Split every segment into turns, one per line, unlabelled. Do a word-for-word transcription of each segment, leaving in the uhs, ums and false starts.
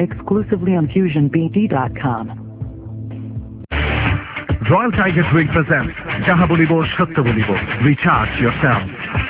exclusively on fusion b d dot com.
Royal Tiger Drink presents Jaha Bolibo Shatya Bolibo. Recharge yourself.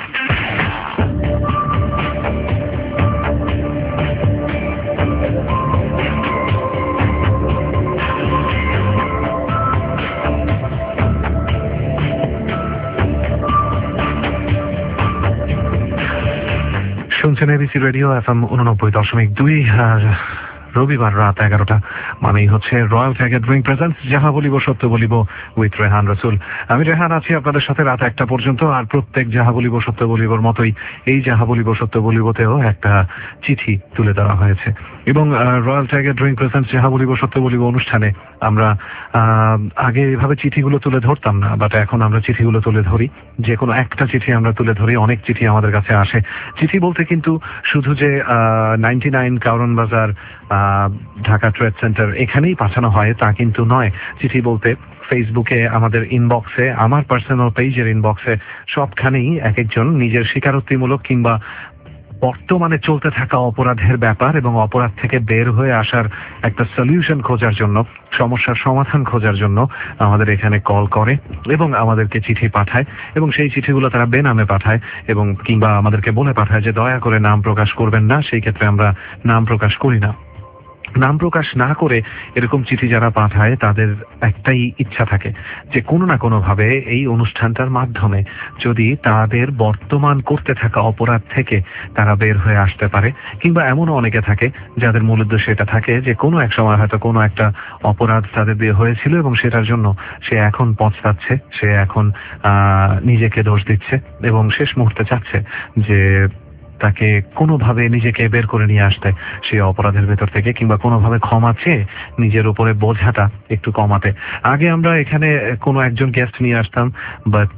শুনছেন ABC radio FM উননব্বই দশমিক দুই। আর রবিবার রাত এগারোটা মানেই হচ্ছে রয়্যাল টাইগার ড্রিঙ্ক প্রেজেন্টস যাহা বলিব সত্য বলিব উইথ রেহান রসুল। আমি রেহান আছি আপনাদের সাথে রাত একটা পর্যন্ত। আর প্রত্যেক যাহা বলিব সত্য বলিবর মতোই এই যাহা বলিব সত্য বলিবতেও একটা চিঠি তুলে দেওয়া হয়েছে। এবং রয়্যাল টাইগার ড্রিঙ্ক প্রেজেন্টস যাহা বলিব সত্য বলিব অনুষ্ঠানে আমরা আগে এভাবে চিঠিগুলো তুলে ধরতাম না, বাট এখন আমরা চিঠিগুলো তুলে ধরি। যে কোনো একটা চিঠি আমরা তুলে ধরি, অনেক চিঠি আমাদের কাছে আসে। চিঠি বলতে কিন্তু শুধু যে নাইনটি নাইন কারণ বাজার ঢাকা ট্রেড সেন্টার এখানেই পাঠানো হয় তা কিন্তু নয়। চিঠি বলতে ফেসবুকে আমাদের ইনবক্সে, আমার পার্সোনাল পেজের ইনবক্সে সবখানেই এক একজন নিজের স্বীকারোক্তিমূলক কিংবা বর্তমানে চলতে থাকা অপরাধের ব্যাপার এবং অপরাধ থেকে বের হয়ে আসার একটা সলিউশন খোঁজার জন্য, সমস্যার সমাধান খোঁজার জন্য আমাদের এখানে কল করে এবং আমাদেরকে চিঠি পাঠায়। এবং সেই চিঠিগুলো তারা বেনামে পাঠায় এবং কিংবা আমাদেরকে বলে পাঠায় যে দয়া করে নাম প্রকাশ করবেন না। সেই ক্ষেত্রে আমরা নাম প্রকাশ করি না। নাম প্রকাশ না করে এরকম চিঠি যারা পাঠায় তাদের একটাই ইচ্ছা থাকে যে কোনো না কোনো ভাবে এই অনুষ্ঠানটার মাধ্যমে যদি তাদের বর্তমান করতে থাকা অপরাধ থেকে তারা বের হয়ে আসতে পারে। কিংবা এমনও অনেকে থাকে যাদের মূল উদ্দেশ্য এটা থাকে যে কোনো এক সময় হয়তো কোনো একটা অপরাধ তাদের দিয়ে হয়েছিল এবং সেটার জন্য সে এখন পছতাচ্ছে, সে এখন আহ নিজেকে দোষ দিচ্ছে এবং শেষ মুহূর্তে চাচ্ছে যে তাকে কোনোভাবে নিজেকে বের করে নিয়ে আসতে সেই অপরাধের ভেতর থেকে, কিংবা কোনোভাবে ক্ষমা চেয়ে নিজের উপরে বোঝাটা একটু কমাতে। আগে আমরা এখানে কোনো একজন গেস্ট নিয়ে আসতাম, বাট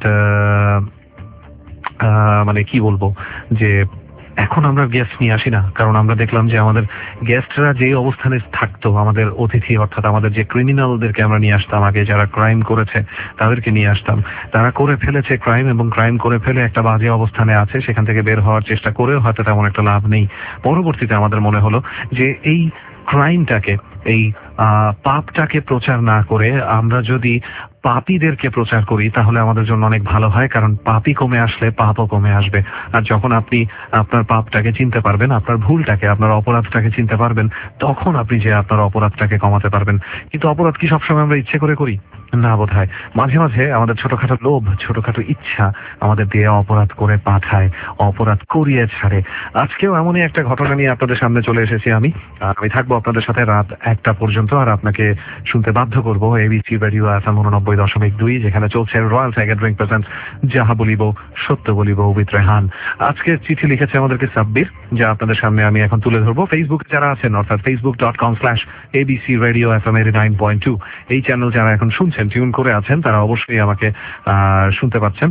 মানে কি বলবো যে এখন আমরা গেস্ট নিয়ে আসি না, কারণ আমরা দেখলাম যে আমাদের গেস্টরা যে অবস্থানে থাকতো, আমাদের অতিথি অর্থাৎ আমাদের যে ক্রিমিনালদেরকে আমরা নিয়ে আসতাম আগে, যারা ক্রাইম করেছে তাদেরকে নিয়ে আসতাম, তারা করে ফেলেছে ক্রাইম এবং ক্রাইম করে ফেলে একটা বাজে অবস্থানে আছে, সেখান থেকে বের হওয়ার চেষ্টা করেও হয়তো তেমন একটা লাভ নেই। পরবর্তীতে আমাদের মনে হলো যে এই ক্রাইমটাকে, এই পাপটাকে প্রচার না করে আমরা যদি পাপীদেরকে প্রচার করি তাহলে আমাদের জন্য অনেক ভালো হয়, কারণ পাপই কমে আসলে পাপও কমে আসবে। আর যখন আপনি আপনার পাপটাকে চিনতে পারবেন, আপনার ভুলটাকে, আপনার অপরাধটাকে চিনতে পারবেন, তখন আপনি যে আপনার অপরাধটাকে কমাতে পারবেন। কিন্তু অপরাধ কি সবসময় আমরা ইচ্ছে করে করি? না, বোধ হয় মাঝে মাঝে আমাদের ছোটখাটো লোভ, ছোটখাটো ইচ্ছা আমাদের দিয়ে অপরাধ করে পাঠায়, অপরাধ করিয়ে ছাড়ে। আজকেও এমনই একটা ঘটনা নিয়ে আপনাদের সামনে চলে এসেছি আমি। আর আমি থাকবো আপনাদের সাথে রাত একটা পর্যন্ত। আর আপনাকে শুনতে বাধ্য করবো এবিসি রেডিও এফএম উননব্বই দশমিক দুই, যেখানে চলছে রয়্যাল টাইগার ড্রিঙ্ক প্রেজেন্টস যাহা বলিব সত্য বলিব উইথ রেহান। আজকে চিঠি লিখেছে আমাদেরকে সাব্বির, যা আপনাদের সামনে আমি এখন তুলে ধরবো। ফেসবুকে যারা আছেন, অর্থাৎ Facebook dot com slash ABC radio FM eighty nine point two, এই চ্যানেল যারা এখন শুনছেন, টিউন করে আছেন, তারা অবশ্যই আমাকে আহ শুনতে পাচ্ছেন।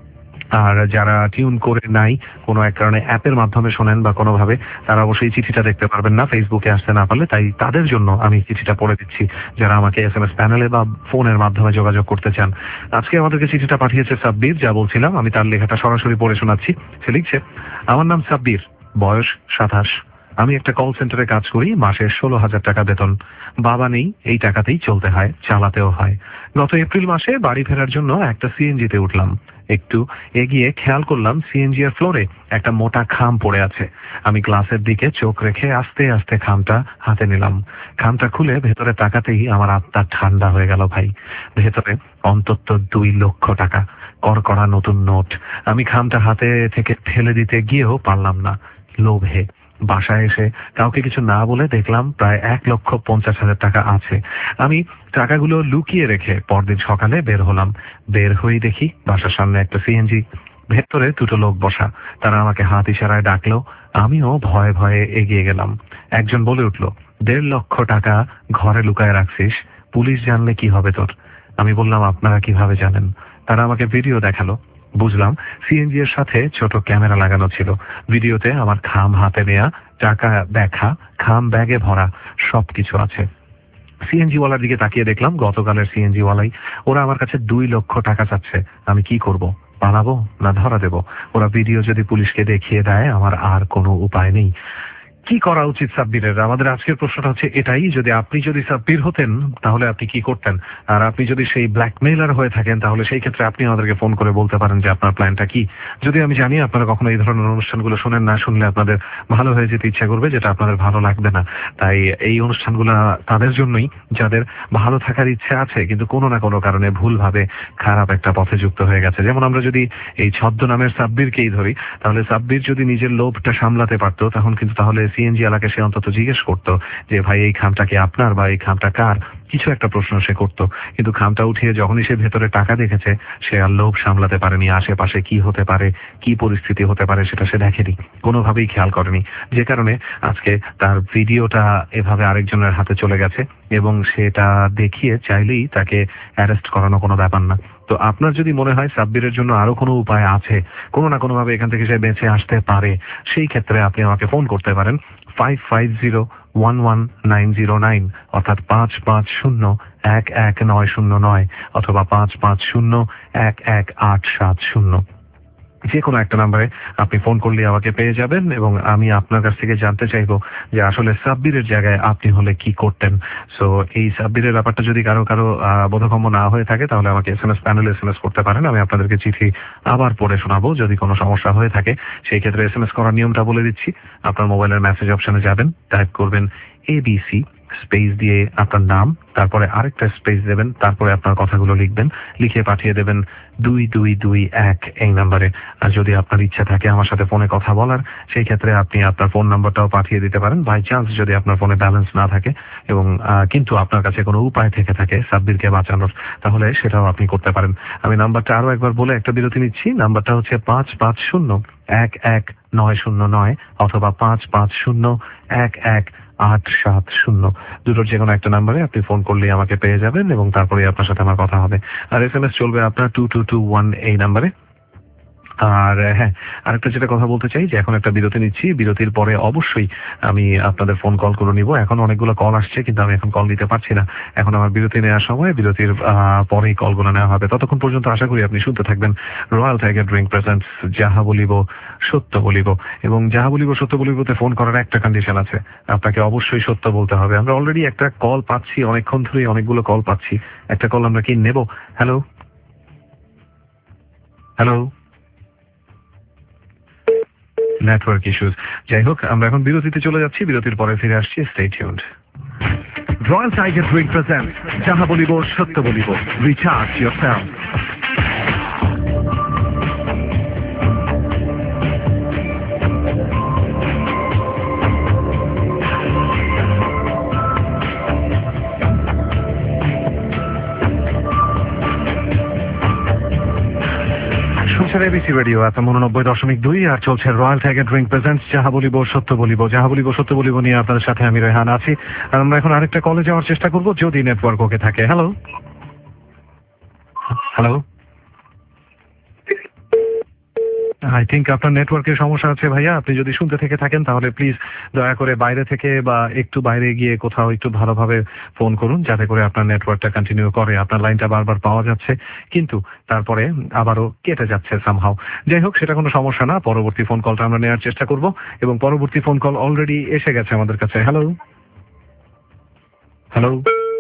আর যারা টিউন করে নাই, কোনো এক কারণে অ্যাপের মাধ্যমে শোনেন বা কোনোভাবে, তারা অবশ্যই চিঠিটা দেখতে পারবেন না, ফেসবুকে আসতে না পারলে। তাই তাদের জন্য আমি চিঠিটা পড়ে দিচ্ছি, যারা আমাকে এস এম এস প্যানেলে বা ফোনের মাধ্যমে যোগাযোগ করতে চান। আজকে আমাদেরকে চিঠিটা পাঠিয়েছে সাব্বির, যা বলছিলাম আমি তার লেখাটা সরাসরি পড়ে শোনাচ্ছি। সে লিখছে, আমার নাম সাব্বির, বয়স সাতাশ। আমি একটা কল সেন্টারে কাজ করি, মাসে ষোলো হাজার টাকা বেতন। বাবা নেই, এই টাকাতেই চলতে হয়, চালাতেও হয়। গত এপ্রিল মাসে বাড়ি ফেরার জন্য একটা সিএনজিতে উঠলাম। একটু এগিয়ে খেয়াল করলাম সিএনজি এর ফ্লোরে একটা মোটা খাম পড়ে আছে। আমি গ্লাসের দিকে চোখ রেখে আস্তে আস্তে খামটা হাতে নিলাম। খামটা খুলে ভেতরে তাকাতেই আমার আত্মা ঠান্ডা হয়ে গেল ভাই। ভেতরে অন্তত দুই লক্ষ টাকা, কড়কড়া নতুন নোট। আমি খামটা হাতে থেকে ফেলে দিতে গিয়েও পারলাম না, লোভে। বাসায় এসে কাউকে কিছু না বলে দেখলাম প্রায় এক লক্ষ পঞ্চাশ হাজার টাকা আছে। আমি টাকাগুলো লুকিয়ে রেখে পরদিন সকালে বের হলাম। বের হয়ে দেখি বাসার সামনে একটা সিএনজি, ভেতরে দুটো লোক বসা। তারা আমাকে হাত ইশারায় ডাকলো। আমিও ভয়ে ভয়ে এগিয়ে গেলাম। একজন বলে উঠলো, দেড় লক্ষ টাকা ঘরে লুকায় রাখছিস, পুলিশ জানলে কি হবে তোর? আমি বললাম, আপনারা কিভাবে জানেন? তারা আমাকে ভিডিও দেখালো। বুঝলাম সিএনজি এর সাথে ছোট ক্যামেরা লাগানো ছিল। ভিডিওতে আমার খাম হাতে নেয়া, টাকা দেখা, খাম ব্যাগে ভরা, সবকিছু আছে। সিএনজি ওয়ালার দিকে তাকিয়ে দেখলাম গতকালের সিএনজি ওয়ালাই। ওরা আমার কাছে দুই লক্ষ টাকা চাচ্ছে। আমি কি করব? পালাবো না ধরা দেব? ওরা ভিডিও যদি পুলিশকে দেখিয়ে দেয়, আমার আর কোনো উপায় নেই। কি করা উচিত সাব্বিরের? আমাদের আজকের প্রশ্নটা হচ্ছে এটাই, যদি আপনি যদি সাব্বির হতেন তাহলে আপনি কি করতেন, আর আপনি যদি সেই ব্ল্যাকমেইলার হয়ে থাকেন তাহলে সেই ক্ষেত্রে আপনি আমাদেরকে ফোন করে বলতে পারেন যে আপনার প্ল্যানটা কি। যদি আমি জানি আপনারা কখনো এই ধরনের অনুষ্ঠানগুলো শোনেন না, শুনলে আপনাদের ভালো হয়ে যেতে ইচ্ছা করবে, যেটা আপনাদের ভালো লাগবে না। তাই এই অনুষ্ঠানগুলো তাদের জন্যই যাদের ভালো থাকার ইচ্ছে আছে কিন্তু কোনো না কোনো কারণে ভুলভাবে খারাপ একটা পথে যুক্ত হয়ে গেছে। যেমন আমরা যদি এই ছদ্মনামের সাব্বিরকেই ধরি, তাহলে সাব্বির যদি নিজের লোভটা সামলাতে পারতো তখন কিন্তু তাহলে সিএনজি এলাকে সে অন্তত জিজ্ঞেস করতো যে ভাই এই খামটা কি আপনার বা এই খামটা কার, কিছু একটা প্রশ্ন সে করতো। কিন্তু খামটা উঠিয়ে যখনই সে ভেতরে টাকা দেখেছে সে আর লোভ সামলাতে পারেনি, আশেপাশে কি হতে পারে কি পরিস্থিতি হতে পারে সেটা সে দেখেনি, কোনোভাবেই খেয়াল করেনি, যে কারণে আজকে তার ভিডিওটা এভাবে আরেকজনের হাতে চলে গেছে এবং সেটা দেখিয়ে চাইলেই তাকে অ্যারেস্ট করানো কোনো ব্যাপার না। তো আপনার যদি মনে হয় সাব্বিরের জন্য আরো কোনো উপায় আছে, কোনো না কোনো ভাবে এখান থেকে সে বেঁচে আসতে পারে, সেই ক্ষেত্রে আপনি আমাকে ফোন করতে পারেন five five zero one one nine zero nine, অর্থাৎ পাঁচ পাঁচ শূন্য এক এক নয় শূন্য নয়, অথবা পাঁচ পাঁচ শূন্য এক এক আট সাত শূন্য। যে কোনো একটা নাম্বারে আপনি ফোন করলে আমাকে পেয়ে যাবেন এবং আমি আপনার কাছ থেকে জানতে চাইবো যে আসলে সাব্বিরের জায়গায় আপনি হলে কি করতেন। সো এই সাব্বিরের ব্যাপারটা যদি কারো কারো বোধগম্য না হয়ে থাকে তাহলে আমাকে এস এম এস প্যানেলে এস এম এস করতে পারেন, আমি আপনাদেরকে চিঠি আবার পড়ে শোনাবো যদি কোনো সমস্যা হয়ে থাকে। সেই ক্ষেত্রে এস এম এস করার নিয়মটা বলে দিচ্ছি। আপনার মোবাইলের মেসেজ অপশনে যাবেন, টাইপ করবেন এবিসি স্পেস দিয়ে আপনার নাম, তারপরে আরেকটা স্পেস দেবেন, তারপরে আপনার কথাগুলো লিখবেন, লিখে পাঠিয়ে দেবেন দুই দুই দুই এক এই নাম্বারে। আর যদি আপনার ইচ্ছা থাকে আমার সাথে ফোনে কথা বলার, সেই ক্ষেত্রে আপনি আপনার ফোন নাম্বারটাও পাঠিয়ে দিতে পারেন। বাই চান্স যদি আপনার ফোনে ব্যালেন্স না থাকে এবং কিন্তু আপনার কাছে কোনো উপায় থেকে থাকে সাব্বিরকে বাঁচানোর, তাহলে সেটাও আপনি করতে পারেন। আমি নাম্বারটা আরো একবার বলে একটা বিরতি নিচ্ছি। নাম্বারটা হচ্ছে পাঁচ পাঁচ শূন্য এক এক নয় শূন্য নয় অথবা পাঁচ পাঁচ শূন্য এক এক আট সাত শূন্য। দুটোর যে কোনো একটা নাম্বারে আপনি ফোন করলেই আমাকে পেয়ে যাবেন এবং তারপরে আপনার সাথে আমার কথা হবে। আর এস এম এস চলবে আপনার টু টু টু ওয়ান এই নাম্বারে। আর হ্যাঁ, আরেকটা যেটা কথা বলতে চাই যে এখন একটা বিরতি নিচ্ছি, বিরতির পরে অবশ্যই আমি আপনাদের ফোন কল করে নিব। এখন অনেকগুলো কল আসছে কিন্তু আমি এখন কল দিতে পারছি না, এখন আমার বিরতি নেওয়ার সময়, বিরতির পরেই কলগুলো নেওয়া হবে। ততক্ষণ পর্যন্ত আশা করি আপনি শুনতে থাকবেন রয়্যাল টাইগার ড্রিঙ্ক প্রেজেন্টস যাহা বলিব সত্য বলিব। এবং যাহা বলিব সত্য বলিবতে ফোন করার একটা কন্ডিশন আছে, আপনাকে অবশ্যই সত্য বলতে হবে। আমরা অলরেডি একটা কল পাচ্ছি, অনেকক্ষণ ধরেই অনেকগুলো কল পাচ্ছি। একটা কল আমরা কি নেব? Hello hello network issues. যাই হোক, আমরা এখন বিরতিতে চলে যাচ্ছি, বিরতির পরে ফিরে আসছি। Stay tuned. Royal Tiger drink presents যাহা বলিব সত্য বলিব। Recharge yourself. ABC radio FM উননব্বই দশমিক দুই আর চলছে রয়্যাল টাইগার ড্রিঙ্ক প্রেজেন্টস যাহা বলিব সত্য বলিব। যাহা বলিব সত্য বলিব নিয়ে আপনাদের সাথে আমি রেহান আছি। আর আমরা এখন আরেকটা কলে যাওয়ার চেষ্টা করব যদি নেটওয়ার্ক ওকে থাকে। হ্যালো হ্যালো আই থিঙ্ক আপনার নেটওয়ার্কের সমস্যা আছে ভাইয়া। আপনি যদি শুনতে থেকে থাকেন তাহলে প্লিজ দয়া করে বাইরে থেকে বা একটু বাইরে গিয়ে কোথাও একটু ভালোভাবে ফোন করুন, যাতে করে আপনার নেটওয়ার্কটা কন্টিনিউ করে। আপনার লাইনটা বারবার পাওয়া যাচ্ছে কিন্তু তারপরে আবারও কেটে যাচ্ছে সামহাও। যাই হোক, সেটা কোনো সমস্যা না, পরবর্তী ফোন কলটা আমরা নেওয়ার চেষ্টা করব এবং পরবর্তী ফোন কল অলরেডি এসে গেছে আমাদের কাছে। Hello hello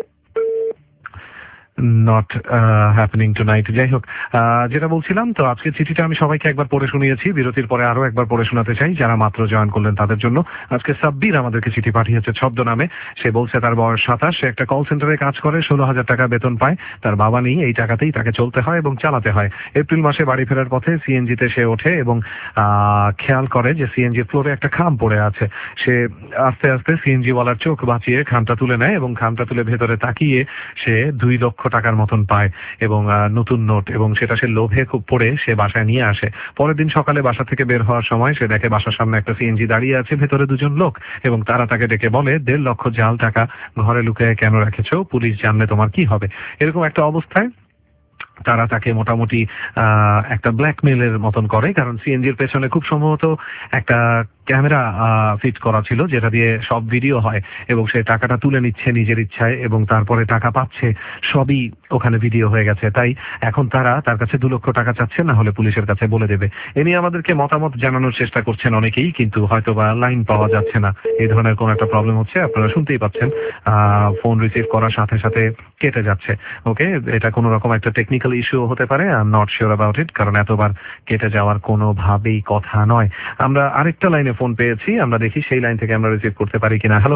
not happening tonight. যাই হোক, যেটা বলছিলাম, তো আজকে চিঠিটা আমি সবাইকে একবার পড়ে শুনিয়েছি, বিরতির পরে আরো একবার পড়ে শোনাতে চাই যারা মাত্র জয়েন করলেন তাদের জন্য। আজকে সাব্বির আমাদেরকে চিঠি পাঠিয়েছে ছদ্ম নামে। সে বলছে তার বয়স সাতাশ, সে একটা কল সেন্টারে কাজ করে, ষোলো হাজার টাকা বেতন পায়, তার বাবা নেই, এই টাকাতেই তাকে চলতে হয় এবং চালাতে হয়। এপ্রিল মাসে বাড়ি ফেরার পথে সিএনজিতে সে ওঠে এবং খেয়াল করে যে সিএনজি ফ্লোরে একটা খাম পড়ে আছে। সে আস্তে আস্তে সিএনজি ওয়ালার চোখ বাঁচিয়ে খামটা তুলে নেয় এবং খামটা তুলে ভেতরে তাকিয়ে সে দুই লক্ষ টাকার মতন পায় এবং নতুন নোট, এবং সেটা সে লোভে খুব পড়ে সে বাসায় নিয়ে আসে। পরের দিন সকালে বাসা থেকে বের হওয়ার সময় সে দেখে বাসার সামনে একটা সিএনজি দাঁড়িয়ে আছে, ভেতরে দুজন লোক, এবং তারা তাকে ডেকে বলে দেড় লক্ষ জাল টাকা ঘরে লুকিয়ে কেন রেখেছো, পুলিশ জানলে তোমার কি হবে। এরকম একটা অবস্থায় তারা তাকে মোটামুটি আহ একটা ব্ল্যাকমেইলের মতন করে, কারণ সিএনজির পেছনে খুব সম্ভবত একটা ক্যামেরা ফিট করা ছিল, যেটা দিয়ে সব ভিডিও হয় এবং সে টাকাটা তুলে নিচ্ছে নিজের ইচ্ছায় এবং তারপরে টাকা পাচ্ছে, সবই ওখানে ভিডিও হয়ে গেছে। তাই এখন তারা তার কাছে দু লক্ষ টাকা চাচ্ছে, না হলে পুলিশের কাছে বলে দেবে। এ নিয়ে আমাদেরকে মতামত জানানোর চেষ্টা করছেন অনেকেই, কিন্তু হয়তো বা লাইন পাওয়া যাচ্ছে না, এই ধরনের কোন একটা প্রবলেম হচ্ছে। আপনারা শুনতেই পাচ্ছেন ফোন রিসিভ করার সাথে সাথে কেটে যাচ্ছে। ওকে, এটা কোনো রকম একটা টেকনিক্যাল ইস্যু হতে পারে, I am not sure about it, কারণ এতবার কেটে যাওয়ার কোনোভাবেই কথা নয়। আমরা আরেকটা লাইনে ফোন পেয়েছি, আমরা দেখি সেই লাইন থেকে আমরা রিসিভ করতে পারি কিনা। হ্যালো,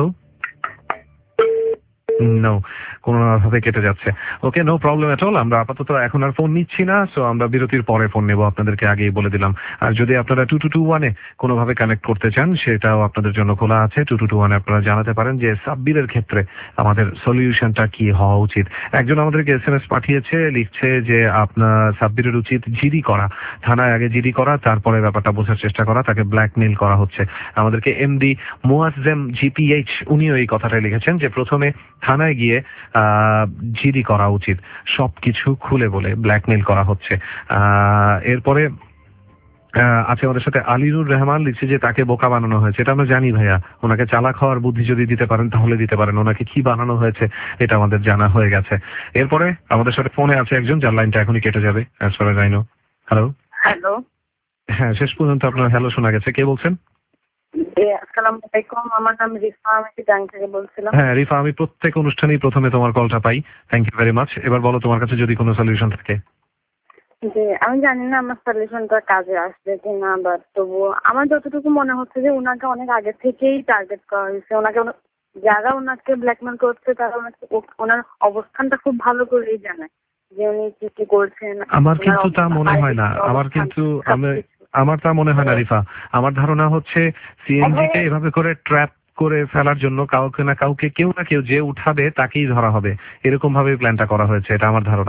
নো, কোনোভাবে কেটে যাচ্ছে। Okay, no problem at all. আমরা আপাতত এখন আর ফোন নিচ্ছি না, সো আমরা বিরতির পরে ফোন নেব, আপনাদেরকে আগেই বলে দিলাম। আর যদি আপনারা টু টু টু ওয়ানে কোনোভাবে কানেক্ট করতে চান, সেটাও আপনাদের জন্য খোলা আছে। টু টু টু ওয়ানে আপনারা জানাতে পারেন যে সাব্বিরের ক্ষেত্রে আমাদের সলিউশনটা কি হওয়া উচিত। একজন আমাদেরকে এস এম এস পাঠিয়েছে, লিখছে যে আপনার সাব্বিরের উচিত জিডি করা, থানায় আগে জিডি করা, তারপরে ব্যাপারটা বোঝার চেষ্টা করা, তাকে ব্ল্যাকমেইল করা হচ্ছে। আমাদেরকে এমডি মুয়াজ্জেম জিপিএইচ উনিও এই কথাটাই লিখেছেন যে প্রথমে থানায় গিয়ে জিডি করা উচিত, সবকিছু খুলে বলে ব্ল্যাকমেইল করা হচ্ছে। এরপরে আছে আমাদের সাথে আলিরুর রহমান, লিখছে যে তাকে বোকা বানানো হয়েছে। এটা আমরা জানি ভাইয়া, ওনাকে চালাক হওয়ার বুদ্ধি যদি দিতে পারেন তাহলে দিতে পারেন, ওনাকে কি বানানো হয়েছে এটা আমাদের জানা হয়ে গেছে। এরপরে আমাদের সাথে ফোনে আছে একজন যার লাইনটা এখনই কেটে যাবে as far as I know. Hello
hello,
হ্যাঁ, শেষ পর্যন্ত আপনার হ্যালো শোনা গেছে। কে বলছেন?
আসসালামু আলাইকুম, আমার নাম রিফা, আমি চিটাং থেকে বলছিলাম।
হ্যাঁ রিফা, আমি প্রত্যেক অনুষ্ঠানেই প্রথমে তোমার কলটা পাই, থ্যাংক ইউ ভেরি মাচ। এবার বলো তোমার কাছে যদি কোনো সলিউশন থাকে।
যে আমি জানি না আমার সলিউশনটা কাজে আসবে কিনা, বাট তবুও আমার যতটুকু মনে হচ্ছে যে ওনাকে অনেক আগে থেকেই টার্গেট করা হয়েছে। ওনাকে যারা ওনাকে ব্ল্যাকমেল করছে তারা ওনাকে ওনার অবস্থানটা খুব ভালো করেই জানে যে উনি কি কি করছেন।
আমার কিন্তু তা মনে হয় না, আমার কিন্তু আমি আমার তা মনে হয় না রিফা। আমার ধারণা হচ্ছে সিএনজি কে এভাবে করে ট্র্যাপ করে ফেলার জন্য কাউকে না কাউকে, কেউ না কেউ যে উঠাবে তাকেই ধরা হবে, এরকম ভাবে প্ল্যানটা করা হয়েছে, এটা আমার ধারণা।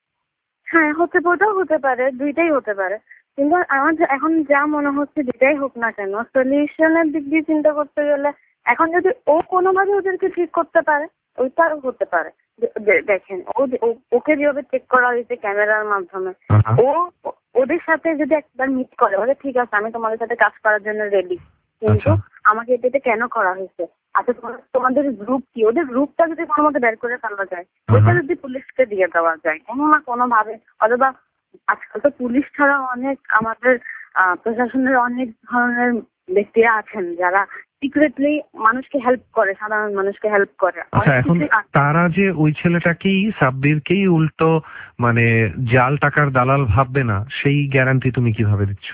হ্যাঁ, হতে ওটাও হতে পারে, দুইটাই হতে পারে, কিন্তু আমার এখন যা মনে হচ্ছে যেটাই হোক না কেন সলিউশনের দিক দিয়ে চিন্তা করতে গেলে এখন যদি ও কোনোভাবে ওদেরকে ঠিক করতে পারে ওইটাও হতে পারে। দেখেন ও ওকে যেভাবে চেক করা হয়েছে ক্যামেরার মাধ্যমে, ও ওদের সাথে যদি একবার মিট করে বলে ঠিক আছে আমি তোমাদের সাথে কাজ করার জন্য রেডি, কিন্তু আমাকে এটাতে কেন করা হয়েছে, আচ্ছা তোমাদের গ্রুপ কি, ওদের গ্রুপটা যদি কোনো মতো বের করে ফেলা যায়, ওইটা যদি পুলিশকে দিয়ে দেওয়া যায় কোনো না কোনো ভাবে, অথবা আজকাল তো পুলিশ ছাড়া অনেক আমাদের প্রশাসনের অনেক ধরনের ব্যক্তিরা আছেন যারা সিক্রেটলি মানুষকে হেল্প করে, সাধারণ মানুষকে হেল্প করে।
আচ্ছা, এখন তারা যে ওই ছেলেটাকেই সাব্বিরকেই উল্টো মানে জাল টাকার দালাল ভাববে না, সেই গ্যারান্টি তুমি কিভাবে দিচ্ছ?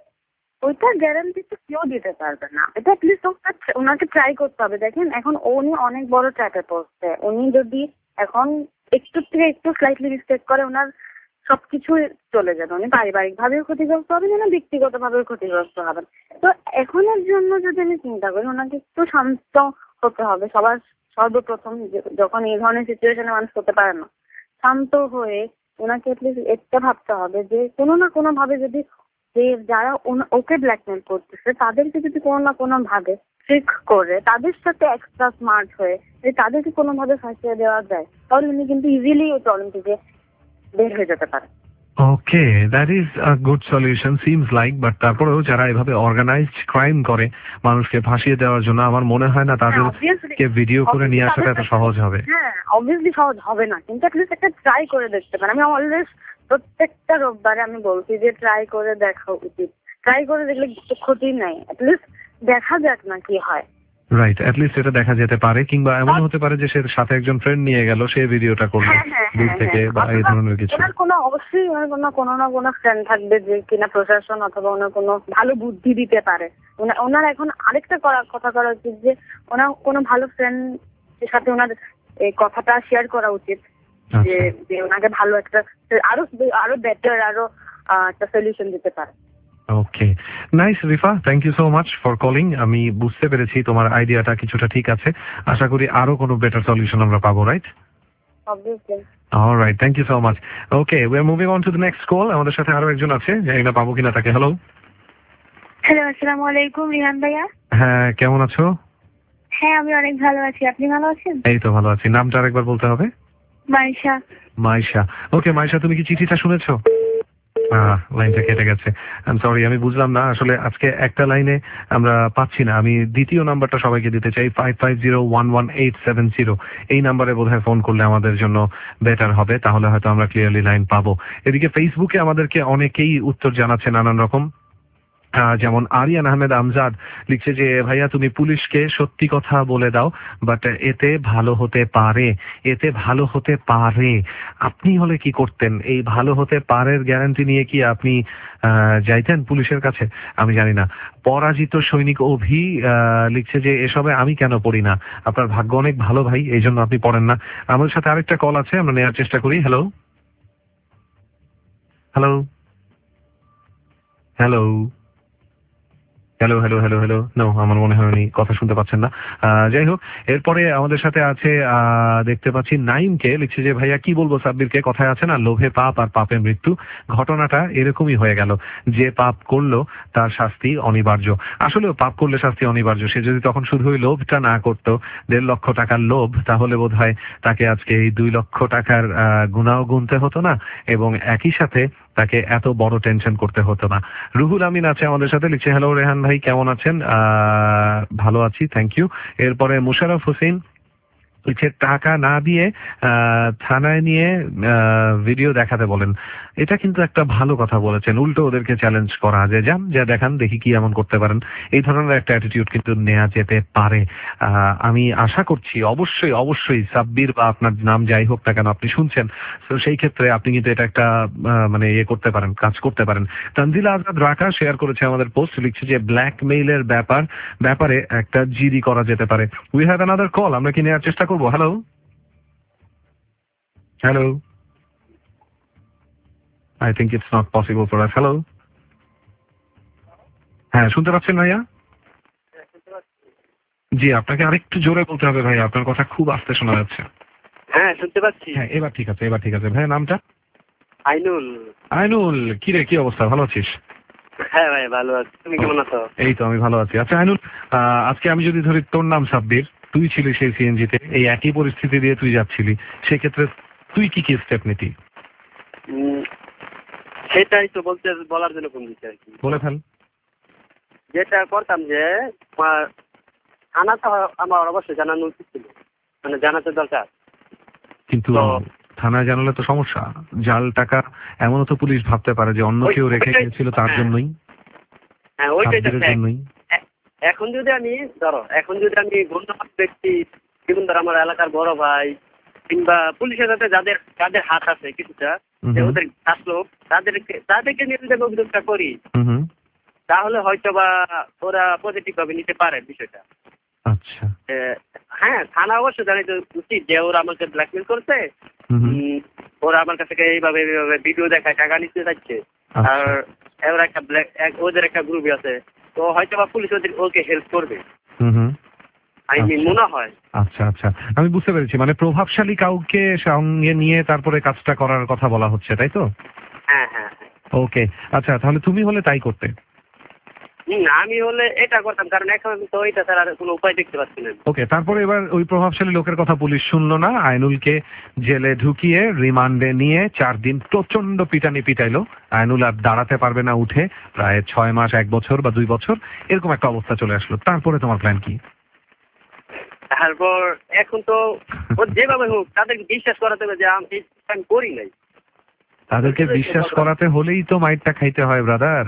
ওইটা গ্যারান্টি তো কেউ দিতে পারবে না, এটা অ্যাটলিস্ট ওনাকে ট্রাই করতে হবে। দেখেন এখন উনি অনেক বড় ট্র্যাপে পড়ছে, উনি যদি এখন একটু থেকে একটু স্লাইটলি মিস্টেক করে ওনার সবকিছু চলে যাবে, উনি পারিবারিক ভাবেও ক্ষতিগ্রস্ত হবেন না ব্যক্তিগত ভাবেও ক্ষতিগ্রস্ত হবেন। তো এখনের জন্য যদি আমি চিন্তা করি ওনাকে একটু শান্ত হতে হবে সবার সর্বপ্রথম, যখন এই ধরনের সিচুয়েশনে মানুষ হতে পারে না, শান্ত হয়ে ওনাকে অ্যাটলিস্ট একটা ভাবতে হবে যে কোনো না কোনো ভাবে যদি যে যারা ওকে ব্ল্যাকমেল করতেছে তাদেরকে যদি কোনো না কোনো ভাবে ট্রিক করে তাদের সাথে এক্সট্রা স্মার্ট হয়ে তাদেরকে কোনো ভাবে ফাঁসিয়ে দেওয়া যায়, তাহলে উনি কিন্তু ইজিলি ওই প্রবলেম থেকে বের হয়ে যেতে পারে।
Okay, that is a good solution seems like, but তারপরেও যারা এভাবে অর্গানাইজড ক্রাইম করে মানুষকে ফাঁসিয়ে দেওয়ার জন্য, আমার মনে হয় না তাদেরকে ভিডিও করে নিয়ে আসাটা এত সহজ হবে।
হ্যাঁ, অবভিয়াসলি সহজ হবে না, কিন্তু অ্যাটলিস্ট একটা ট্রাই করে দেখতে পারেন। আমি অলওয়েজ প্রত্যেকটা রোববারে আমি বলছি যে ট্রাই করে দেখা উচিত, ট্রাই করে দেখলে ক্ষতি নাই, অ্যাটলিস্ট দেখা যাক না কি হয়।
রাইট, অ্যাটলিস্ট এটা দেখা যেতে পারে, কিংবা এমন হতে পারে যে সে সাথে একজন ফ্রেন্ড নিয়ে গেল, সে ভিডিওটা করলো দূর থেকে বা এই ধরনের কিছু।
ওনার কোনো অবশ্যই ওনার কোনো কোনো না কোনো ফ্রেন্ড থাকবে যে কিনা প্রশাসন অথবা ওনার কোনো ভালো বুদ্ধি দিতে পারে। ওনার এখন আরেকটা করার কথা করা উচিত যে ওনার কোনো ভালো ফ্রেন্ড সাথে ওনার এই কথাটা শেয়ার করা উচিত, যে যে ওনাকে ভালো একটা আরো আরো বেটার আরো একটা সলিউশন দিতে পারে।
Okay, nice Rifa, thank you so much for calling. আমি বুঝতে পেরেছি তোমার আইডিয়াটা কিছুটা ঠিক আছে, আশা করি আরো কোনো বেটার সলিউশন আমরা পাবো, right?
Obviously.
All right, thank you so much. Okay, we are moving on to the next call. আমাদের সাথে আরো একজন আছে, জানি না পাবো কিনা তাকে। হ্যালো
হ্যালো, আসসালামু আলাইকুম রিহান ভাইয়া।
হ্যাঁ, কেমন আছো?
হ্যাঁ, আমি অনেক ভালো আছি, আপনি ভালো আছেন?
এই তো ভালো আছি। নামটা আরেকবার বলতে হবে।
মাইশা।
মাইশা, ওকে মাইশা, তুমি কি চিঠিটা শুনেছো? লাইনটা কেটে গেছে। আই এম সরি, আমি বুঝলাম না আসলে আজকে একটা লাইনে আমরা পাচ্ছি না। আমি দ্বিতীয় নাম্বারটা সবাইকে দিতে চাই, five five zero one one eight seven zero. এই নাম্বারে বোধহয় ফোন করলে আমাদের জন্য বেটার হবে, তাহলে হয়তো আমরা ক্লিয়ারলি লাইন পাবো। এদিকে ফেসবুকে আমাদেরকে অনেকেই উত্তর জানাচ্ছে নানান রকম। যেমন আরিয়ান আহমেদ আমজাদ লিখছে যে ভাইয়া তুমি পুলিশকে সত্যি কথা বলে দাও, বাট এতে ভালো হতে পারে, এতে ভালো হতে পারে। আপনি হলে কি করতেন? এই ভালো হতে পারের গ্যারান্টি নিয়ে কি আপনি যাইতেন পুলিশের কাছে? আমি জানি না। পরাজিত সৈনিক অভি লিখছে যে এসবে আমি কেন পড়ি না। আপনার ভাগ্য অনেক ভালো ভাই, এই জন্য আপনি পড়েন না। আমাদের সাথে আরেকটা কল আছে, আমরা নেওয়ার চেষ্টা করি। Hello hello hello hello hello hello hello no, আমার মনে হয় উনি কথা শুনতে পাচ্ছেন না। যাই হোক, এরপরে আমাদের সাথে আছে দেখতে পাচ্ছি নাইমকে, লিখছে যে ভাইয়া কি বলবো সাব্বিরকে, কথায় আছে না লোভে পাপ আর পাপে মৃত্যু। ঘটনাটা এরকমই হয়ে গেল, যে পাপ করলো তার শাস্তি অনিবার্য। আসলেও পাপ করলে শাস্তি অনিবার্য। সে যদি তখন শুধু ওই লোভটা না করতো, দেড় লক্ষ টাকার লোভ, তাহলে বোধ হয় তাকে আজকে এই দুই লক্ষ টাকার গুনাও গুনতে হতো না, এবং একই সাথে তাকে এত বড় টেনশন করতে হতো না। রুহুল আমিন আছে আমাদের সাথে, লিখছে হ্যালো রেহান ভাই কেমন আছেন? ভালো আছি, থ্যাংক ইউ। এরপরে মুশারফ হোসেন লিখছে টাকা না দিয়ে থানায় নিয়ে ভিডিও দেখাতে বলেন। এটা কিন্তু একটা ভালো কথা বলেছেন, উল্টো ওদেরকে চ্যালেঞ্জ করা, যে যান যা দেখান দেখি কি এমন করতে পারেন। এই ধরনের একটা অ্যাটিটিউড কিন্তু নেওয়া যেতে পারে। আমি আশা করছি অবশ্যই অবশ্যই সাব্বির বা আপনার নাম যাই হোক না কেন আপনি শুনছেন, তো সেই ক্ষেত্রে আপনি কিন্তু এটা একটা মানে ইয়ে করতে পারেন, কাজ করতে পারেন। তানজিলা আজাদ রাকা শেয়ার করেছে আমাদের পোস্ট, লিখছে যে ব্ল্যাকমেইলের ব্যাপার ব্যাপারে একটা জিডি করা যেতে পারে। উই হ্যাভ অ্যানাদার কল, আমরা কি নেওয়ার চেষ্টা করবো? Hello hello I think it's not possible for us. Hello? হ্যাঁ, শুনতে পাচ্ছেন ভাইয়া? জি, আপনাকে আরেকটু জোরে বলতে হবে ভাই, আপনার কথা খুব আস্তে শোনা যাচ্ছে।
হ্যাঁ, শুনতে পাচ্ছি।
হ্যাঁ, এবার ঠিক আছে, এবার ঠিক আছে। ভাই নামটা?
আইনুল।
আইনুল, কি রে, কি অবস্থা, ভালো আছিস?
হ্যাঁ ভাই, ভালো আছি। তুমি কেমন আছো?
এই তো আমি ভালো আছি। আচ্ছা আইনুল, আজকে আমি যদি ধরি তোর নাম সাব্বির, তুই ছিলি সেই সিএনজিতে, এই একই পরিস্থিতি দিয়ে তুই যাচ্ছিলি, সেক্ষেত্রে তুই কি কি স্টেপ নিতি?
সেটাই তো বলতে বলার জন্য ফোন দিচ্ছি আর কি।
বলে ফেল।
যেটা করতাম যে থানা তো আমার অবশ্যই জানানো উচিত ছিল, মানে জানাতে দরকার,
কিন্তু থানায় জানালে তো সমস্যা। জাল টাকা এমনও তো পুলিশ ভাবতে পারে যে অন্য কেউ রেখে গিয়েছিল তার জন্যই।
হ্যাঁ, ওইটাই জন্যই। এখন যদি আমি ধরো এখন যদি আমি গণ্যমান্য ব্যক্তি, যেমন ধর আমার এলাকার বড় ভাই কিংবা পুলিশের সাথে যাদের যাদের হাত আছে কিছুটা, ওদের আসলো তাদেরকে তাদেরকে নিয়ে যদি অভিযোগটা করি, তাহলে হয়তো বা ওরা পজিটিভ ভাবে নিতে পারে বিষয়টা।
আচ্ছা,
হ্যাঁ, থানা অবশ্যই জানাতে উচিত যে ওরা আমাকে ব্ল্যাকমেল করছে, ওরা আমার কাছ থেকে এইভাবে এইভাবে ভিডিও দেখায় টাকা নিতে যাচ্ছে, আর ওরা একটা ব্ল্যাক ওদের একটা গ্রুপ আছে, তো হয়তো বা পুলিশ ওদের ওকে হেল্প করবে। আমি মনে হয়।
আচ্ছা আচ্ছা, আমি বুঝতে পেরেছি, মানে প্রভাবশালী কাউকে সঙ্গে নিয়ে তারপরে কাজটা করার কথা বলা হচ্ছে, তাই তো?
হ্যাঁ হ্যাঁ।
ওকে, আচ্ছা, তাহলে তুমি হলে তাই করতে?
আমি হলে এটা করতাম, কারণ এখন তো ওইটা ছাড়া কোনো উপায় দেখতে পাচ্ছি না।
ওকে, তারপরে এবার ওই প্রভাবশালী লোকের কথা পুলিশ শুনলো না, আইনুলকে জেলে ঢুকিয়ে রিমান্ডে নিয়ে চার দিন প্রচন্ড পিটানি পিটাইলো। আইনুল আর দাঁড়াতে পারবে না উঠে, প্রায় ছয় মাস এক বছর বা দুই বছর এরকম একটা অবস্থা চলে আসলো। তারপরে তোমার প্ল্যান কি?
তারপর এখন তো ও যেভাবে হোক তাদেরকে বিশ্বাস করাতে হবে যে আমি করি নাই।
তাদেরকে বিশ্বাস করাতে হলেই তো মাইরটা খাইতে হয় ব্রাদার।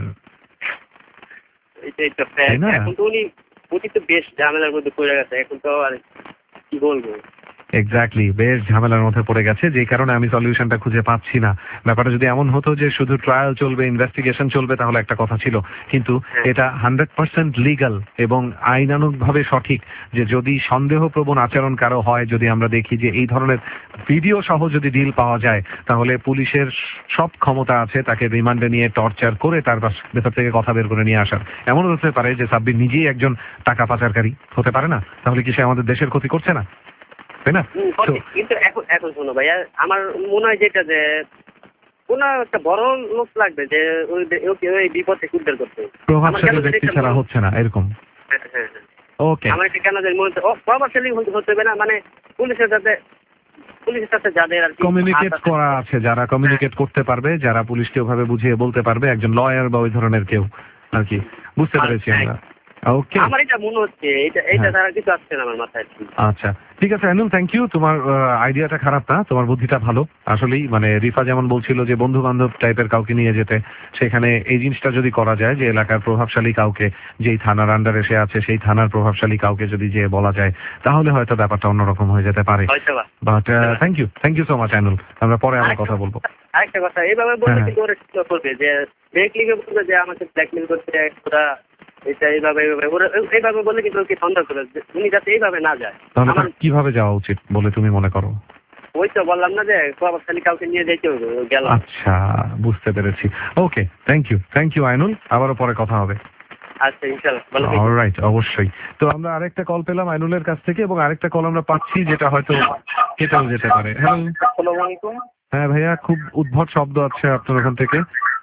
এটাই তো ফ্যাক্ট। এখন তো উনি উনি তো বেশ ঝামেলার মধ্যে পড়ে গেছে, এখন তো আর কি বলবো।
এক্স্যাক্টলি, বেশ ঝামেলার মধ্যে পড়ে গেছে, যেই কারণে আমি সলিউশনটা খুঁজে পাচ্ছি না। ব্যাপারটা যদি এমন হতো যে শুধু ট্রায়াল চলবে, ইনভেস্টিগেশন চলবে, তাহলে একটা কথা ছিল, কিন্তু এটা হান্ড্রেড পার্সেন্ট লিগাল এবং আইনানুগ ভাবে সঠিক, যে যদি সন্দেহপ্রবণ আচরণ কারো হয়, যদি আমরা দেখি যে এই ধরনের ভিডিও সহ যদি ডিল পাওয়া যায়, তাহলে পুলিশের সব ক্ষমতা আছে তাকে রিমান্ডে নিয়ে টর্চার করে তার ভেতর থেকে কথা বের করে নিয়ে আসার। এমন হতে পারে যে সাব্বির নিজেই একজন টাকা পাচারকারী হতে পারে না, তাহলে কি সে আমাদের দেশের ক্ষতি করছে না?
কিন্তু এখন এখন শোনো ভাইয়া, আমার মনে হয় যেটা যে কোন একটা বড় লোক লাগবে যে ওই বিপদে উদ্ধার করতে।
প্রভাবশালী ব্যক্তি ছাড়া হচ্ছে না এরকম।
ওকে, আমার এটা কেন মনে হচ্ছে ও প্রভাবশালী হতে হবে না, মানে পুলিশের যাতে পুলিশের সাথে যাদের আর কি
কমিউনিকেট করা আছে, যারা কমিউনিকেট করতে পারবে, যারা পুলিশকে ওভাবে বুঝিয়ে বলতে পারবে, একজন লয়ার বা ওই ধরনের কেউ আর কি, বুঝতে পেরেছি আমরা। ওকে,
আমার এটা মনে হচ্ছে এটা এটা দ্বারা কিছু আসছে না আমার মাথায়।
আচ্ছা ঠিক আছে আইনুল, থ্যাংক ইউ। তোমার আইডিয়াটা খারাপ না, তোমার বুদ্ধিটা ভালো আসলেই। মানে রিফা যেমন বলছিল যে বন্ধু বান্ধব টাইপের কাউকে নিয়ে যেতে, সেখানে এই জিনিসটা যদি করা যায় যে এলাকার প্রভাবশালী কাউকে, যেই থানার আন্ডারে সে আছে সেই থানার প্রভাবশালী কাউকে যদি যে বলা যায়, তাহলে হয়তো ব্যাপারটা অন্যরকম হয়ে যেতে পারে। But thank you, thank you so much Ainul. আমরা পরে আবার কথা বলবো।
আরেকটা কথা, এইভাবে বললে কিন্তু ওরা কি করবে যে বেকলিকে বলবে যে আমাকে ব্ল্যাকমেল করতে, ওরা এটা এইভাবে এইভাবে এইভাবে বলে কিন্তু ওকে সন্দেহ করে, উনি যাতে এইভাবে না যায়।
তাহলে কিভাবে যাওয়া উচিত বলে তুমি মনে করো?
ওই তো বললাম না যে প্রভাবশালী কাউকে নিয়ে যেতে হবে গেল।
আচ্ছা বুঝতে পেরেছি। Okay, thank you, thank you Ainul, আবারও পরে কথা হবে।
আচ্ছা ইনশাআল্লাহ, ভালো থাকবেন।
অলরাইট, অবশ্যই। তো আমরা আরেকটা কল পেলাম আইনুলের কাছ থেকে, এবং আরেকটা কল আমরা পাচ্ছি যেটা হয়তো কেটেও যেতে পারে। হ্যালো,
আসসালামু আলাইকুম।
হ্যাঁ ভাইয়া, খুব উদ্ভট শব্দ আছে আপনার ওখান থেকে।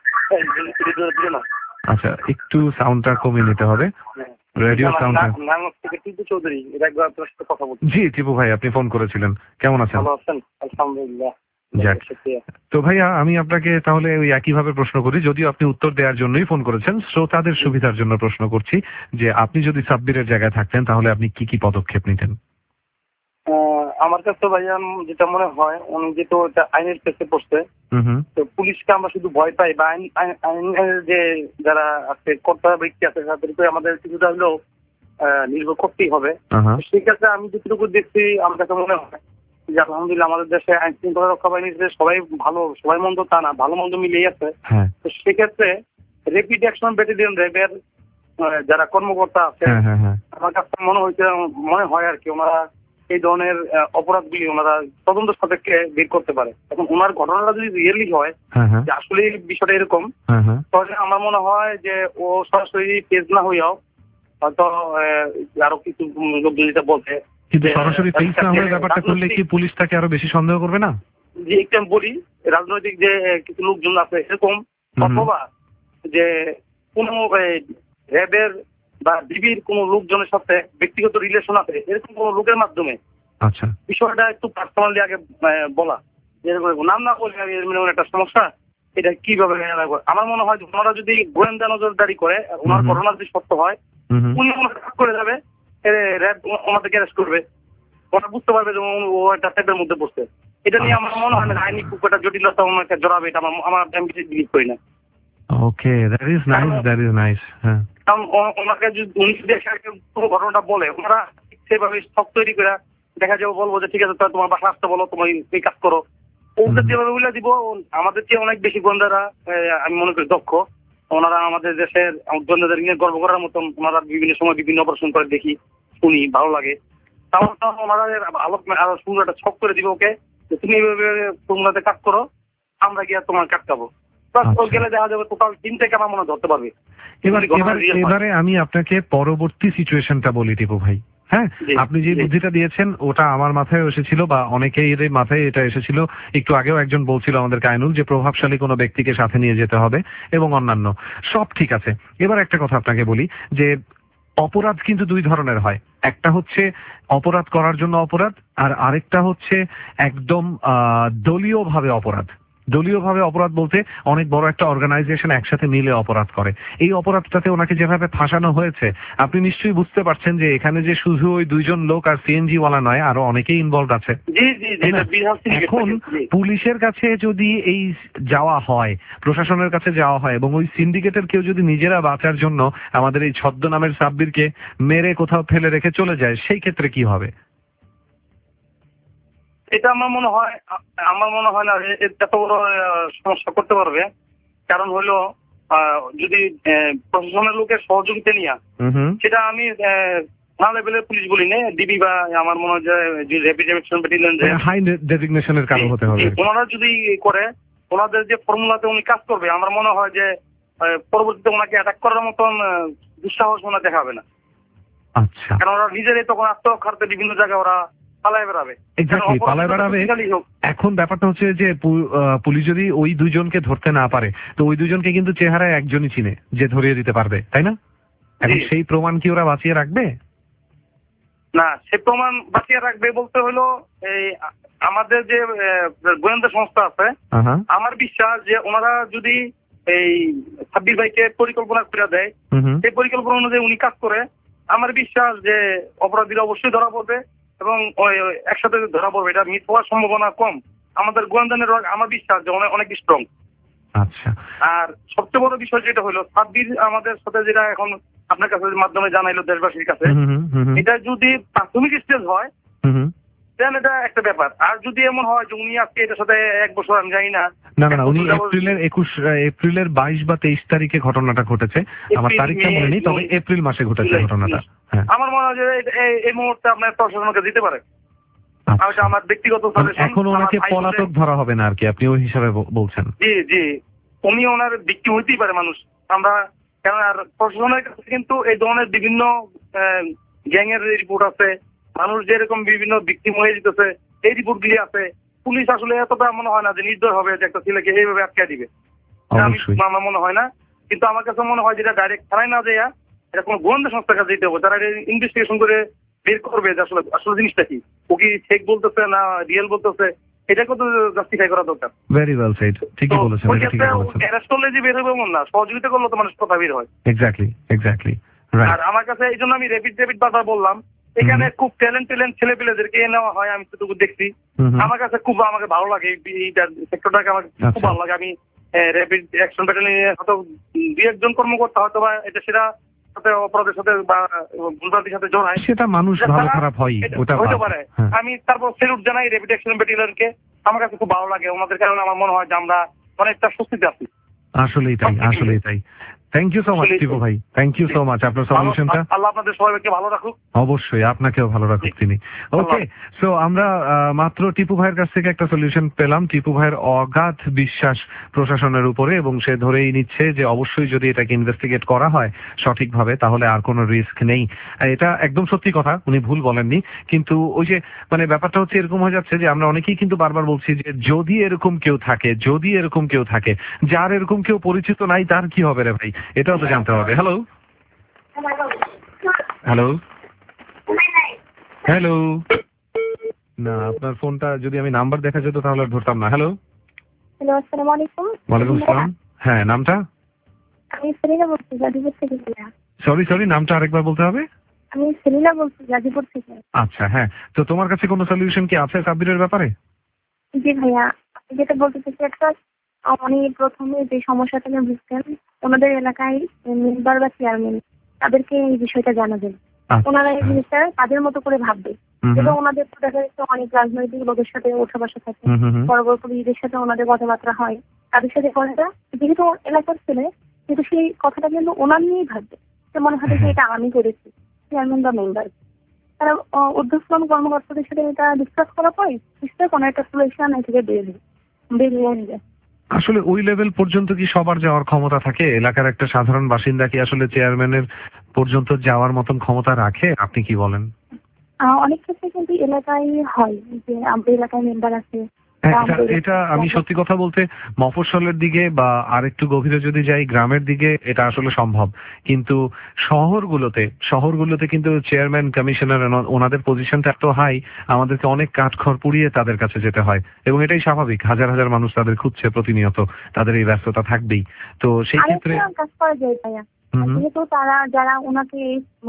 আচ্ছা, একটু সাউন্ডটা কমিয়ে নিতে হবে, রেডিও সাউন্ড।
টিপু চৌধুরী, কথা বলছি।
জি টিপু ভাই, আপনি ফোন করেছিলেন, কেমন আছেন?
ভালো আছেন? আলহামদুলিল্লাহ।
যাক, তো ভাইয়া আমি আপনাকে তাহলে ওই একইভাবে প্রশ্ন করি, যদিও আপনি উত্তর দেওয়ার জন্যই ফোন করেছেন, শ্রোতাদের সুবিধার জন্য প্রশ্ন করছি যে আপনি যদি সাব্বিরের জায়গায় থাকতেন তাহলে আপনি কি কি পদক্ষেপ নিতেন?
আমার কাছে ভাইয়া যেটা মনে হয়, উনি যেহেতু এটা আইনের কেসে পড়ছে, তো পুলিশকে আমরা শুধু ভয় পাই বা আইন আইনের যে যারা আছে কর্তা ব্যক্তি আছে তাদেরকে আমাদের কিছুটা হলেও নির্ভর করতেই হবে। সেই ক্ষেত্রে আমি যতটুকু দেখছি আমার কাছে মনে হয় যে আলহামদুলিল্লাহ আমাদের দেশে আইন শৃঙ্খলা রক্ষা বাহিনীতে সবাই ভালো, সবাই মন্দ তা না, ভালো মন্দ মিলেই আছে। তো সেক্ষেত্রে র্যাপিড অ্যাকশন ব্যাটালিয়ন র্যাবের যারা কর্মকর্তা আছে, আমার কাছে মনে হয়েছে মনে হয় আর কি, ওনারা এই ধরনের অপরাধগুলি ওনারা তদন্ত সাপেক্ষে বের করতে পারে। এখন ওনার ঘটনাটা যদি রিয়েলি হয় যে আসলে বিষয়টা এরকম, তাহলে আমার মনে হয় যে ও সরাসরি পেজ না হইয়াও হয়তো আরো কিছু লোকজন যেটা বলছে,
কিন্তু সরাসরি পেজ না হয়ে ব্যাপারটা করলে কি পুলিশ তাকে আরো বেশি সন্দেহ করবে না?
যে একটু আমি বলি, রাজনৈতিক যে কিছু লোকজন আছে এরকম, অথবা যে কোনো র্যাবের বা ডিবির কোন লোকজনের সাথে ব্যক্তিগত রিলেশন আছে এরকম কোন লোকের মাধ্যমে
আচ্ছা
বিষয়টা একটু পার্সোনালি আগে বলা, যেরকম নাম না বলে একটা সমস্যা, এটা কিভাবে আমার মনে হয় ওনারা যদি গোয়েন্দা নজরদারি করে, ওনার ঘটনা যদি সত্য হয়, উনি ওনাকে করে যাবে, র্যাব ওনাদেরকে অ্যারেস্ট করবে, ওরা বুঝতে পারবে যে ও একটা ট্যাপের মধ্যে বসছে। এটা নিয়ে আমার মনে হয় না আইনি খুব একটা জটিলতা ওনাকে জড়াবে, এটা আমার আমার আমি কিছু বিলিভ করি না।
Okay, that is nice, that is nice. হ্যাঁ,
কারণ ওনাকে যদি উনি যদি পুরো ঘটনাটা বলে, ওনারা সেভাবে স্টক তৈরি করে দেখা যাবে, বলবো যে ঠিক আছে তোমার বাসা আসতে বলো, তোমার এই কাজ করো, ওদের যেভাবে বলে দিব। আমাদের চেয়ে অনেক বেশি গোয়েন্দারা আমি মনে করি দক্ষ, ওনারা আমাদের দেশের গোয়েন্দাদের নিয়ে গর্ব করার মতন, ওনারা বিভিন্ন সময় বিভিন্ন অপারেশন করে দেখি, শুনি, ভালো লাগে। তাহলে ওনারা আলোক আরো সুন্দর একটা ছক করে দিব ওকে, তুমি এইভাবে তোমরাতে কাজ করো, আমরা গিয়ে তোমার কাটকাবো। গেলে দেখা যাবে টোটাল টিম থেকে আমার মনে ধরতে পারবে।
এবার এবারে আমি আপনাকে পরবর্তী সিচুয়েশনটা বলি টিপু ভাই। হ্যাঁ, আপনি যে বুদ্ধিটা দিয়েছেন ওটা আমার মাথায় এসেছিল, বা অনেকের মাথায় এটা এসেছিল। একটু আগেও একজন বলছিল আমাদের আইনুল যে প্রভাবশালী কোনো ব্যক্তিকে সাথে নিয়ে যেতে হবে এবং অন্যান্য সব ঠিক আছে। এবার একটা কথা আপনাকে বলি যে অপরাধ কিন্তু দুই ধরনের হয়, একটা হচ্ছে অপরাধ করার জন্য অপরাধ, আর আরেকটা হচ্ছে একদম আহ দলীয় ভাবে অপরাধ। দলীয় ভাবে অপরাধ বলতে অনেক বড় একটা অর্গানাইজেশন একসাথে মিলে অপরাধ করে। এই অপরাধটাতে ওনাকে যেভাবে ফাঁসানো হয়েছে, আপনি নিশ্চয়ই বুঝতে পারছেন যে এখানে যে শুধু ওই দুইজন লোক আর সিএনজি ওয়ালা নয়, আরো অনেকেই ইনভলভ আছে। এখন পুলিশের কাছে যদি এই যাওয়া হয়, প্রশাসনের কাছে যাওয়া হয়, এবং ওই সিন্ডিকেটের কেউ যদি নিজেরা বাঁচার জন্য আমাদের এই ছদ্মনামের সাব্বিরকে মেরে কোথাও ফেলে রেখে চলে যায়, সেই ক্ষেত্রে কি হবে?
এটা আমার মনে হয় আমার মনে হয় না এত বড় সমস্যা করতে পারবে। কারণ হলো যদি প্রশাসনের লোকের সহযোগিতা নিয়ে, সেটা আমি না লেভেলের পুলিশ বলি না, ডিবি বা আমার মনে হয় যে র্যাপিড অ্যাকশন ব্যাটালিয়ন
হাই ডেজিগনেশনের কারণ হতে হবে,
ওনারা যদি করে ওনাদের যে ফর্মুলাতে উনি কাজ করবে, আমার মনে হয় যে পরবর্তীতে ওনাকে অ্যাটাক করার মতন দুঃসাহস ওনার দেখাবে না।
আচ্ছা,
কারণ ওরা নিজেরাই তখন আত্মরক্ষার্থে বিভিন্ন জায়গায় ওরা পালায় বেড়াবে।
পালায় বেড়াবে। এখন ব্যাপারটা হচ্ছে যে পুলিশ যদি ওই দুজনকে ধরতে না পারে, তো ওই দুজনকে কিন্তু চেহারায় একজনই চিনে যে ধরিয়ে দিতে পারবে, তাই না? এখন সেই প্রমাণ কি ওরা বাঁচিয়ে রাখবে?
না, সে প্রমাণ বাঁচিয়ে রাখবে বলতে হলো এই আমাদের যে গোয়েন্দা সংস্থা আছে, আমার বিশ্বাস যে ওনারা যদি এই সাব্বির ভাইকে পরিকল্পনা করে দেয়, সেই পরিকল্পনা অনুযায়ী উনি কাজ করে, আমার বিশ্বাস যে অপরাধীরা অবশ্যই ধরা পড়বে এবং ওই একসাথে ধরা পড়বে। এটা মিস হওয়ার সম্ভাবনা কম। আমাদের গোয়েন্দা নেটওয়ার্ক আমার বিশ্বাস যে অনেক অনেক স্ট্রং।
আচ্ছা,
আর সবচেয়ে বড় বিষয় যেটা হলো সাব্বির আমাদের সাথে যেটা এখন আপনার কাছে মাধ্যমে জানাইলো দেশবাসীর কাছে, এটা যদি প্রাথমিক স্টেজ হয় দেন এটা একটা ব্যাপার। আর যদি এমন হয় যে উনি আজকে এটার সাথে এক বছর আমি জানি না,
না না উনি এপ্রিলের একুশ এপ্রিলের বাইশ বা তেইশ তারিখে ঘটনাটা ঘটেছে, আমার তারিখটা মনে নেই, তবে এপ্রিল মাসে ঘটেছে ঘটনাটা।
আমার মনে হয় যে এই মুহূর্তে আপনার প্রশাসনকে দিতে পারে। আমার ব্যক্তিগত
এখন ওনাকে পলাতক ধরা হবে না আর কি, আপনি ওই হিসাবে বলছেন?
জি জি, উনি ওনার ব্যক্তি হইতেই পারে মানুষ। আমরা কেন আর প্রশাসনের কাছে কিন্তু এই ধরনের বিভিন্ন গ্যাং এর রিপোর্ট আছে, মানুষ যেরকম বিভিন্ন ভিকটিম হয়ে যেতেছে এই রিপোর্ট গুলি আছে। পুলিশ আসলে এতটা মনে হয় না যে নির্দয় হবে যে একটা ছেলেকে এইভাবে আটকে দিবে, আমার মনে হয় না। কিন্তু আমার কাছে মনে হয় যেটা ডাইরেক্ট থানায় না দেয়া, এটা কোনো গোয়েন্দা সংস্থার কাছে দিতে হবে, তারা ইনভেস্টিগেশন করে বের করবে যে আসলে আসলে জিনিসটা কি, ও কি ফেক বলতেছে না রিয়েল বলতেছে, এটা কত জাস্টিফাই করা দরকার।
ভেরি ওয়েল সেড, ঠিকই বলেছেন।
ওই ক্ষেত্রে অ্যারেস্ট করলে যে বের হবে এমন না, সহযোগিতা করলে তো মানুষ কথা বের হয়।
Exactly exactly.
আর আমার কাছে এই জন্য আমি রেপিড রেপিড বারবার বললাম, এখানে খুব ট্যালেন্ট ট্যালেন্ট ছেলে পেলেদেরকে নেওয়া হয়, আমি সেটুকু দেখছি। আমার কাছে খুব আমাকে ভালো লাগে এই সেক্টরটাকে, আমার খুব ভালো লাগে। আমি র্যাপিড অ্যাকশন ব্যাটালিয়নে হয়তো দুই একজন কর্মকর্তা হয়তো বা এটা সেটা সাথে অপরাধের সাথে বা ভুলভ্রান্তির সাথে জড়ায়,
সেটা মানুষ ভালো খারাপ হয়, ওটা
হতে পারে। আমি তারপর স্যালুট জানাই র্যাপিড অ্যাকশন ব্যাটালিয়নকে, আমার কাছে খুব ভালো লাগে ওনাদের কারণে। আমার মনে হয় যে আমরা অনেকটা স্বস্তিতে আছি।
আসলেই তাই, আসলেই তাই। Thank you so much Tipu ভাই, থ্যাংক ইউ সো মাচ আপনার সলিউশনটা।
আল্লাহ আপনাদের সবাইকে ভালো রাখুক।
অবশ্যই আপনাকেও ভালো রাখুক তিনি। ওকে, সো আমরা মাত্র টিপু ভাইয়ের কাছ থেকে একটা সলিউশন পেলাম। টিপু ভাইয়ের অগাধ বিশ্বাস প্রশাসনের উপরে, এবং সে ধরেই নিচ্ছে যে অবশ্যই যদি এটাকে ইনভেস্টিগেট করা হয় সঠিকভাবে তাহলে আর কোনো রিস্ক নেই। এটা একদম সত্যি কথা, উনি ভুল বলেননি। কিন্তু ওই যে মানে ব্যাপারটা হচ্ছে এরকম হয়ে যাচ্ছে যে আমরা অনেকেই কিন্তু বারবার বলছি যে যদি এরকম কেউ থাকে, যদি এরকম কেউ থাকে, যার এরকম কেউ পরিচিত নাই তার কি হবে রে ভাই, এটাও তো জানতে হবে। হ্যালো হ্যালো হ্যালো, না আপনার ফোনটা যদি আমি নাম্বার দেখা যেত তাহলে ধরতাম না। হ্যালো
হ্যালো, আসসালামু আলাইকুম।
ওয়ালাইকুম আসসালাম। হ্যাঁ, নামটা?
আমি সেলিনা বলছি গাজীপুর থেকে।
সরি সরি নামটা আরেকবার বলতে হবে।
আমি সেলিনা বলছি গাজীপুর থেকে।
আচ্ছা, হ্যাঁ, তো তোমার কাছে কোনো সলিউশন কি আছে সাব্বিরের ব্যাপারে?
জি ভাইয়া, যেটা বলতে চাইছি, একটা উনি প্রথমে যে সমস্যাটা নিয়ে বুঝতেন, ওনাদের এলাকায় মেম্বার বা চেয়ারম্যান তাদেরকে এই বিষয়টা জানাবেন। ওনারা এই জিনিসটা তাদের মতো করে ভাববে, এবং ওনাদের তো দেখা যাচ্ছে অনেক রাজনৈতিক লোকের সাথে ওঠা বসা থাকে, বড় বড় পুলিশদের সাথে ওনাদের কথাবার্তা হয়, তাদের সাথে কথাটা যেহেতু এলাকার ছেলে, কিন্তু সেই কথাটা কিন্তু ওনার নিয়েই ভাববে, যে মনে হবে যে এটা আমি করেছি, চেয়ারম্যান বা মেম্বার। তারা ঊর্ধ্বতন কর্মকর্তাদের সাথে এটা ডিসকাস করার পরে নিশ্চয়ই কোনো একটা সলিউশন থেকে বেরিয়ে বেরিয়ে আসবে।
আসলে ওই লেভেল পর্যন্ত কি সবার যাওয়ার ক্ষমতা থাকে? এলাকার একটা সাধারণ বাসিন্দা কি আসলে চেয়ারম্যানের পর্যন্ত যাওয়ার মতন ক্ষমতা রাখে? আপনি কি বলেন?
অনেক ক্ষেত্রে কিন্তু এলাকায় হয় যে আমাদের এলাকায় মেম্বার আছে।
এটা আমি সত্যি কথা বলতে মফস্বলের দিকে বা আরেকটু গভীরে যদি যাই গ্রামের দিকে এটা আসলে সম্ভব, কিন্তু শহরগুলোতে শহরগুলোতে কিন্তু চেয়ারম্যান কমিশনার ওনাদের পজিশনটা এত হাই, আমাদেরকে অনেক কাঠখড় পুড়িয়ে তাদের কাছে যেতে হয়, এবং এটাই স্বাভাবিক। হাজার হাজার মানুষ তাদের খুঁজছে প্রতিনিয়ত, তাদের এই ব্যস্ততা থাকবেই। তো সেই ক্ষেত্রে
কাজ করা যায় ভাইয়া, যেহেতু তারা যারা ওনাকে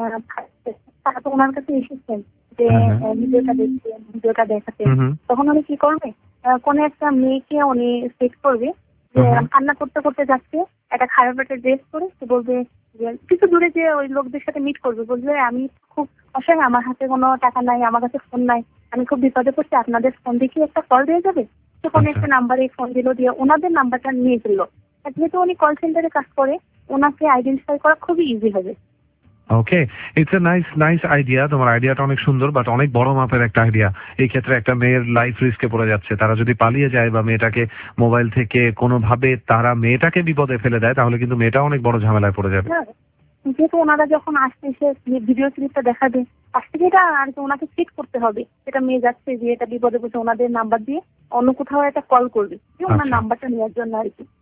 তারা তো ওনার কাছে এসেছেন যে ভিডিওটা দেখতে ভিডিওটা দেখাতে, তখন উনি কি করবে, কোন একটা মেয়েকে উনি সেট করবে যে কান্না করতে করতে যাচ্ছে, একটা খারাপ একটা ড্রেস করে, সে বলবে যে কিছু দূরে যে ওই লোকদের সাথে মিট করবে, বলবে আমি খুব অসহায়, আমার হাতে কোনো টাকা নাই, আমার কাছে ফোন নাই, আমি খুব বিপদে পড়ছি, আপনাদের ফোন দিয়ে কি একটা কল দিয়ে যাবে? সে কোনো একটা নাম্বারে ফোন দিল, দিয়ে ওনাদের নাম্বারটা নিয়ে ফেললো। যেহেতু উনি কল সেন্টারে কাজ করে, ওনাকে আইডেন্টিফাই করা খুবই ইজি হবে।
Okay, it's a nice nice idea. তোমার আইডিয়াটা অনেক সুন্দর, বাট অনেক বড় মাপের একটা আইডিয়া। এই ক্ষেত্রে একটা মেয়ের লাইফ রিস্কে পড়ে যাচ্ছে, তারা যদি পালিয়ে যায় বা মেয়েটাকে মোবাইল থেকে কোনোভাবে তারা মেয়েটাকে বিপদে ফেলে দেয়, তাহলে কিন্তু মেয়েটা অনেক বড় ঝামেলায় পড়ে যাবে।
যেহেতু ওনারা যখন আসছে সে ভিডিও ক্লিপটা দেখাবে, আজ থেকে এটা আর কি ওনাকে চেক করতে হবে, এটা মেয়ে যাচ্ছে যে এটা বিপদে পড়ছে, ওনাদের নাম্বার দিয়ে অন্য কোথাও একটা কল করবে, ওনার নাম্বারটা নেওয়ার জন্য আর কি।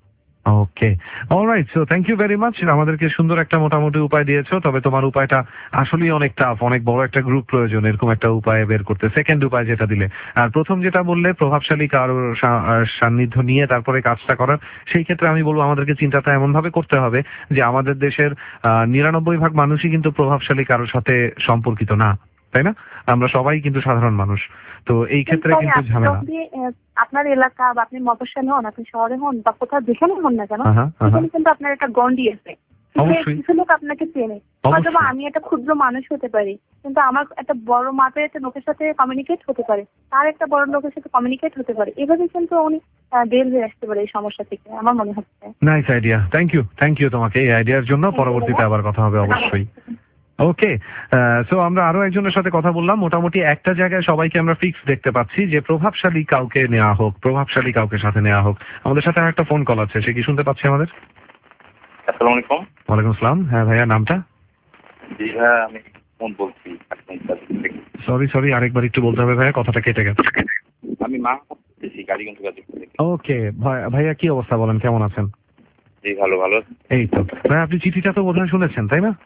Okay, alright, so thank you very much. আমাদেরকে সুন্দর একটা মোটামুটি উপায় দিয়েছো, তবে তোমার উপায়টা আসলেই অনেক টাফ, অনেক বড় একটা গ্রুপ প্রয়োজন এরকম একটা উপায় বের করতে। সেকেন্ড উপায় যেটা দিলে, আর প্রথম যেটা বললে প্রভাবশালী কারোর সান্নিধ্য নিয়ে তারপরে কাজটা করার, সেই ক্ষেত্রে আমি বলবো আমাদেরকে চিন্তাটা এমন ভাবে করতে হবে যে আমাদের দেশের আহ নিরানব্বই ভাগ মানুষই কিন্তু প্রভাবশালী কারোর সাথে সম্পর্কিত না, তাই না? আমরা সবাই কিন্তু সাধারণ মানুষ, তো এই ক্ষেত্রে কিন্তু ঝামেলা।
আপনার এলাকা বা আপনি মফস্বলে হন, আপনি শহরে হন বা কোথাও যেখানে হন না কেন, সেখানে কিন্তু আপনার একটা গন্ডি আছে, কিছু লোক আপনাকে চেনে। হয়তো বা আমি একটা ক্ষুদ্র মানুষ হতে পারি, কিন্তু আমার একটা বড় মাপের একটা লোকের সাথে কমিউনিকেট হতে পারে, তার একটা বড় লোকের সাথে কমিউনিকেট হতে পারে, এভাবে কিন্তু উনি বের হয়ে আসতে পারে এই সমস্যা থেকে, আমার মনে হচ্ছে।
Nice idea, thank you, thank you তোমাকে এই আইডিয়ার জন্য। পরবর্তীতে আবার কথা হবে অবশ্যই। ওকে, সো আমরা আরো একজনের সাথে কথা বললাম। মোটামুটি একটা জায়গায় সবাইকে আমরা ফিক্স দেখতে পাচ্ছি যে প্রভাবশালী কাউকে নেওয়া হোক, প্রভাবশালী কাউকে সাথে নেওয়া হোক। আমাদের সাথে একটা ফোন কল আছে, সে কি শুনতে পাচ্ছে আমাদের?
আসসালামু আলাইকুম।
ওয়ালাইকুম আসসালাম। হ্যাঁ ভাইয়া, নামটা?
জি ভাইয়া, আমি ফোন বলছি।
সরি সরি আরেকবার একটু বলতে হবে ভাইয়া, কথাটা কেটে গেছে।
আমি মা বলছি, গাড়িগঞ্জ গাজীপুর থেকে।
ওকে ভাইয়া, কি অবস্থা বলেন, কেমন আছেন?
জি ভালো ভালো।
এই তো ভাই, আপনি চিঠিটা তো বোধহয় শুনেছেন, তাই না?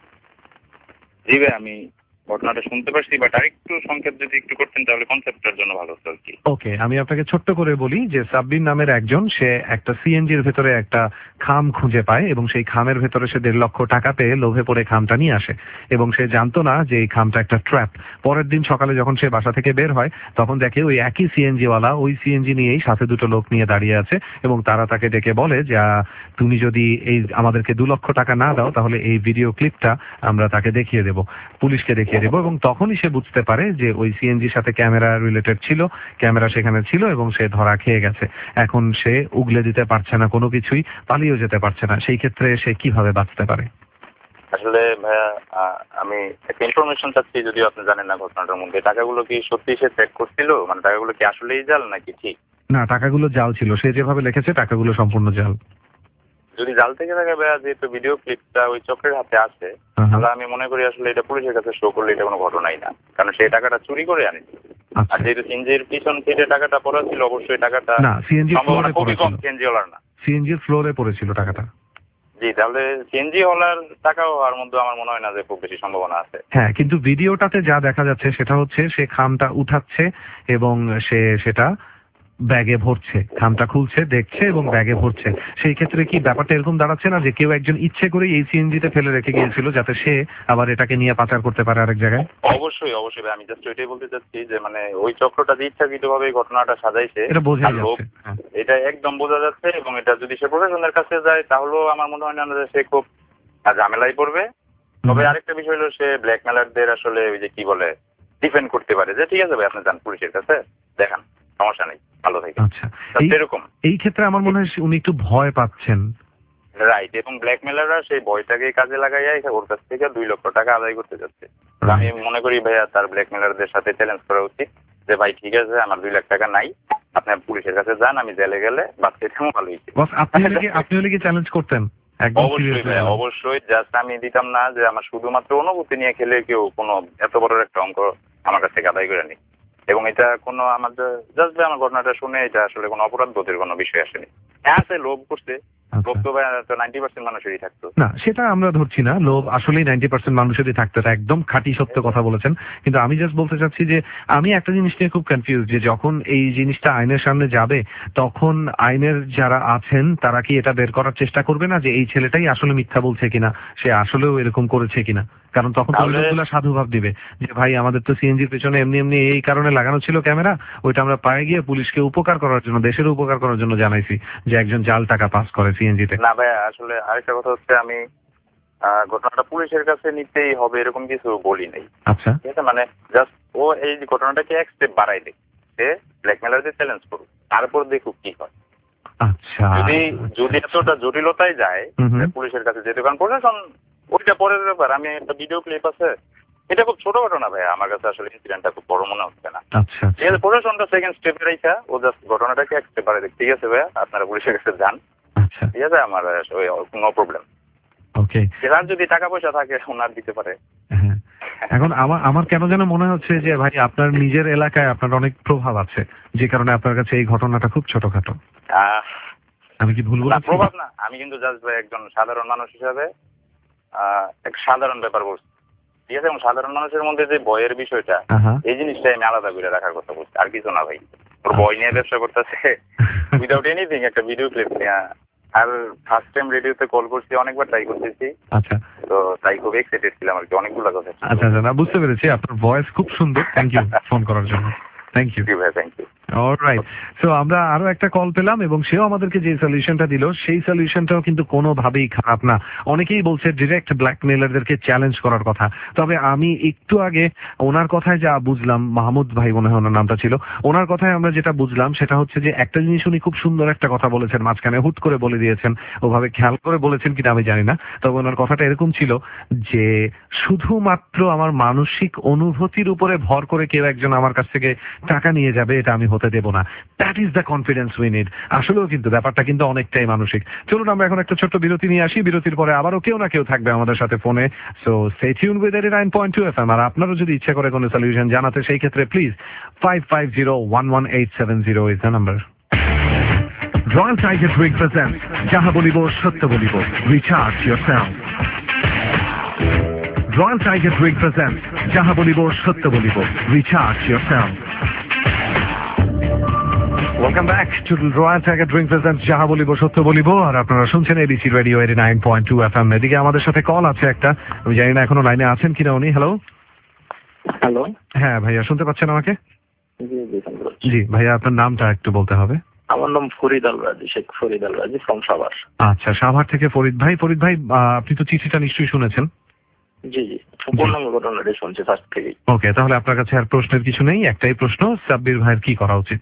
জি ভাই, আমি ঘটনাটা শুনতে পারছি, বাট আরেকটু সংক্ষেপ যদি একটু করতেন তাহলে কনসেপ্টটার জন্য ভালো হতো আর কি।
ওকে, আমি আপনাকে ছোট্ট করে বলি যে সাব্বির নামের একজন, সে একটা সিএনজির ভেতরে একটা খাম খুঁজে পায় এবং সেই খামের ভেতরে সে দেড় লক্ষ টাকা পেয়ে লোভে পড়ে খামটা নিয়ে আসে এবং সে জানতো না যে এই খামটা একটা ট্র্যাপ। পরের দিন সকালে যখন সে বাসা থেকে বের হয় তখন দেখে ওই একই সিএনজিওয়ালা ওই সিএনজি নিয়েই সাথে দুটো লোক নিয়ে দাঁড়িয়ে আছে এবং তারা তাকে ডেকে বলে যে তুমি যদি এই আমাদেরকে দু লক্ষ টাকা না দাও তাহলে এই ভিডিও ক্লিপটা আমরা তাকে দেখিয়ে দেবো, পুলিশকে দেখিয়ে দেবো। এবং তখনই সে বুঝতে পারে যে ওই সিএনজির সাথে ক্যামেরা রিলেটেড ছিল, ক্যামেরা সেখানে ছিল এবং সে ধরা খেয়ে গেছে। এখন সে উগলে দিতে পারছে না কোনো কিছুই, পালিয়েও যেতে পারছে না। সেই ক্ষেত্রে সে কিভাবে বাঁচতে পারে?
আসলে ভাইয়া, আমি একটা ইনফরমেশন চাচ্ছি, যদিও আপনি জানেন না ঘটনাটার মধ্যে। টাকাগুলো কি সত্যি সে চেক করছিল? মানে টাকাগুলো কি আসলেই জাল নাকি ঠিক?
না, টাকাগুলো জাল ছিল, সে যেভাবে লিখেছে টাকাগুলো সম্পূর্ণ জাল।
যদি জাল থেকে থাকে ভাইয়া, যেহেতু ভিডিও ক্লিপটা ওই চক্রের হাতে আছে, তাহলে আমি মনে করি আসলে এটা পুলিশের কাছে শো করলে এটা কোনো ঘটনাই না, কারণ সেই টাকাটা চুরি করে আনে। আর যেহেতু সিএনজির পিছন থেকে টাকাটা পড়া ছিল, অবশ্যই টাকাটা
না, সিএনজি
সম্ভাবনা খুবই কম সিএনজি ওলার না।
সিএনজির ফ্লোরে পড়েছিল টাকাটা।
জি, তাহলে সিএনজি ওলার টাকাও হওয়ার মধ্যে আমার মনে হয় না যে খুব বেশি সম্ভাবনা আছে।
হ্যাঁ, কিন্তু ভিডিওটাতে যা দেখা যাচ্ছে সেটা হচ্ছে সে খামটা উঠাচ্ছে এবং সে সেটা ব্যাগে ভরছে, খামটা খুলছে, দেখছে এবং ব্যাগে ভরছে। সেই ক্ষেত্রে কি ব্যাপারটা এরকম দাঁড়াচ্ছে না যে কেউ একজন ইচ্ছে করেই এই সিএনজিতে ফেলে রেখে গিয়েছিল যাতে সে আবার এটাকে নিয়ে পাচার করতে পারে আরেক জায়গায়?
অবশ্যই অবশ্যই, আমি জাস্ট ওইটাই বলতে চাচ্ছি যে মানে ওই চক্রটা যে ইচ্ছাকৃতভাবে এই ঘটনাটা সাজাইছে,
এটা বোঝা যাচ্ছে,
এটা একদম বোঝা যাচ্ছে। এবং এটা যদি সে প্রশাসনের কাছে যায় তাহলেও আমার মনে হয় না যে সে খুব ঝামেলায় পড়বে। তবে আরেকটা বিষয় হলো, সে ব্ল্যাকমেলারদের আসলে ওই যে কি বলে ডিফেন্ড করতে পারে যে ঠিক আছে ভাই, আপনি যান পুলিশের কাছে, দেখান, সমস্যা নেই, ভালো থাকে।
আচ্ছা,
এরকম এই
ক্ষেত্রে আমার মনে হয় উনি একটু ভয় পাচ্ছেন।
রাইট, এবং ব্ল্যাকমেলাররা সেই ভয়টাকে কাজে লাগাইয়া ওর কাছ থেকে দুই লক্ষ টাকা আদায় করতে যাচ্ছে। আমি মনে করি ভাইয়া তার ব্ল্যাকমেলারদের সাথে চ্যালেঞ্জ করা উচিত যে ভাই ঠিক আছে, আমার দুই লাখ টাকা নাই, আপনি পুলিশের কাছে যান, আমি জেলে গেলে বাচ্চা ভালো হয়েছে।
আপনি হলে কি চ্যালেঞ্জ করতেন?
অবশ্যই ভাই, অবশ্যই। জাস্ট আমি দিতাম না যে আমার শুধুমাত্র অনুভূতি নিয়ে খেলে কেউ কোনো এত বড় একটা অঙ্ক আমার কাছ থেকে আদায় করে নি। এবং এটা কোনো আমার জাস্ট আমার ঘটনাটা শুনে এটা আসলে কোনো অপরাধ বোধের কোনো বিষয় আসেনি। হ্যাঁ, আছে লোভ করছে, লোভ তো নাইনটি পার্সেন্ট মানুষেরই থাকতো।
না, সেটা আমরা ধরছি না, লোভ আসলেই নাইনটি পার্সেন্ট মানুষেরই থাকতো, একদম খাঁটি সত্য কথা বলেছেন। কিন্তু আমি জাস্ট বলতে চাচ্ছি যে আমি একটা জিনিস নিয়ে খুব কনফিউজ, যে যখন এই জিনিসটা আইনের সামনে যাবে তখন আইনের যারা আছেন তারা কি এটা বের করার চেষ্টা করবে না যে এই ছেলেটাই আসলে মিথ্যা বলছে কিনা, সে আসলেও এরকম করেছে কিনা? কারণ তখন তো লোকগুলা সাধুভাব দিবে যে ভাই আমাদের তো সিএনজির পেছনে এমনি এমনি এই কারণে লাগানো ছিল ক্যামেরা, ওইটা আমরা পায়ে গিয়ে পুলিশকে উপকার করার জন্য, দেশের উপকার করার জন্য জানাইছি যে একজন জাল টাকা পাস করে সিএনজিতে।
না ভাই, আসলে আরেকটা কথা হচ্ছে, আমি ঘটনাটা পুলিশের কাছে নিতেই হবে এরকম কিছু বলি নাই।
আচ্ছা,
ঠিক আছে, মানে জাস্ট ও এই ঘটনাটাকে এক স্টেপ বাড়াই দেয়, সে ব্ল্যাকমেলারদের চ্যালেঞ্জ করুক, তারপর দেখুক কি হয়।
আচ্ছা,
যদি যদি এতটা জটিলতায় যায় পুলিশের কাছে যেতে, কারণ প্রশাসন ওইটা পরের ব্যাপার। আমি একটা ভিডিও ক্লিপ আছে, এটা খুব ছোট ঘটনা ভাই, আমার কাছে আসলে ইনসিডেন্টটা খুব বড় মনে হচ্ছে না।
আচ্ছা,
ঠিক আছে, প্রশাসনটা সেকেন্ড স্টেপে রেখা ও জাস্ট ঘটনাটাকে এক স্টেপ বাড়াই দেখ, ঠিক আছে ভাইয়া আপনারা পুলিশের কাছে যান, ঠিক আছে, আমার নো প্রবলেম।
ওকে,
এবার যদি টাকা পয়সা থাকে ওনার দিতে পারে।
হ্যাঁ, এখন আমার আমার কেন যেন মনে হচ্ছে যে ভাই আপনার নিজের এলাকায় আপনার অনেক প্রভাব আছে, যে কারণে আপনার কাছে এই ঘটনাটা খুব ছোটখাটো। আমি কি ভুল
না
বলছি?
প্রভাব না, আমি কিন্তু জাস্ট ভাই একজন সাধারণ মানুষ হিসাবে আহ এক সাধারণ ব্যাপার বলছি, ঠিক আছে? এবং সাধারণ মানুষের মধ্যে যে ভয়ের বিষয়টা, এই জিনিসটাই আমি আলাদা করে রাখার কথা বলছি, আর কিছু না ভাই। ওর ভয় নিয়ে ব্যবসা করতেছে উইদাউট এনিথিং, একটা ভিডিও ক্লিপ নিয়ে। আর ফার্স্ট টাইম রেডিওতে কল করছি, অনেকবার ট্রাই করতেছি।
আচ্ছা,
তো তাই খুব এক্সাইটেড ছিলাম আর কি, অনেকগুলো কথা।
আচ্ছা আচ্ছা, না বুঝতে পেরেছি, আপনার ভয়েস খুব সুন্দর। থ্যাংক ইউ ফোন করার জন্য। থ্যাংক ইউ
ভাই, থ্যাংক ইউ।
অলরাইট, সো আমরা আরো একটা কল পেলাম এবং সেও আমাদেরকে যে সলিউশনটা দিল সেই সলিউশনটাও কিন্তু কোনোভাবেই খারাপ না। অনেকেই বলছে ডিরেক্ট ব্ল্যাকমেলারদেরকে চ্যালেঞ্জ করার কথা, তবে আমি একটু আগে ওনার কথায় যা বুঝলাম, মাহমুদ ভাই মনে হয় ওনার নামটা ছিল, ওনার কথায় আমরা যেটা বুঝলাম সেটা হচ্ছে যে একটা জিনিস উনি খুব সুন্দর একটা কথা বলেছেন, মাঝখানে হুট করে বলে দিয়েছেন, ওভাবে খেয়াল করে বলেছেন কিনা আমি জানি না, তবে ওনার কথাটা এরকম ছিল যে শুধুমাত্র আমার মানসিক অনুভূতির উপরে ভর করে কেউ একজন আমার কাছ থেকে টাকা নিয়ে যাবে এটা আমি হতে দেব না। That is the confidence we need. আসলেও কিন্তু ব্যাপারটা কিন্তু অনেকটাই মানসিক। চলুন আমরা এখন একটা ছোট্ট বিরতি নিয়ে আসি, বিরতির পরে আবারও কেউ না কেউ থাকবে আমাদের সাথে ফোনে। So stay tuned with ninety nine point two FM. আর আপনারও যদি ইচ্ছা করে কোনো সলিউশন জানাতে, সেই ক্ষেত্রে please five five zero one one eight seven zero is the number. Royal Tiger drink presents যাহা বলিব সত্য বলিব, recharge yourself. Royal Tiger drink presents যাহা বলিব সত্য বলিব, recharge yourself. Welcome back to Royal Tiger drink presents যাহা বলিব সত্য বলিব, আর আপনারা শুনছেন এবিসি রেডিও এইটি নাইন পয়েন্ট টু এফএম। এদিকে আমাদের সাথে কল আছে একটা, আমি জানি না এখনো লাইনে আছেন কিনা উনি। হ্যালো
হ্যালো,
হ্যাঁ ভাইয়া, শুনতে পাচ্ছেন আমাকে?
জি জি
জি ভাইয়া, আপনার নামটা একটু বলতে হবে।
আমার নাম ফরিদ আল রাজি, শেখ ফরিদ আল রাজি ফ্রম সাভার।
আচ্ছা, সাভার থেকে ফরিদ ভাই। ফরিদ ভাই, আপনি তো চিঠিটা নিশ্চয়ই শুনেছেন?
জি জি, পূর্ণাঙ্গ ঘটনাটা শুনছি ফার্স্ট থেকেই।
ওকে, তাহলে আপনার কাছে আর প্রশ্নের কিছু নেই, একটাই প্রশ্ন, সাব্বির ভাইয়ের কি করা উচিত?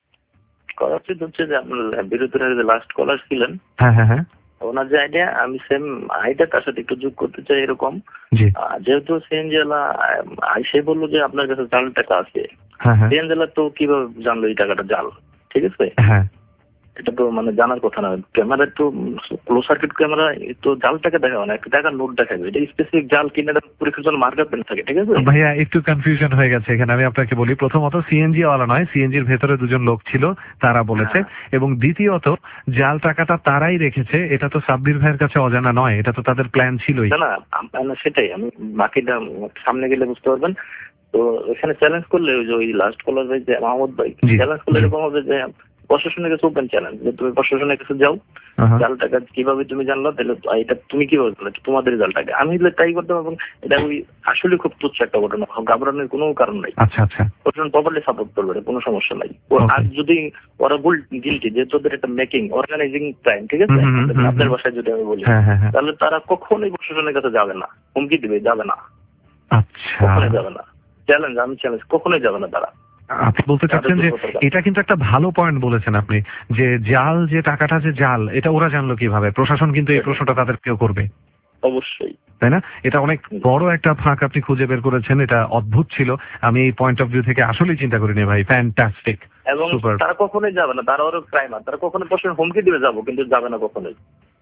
করা উচিত হচ্ছে যে আপনার বিরতির যে লাস্ট কলার ছিলেন,
হ্যাঁ হ্যাঁ হ্যাঁ,
ওনার যে আইডিয়া, আমি সেম আইডিয়া তার সাথে একটু যোগ করতে চাই। এরকম
জি,
যেহেতু সিএনজিওয়ালা সে বললো যে আপনার কাছে জাল টাকা আছে,
হ্যাঁ হ্যাঁ,
সিএনজিওয়ালা তো কিভাবে জানলো এই টাকাটা জাল? ঠিক আছে,
হ্যাঁ,
এটা তো মানে জানার কথা না। ক্যামেরা তো ক্লোজ সার্কিট ক্যামেরা তো জাল টাকা দেখাবে না, একটা টাকার নোট দেখাবে। এটা স্পেসিফিক জাল কিনা পরীক্ষার জন্য মার্কার পেন থাকে। ঠিক আছে
ভাইয়া, একটু কনফিউশন হয়ে গেছে এখানে, আমি আপনাকে বলি। প্রথমত সিএনজি ওয়ালা নয়, সিএনজির ভেতরে দুজন লোক ছিল, তারা বলেছে। এবং দ্বিতীয়ত জাল টাকাটা তারাই রেখেছে, এটা তো সাব্বির ভাইয়ের কাছে অজানা নয়, এটা তো তাদের প্ল্যান ছিলই।
না না, সেটাই আমি বাকিটা সামনে গেলে বুঝতে পারবেন। তো এখানে চ্যালেঞ্জ করলে ওই যে ওই লাস্ট কলার ভাই যে মাহমুদ ভাই চ্যালেঞ্জ করলে এরকম হবে যে প্রশাসনের কাছে ওপেন চ্যালেঞ্জ, যে তুমি প্রশাসনের কাছে যাও, জাল টাকা কিভাবে তুমি জানলো, তাহলে এটা তুমি কিভাবে জানলো তোমাদের জাল টাকা? আমি তাই করতাম। এবং এটা ওই আসলে খুব তুচ্ছ একটা ঘটনা, ঘাবড়ানোর কোনো কারণ নাই।
আচ্ছা আচ্ছা,
প্রশাসন প্রপারলি সাপোর্ট করবে, কোনো সমস্যা নাই। আর যদি ওরা ভুল গিলটি, যে তোদের একটা মেকিং অর্গানাইজিং ক্রাইম, ঠিক আছে, আপনার বাসায় যদি আমি বলি, তাহলে তারা কখনোই প্রশাসনের কাছে যাবে না, হুমকি দিবে, যাবে না, কখনোই যাবে না। চ্যালেঞ্জ, আমি চ্যালেঞ্জ, কখনোই যাবে না তারা।
আপনি বলতে চাচ্ছেন যে এটা কিন্তু একটা ভালো পয়েন্ট বলেছেন আপনি, যে জাল যে টাকাটা যে জাল, এটা ওরা জানলো কিভাবে? প্রশাসন কিন্তু এই প্রশ্নটা তাদের কেউ করবে
অবশ্যই,
তাই না? এটা অনেক বড় একটা ফাঁক আপনি খুঁজে বের করেছেন, এটা অদ্ভুত ছিল, আমি এই পয়েন্ট অফ ভিউ থেকে আসলেই চিন্তা করিনি ভাই। ফ্যান্টাস্টিক।
এবং তারা কখনোই যাবে না, তারা ওরা ক্রাইমার, তারা কখনোই প্রশাসন হুমকি দিবে যাবো, কিন্তু যাবে না কখনোই।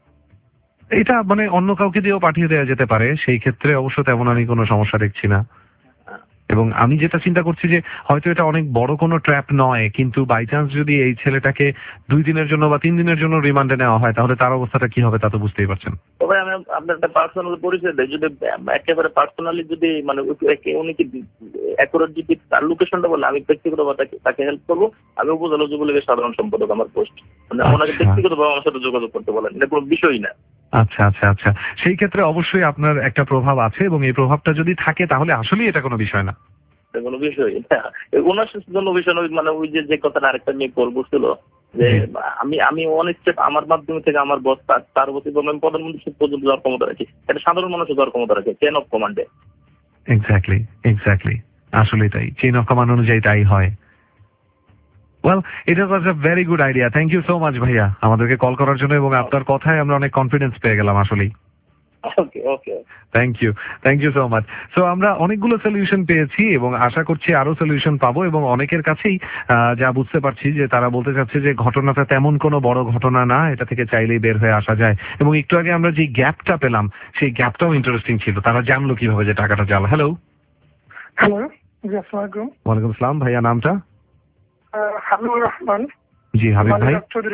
এটা মানে অন্য কাউকে দিয়েও পাঠিয়ে দেওয়া যেতে পারে, সেই ক্ষেত্রে অবশ্য তেমন আমি কোনো সমস্যা দেখছি না। এবং আমি যেটা চিন্তা করছি যে হয়তো এটা অনেক বড় কোনো ট্র্যাপ নয়, কিন্তু বাই চান্স যদি এই ছেলেটাকে দুই দিনের জন্য বা তিন দিনের জন্য রিমান্ডে নেওয়া হয়, তাহলে তার অবস্থাটা কি হবে তা তো বুঝতেই পারছেন।
তবে আমি আপনার একটা পার্সোনাল পরিচয় দেয়, যদি একেবারে পার্সোনালি যদি মানে উনি কি অ্যাকুরেট যদি তার লোকেশনটা বলে, আমি ব্যক্তিগতভাবে তাকে হেল্প করবো। আমি উপজেলা যুবলীগের সাধারণ সম্পাদক, আমার পোস্ট, মানে ওনাকে ব্যক্তিগতভাবে আমার সাথে যোগাযোগ করতে বলেন, এটা কোনো বিষয়ই না।
আচ্ছা আচ্ছা আচ্ছা, সেই ক্ষেত্রে অবশ্যই আপনার একটা প্রভাব আছে, এবং এই প্রভাবটা যদি থাকে তাহলে আসলেই এটা কোনো বিষয় না,
কোনো বিষয় না। ওনার জন্য বিষয় নয়, মানে ওই যে যে কথাটা আরেকটা মেয়ে কল করছিল যে আমি আমি অনেক স্টেপ আমার মাধ্যমে থেকে আমার বস তার প্রতি আমি প্রধানমন্ত্রী পর্যন্ত যাওয়ার ক্ষমতা রাখি, এটা সাধারণ মানুষের যাওয়ার ক্ষমতা রাখে, চেন অফ কমান্ডে।
এক্স্যাক্টলি এক্স্যাক্টলি, আসলেই তাই, চেইন অফ কমান্ড অনুযায়ী তাই হয়। ওয়েল, এটা was a very good idea. Thank you so much ভাইয়া আমাদেরকে কল করার জন্য, এবং আপনার কথায় আমরা অনেক কনফিডেন্স পেয়ে গেলাম আসলেই।
Okay okay,
thank you thank you so much. So আমরা অনেকগুলো সলিউশন পেয়েছি এবং আশা করছি আরো সলিউশন পাবো, এবং অনেকের কাছেই যা বুঝতে পারছি যে তারা বলতে চাচ্ছে যে ঘটনাটা তেমন কোনো বড় ঘটনা না, এটা থেকে চাইলেই বের হয়ে আসা যায়। এবং একটু আগে আমরা যে গ্যাপটা পেলাম, সেই গ্যাপটাও ইন্টারেস্টিং ছিল, তারা জানলো কিভাবে যে টাকাটা জাল। হ্যালো
হ্যালো, জি আসসালামু
ওয়ালাইকুম আসসালাম, ভাইয়া নামটা?
হাবিবুর রহমান।
জি হাবিব ভাই,
চৌধুরীপাড়া।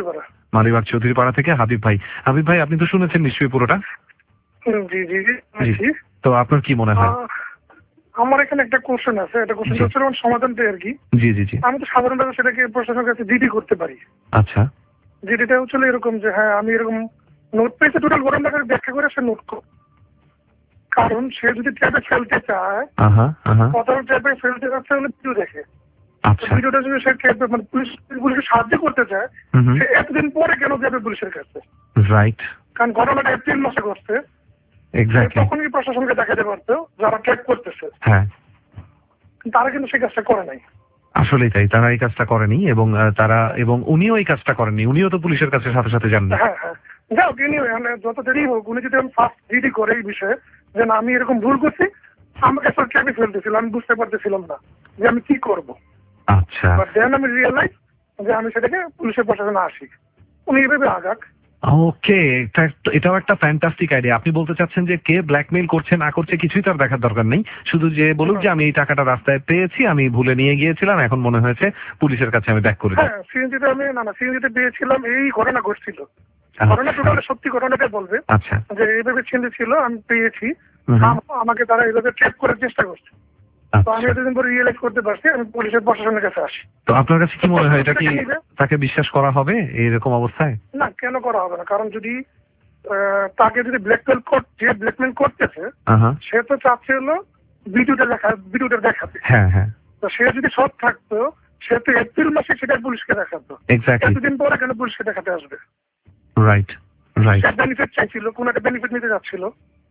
মালিবাগ চৌধুরীপাড়া থেকে হাবিব ভাই। হাবিব ভাই, আপনি তো শুনেছেন নিশ্চয়ই পুরোটা?
জি জি জি।
তো আপনার কি মনে হয়?
আমার এখানে একটা কোশ্চেন আছে, এটা কোশ্চেন হচ্ছে আমার সমাধানটা আর কি।
জি জি জি।
আমি তো সাধারণত সেটাকে প্রশাসনের কাছে জিডি করতে পারি।
আচ্ছা।
জিডিটা হচ্ছে এরকম যে হ্যাঁ আমি এরকম নোট পেয়েছি, টোটাল ঘটনাটা ব্যাখ্যা করে সে নোট করে। কারণ সে যদি ট্যাবে ফেলতে চায়, কত ট্যাবে ফেলতে চাচ্ছে হলে ভিডিও দেখে। ভিডিওটা যদি সে ট্যাবে মানে পুলিশ পুলিশকে সাহায্য করতে চায়, সে এতদিন পরে কেন যাবে পুলিশের কাছে?
রাইট।
কারণ ঘটনাটা এপ্রিল মাসে ঘটছে।
এক্স্যাক্টলি।
তখনই প্রশাসনকে দেখাতে পারতো যারা ট্র্যাক করতেছে।
হ্যাঁ।
তারা কিন্তু সেই কাজটা করে নাই।
আসলেই তাই, তারা এই কাজটা করেনি এবং তারা এবং উনিও এই কাজটা করেননি, উনিও তো পুলিশের কাছে সাথে সাথে যাননি।
হ্যাঁ হ্যাঁ, যাও তিনি যত দেরি হোক, উনি যদি ফার্স্ট জিডি করে এই বিষয়ে যে না আমি এরকম ভুল করছি, আমাকে সব ট্র্যাকে ফেলতেছিল, আমি বুঝতে পারতেছিলাম না যে আমি কি করবো।
আচ্ছা।
দেন আমি রিয়েলাইজ যে আমি সেটাকে পুলিশের প্রশাসনে আসি, উনি এভাবে আগাক।
ওকে, এটাও একটা ফ্যান্টাস্টিক আইডিয়া। আপনি বলতে চাচ্ছেন যে কে ব্ল্যাকমেইল করছে না করছে কিছুই তার দেখার দরকার নেই, শুধু যে বলুক যে আমি এই টাকাটা রাস্তায় পেয়েছি, আমি ভুলে নিয়ে গিয়েছিলাম, এখন মনে হয়েছে পুলিশের কাছে আমি ব্যাক করে দিই।
হ্যাঁ, সিএনজিতে আমি না না সিএনজিতে পেয়েছিলাম, এই ঘটনা ঘটছিল। ঘটনা টোটালি সত্যি ঘটনাটা বলবে।
আচ্ছা।
যে এইভাবে সিএনজি ছিল, আমি পেয়েছি, আমাকে তারা এইভাবে ট্র্যাক করার চেষ্টা করছে। তো আমি এতদিন পরে রিয়েলাইজ করতে পারছি, আমি পুলিশের প্রশাসনের কাছে আসি।
তো আপনার কাছে কি মনে হয়, এটা কি তাকে বিশ্বাস করা হবে এইরকম অবস্থায়?
না, কেন করা হবে না? কারণ যদি তাকে যদি ব্ল্যাকমেল যে ব্ল্যাকমেল করতেছে, সে তো চাচ্ছে হলো ভিডিওটা দেখা ভিডিওটা দেখাতে।
হ্যাঁ হ্যাঁ।
তো সে যদি সৎ থাকতো, সে তো এপ্রিল মাসে সেটা পুলিশকে দেখাতো।
এক্স্যাক্টলি।
এতদিন পরে কেন পুলিশকে দেখাতে আসবে?
Right right.
সে বেনিফিট চাইছিল, কোন একটা বেনিফিট নিতে যাচ্ছিল।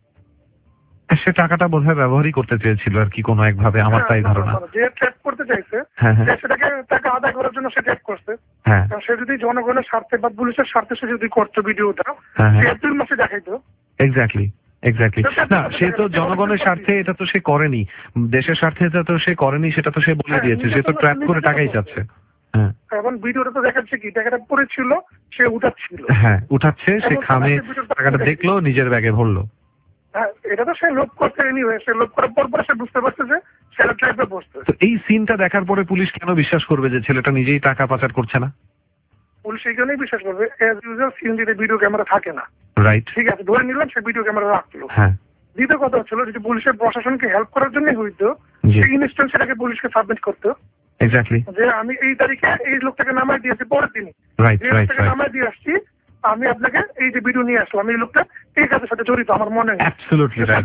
সে টাকাটা বোধহয় ব্যবহারই করতে চেয়েছিল আর কি কোনো একভাবে, আমার তাই ধারণা।
যে ট্র্যাক করতে চাইছে সেটাকে টাকা আদায় করার জন্য সে ট্র্যাক করছে। সে যদি জনগণের স্বার্থে বা পুলিশের স্বার্থে সে যদি করতো ভিডিওটা, সে এপ্রিল মাসে দেখাইতো।
Exactly exactly. না, সে তো জনগণের স্বার্থে এটা তো সে করেনি, দেশের স্বার্থে এটা তো সে করেনি, সেটা তো সে বলে দিয়েছে, সে তো ট্র্যাক করে টাকাই চাচ্ছে। হ্যাঁ,
এখন ভিডিওটা তো দেখাচ্ছে কি টাকাটা পড়েছিল, সে উঠাচ্ছিল।
হ্যাঁ, উঠাচ্ছে, সে খামে টাকাটা দেখলো, নিজের ব্যাগে ভরলো।
হ্যাঁ, এটা তো সে লোভ করছে, এনিওয়ে সে লোভ করার পর পর সে বুঝতে পারছে যে ছেলে ট্র্যাপে বসছে।
তো এই সিনটা দেখার পরে পুলিশ কেন বিশ্বাস করবে যে ছেলেটা নিজেই টাকা পাচার করছে না?
পুলিশ এইখানেই বিশ্বাস করবে, এজ ইউজুয়াল সিএনজিতে ভিডিও ক্যামেরা থাকে না।
রাইট।
ঠিক আছে, ধরে নিলাম সে ভিডিও ক্যামেরা রাখলো।
হ্যাঁ।
দ্বিতীয় কথা হচ্ছিল যদি পুলিশের প্রশাসনকে হেল্প করার জন্যই হইতো, সেই ইনস্ট্যান্ট সেটাকে পুলিশকে সাবমিট করতো।
এক্স্যাক্টলি।
যে আমি এই তারিখে এই লোকটাকে নামাই দিয়েছি, পরের দিনই
রাইট রাইট রাইট
নামাই দিয়ে আসছি, আমি আপনাকে এই যে ভিডিও নিয়ে আসলাম, এই লোকটা এই কাজের সাথে জড়িত, আমার মনে হয়।
Absolutely right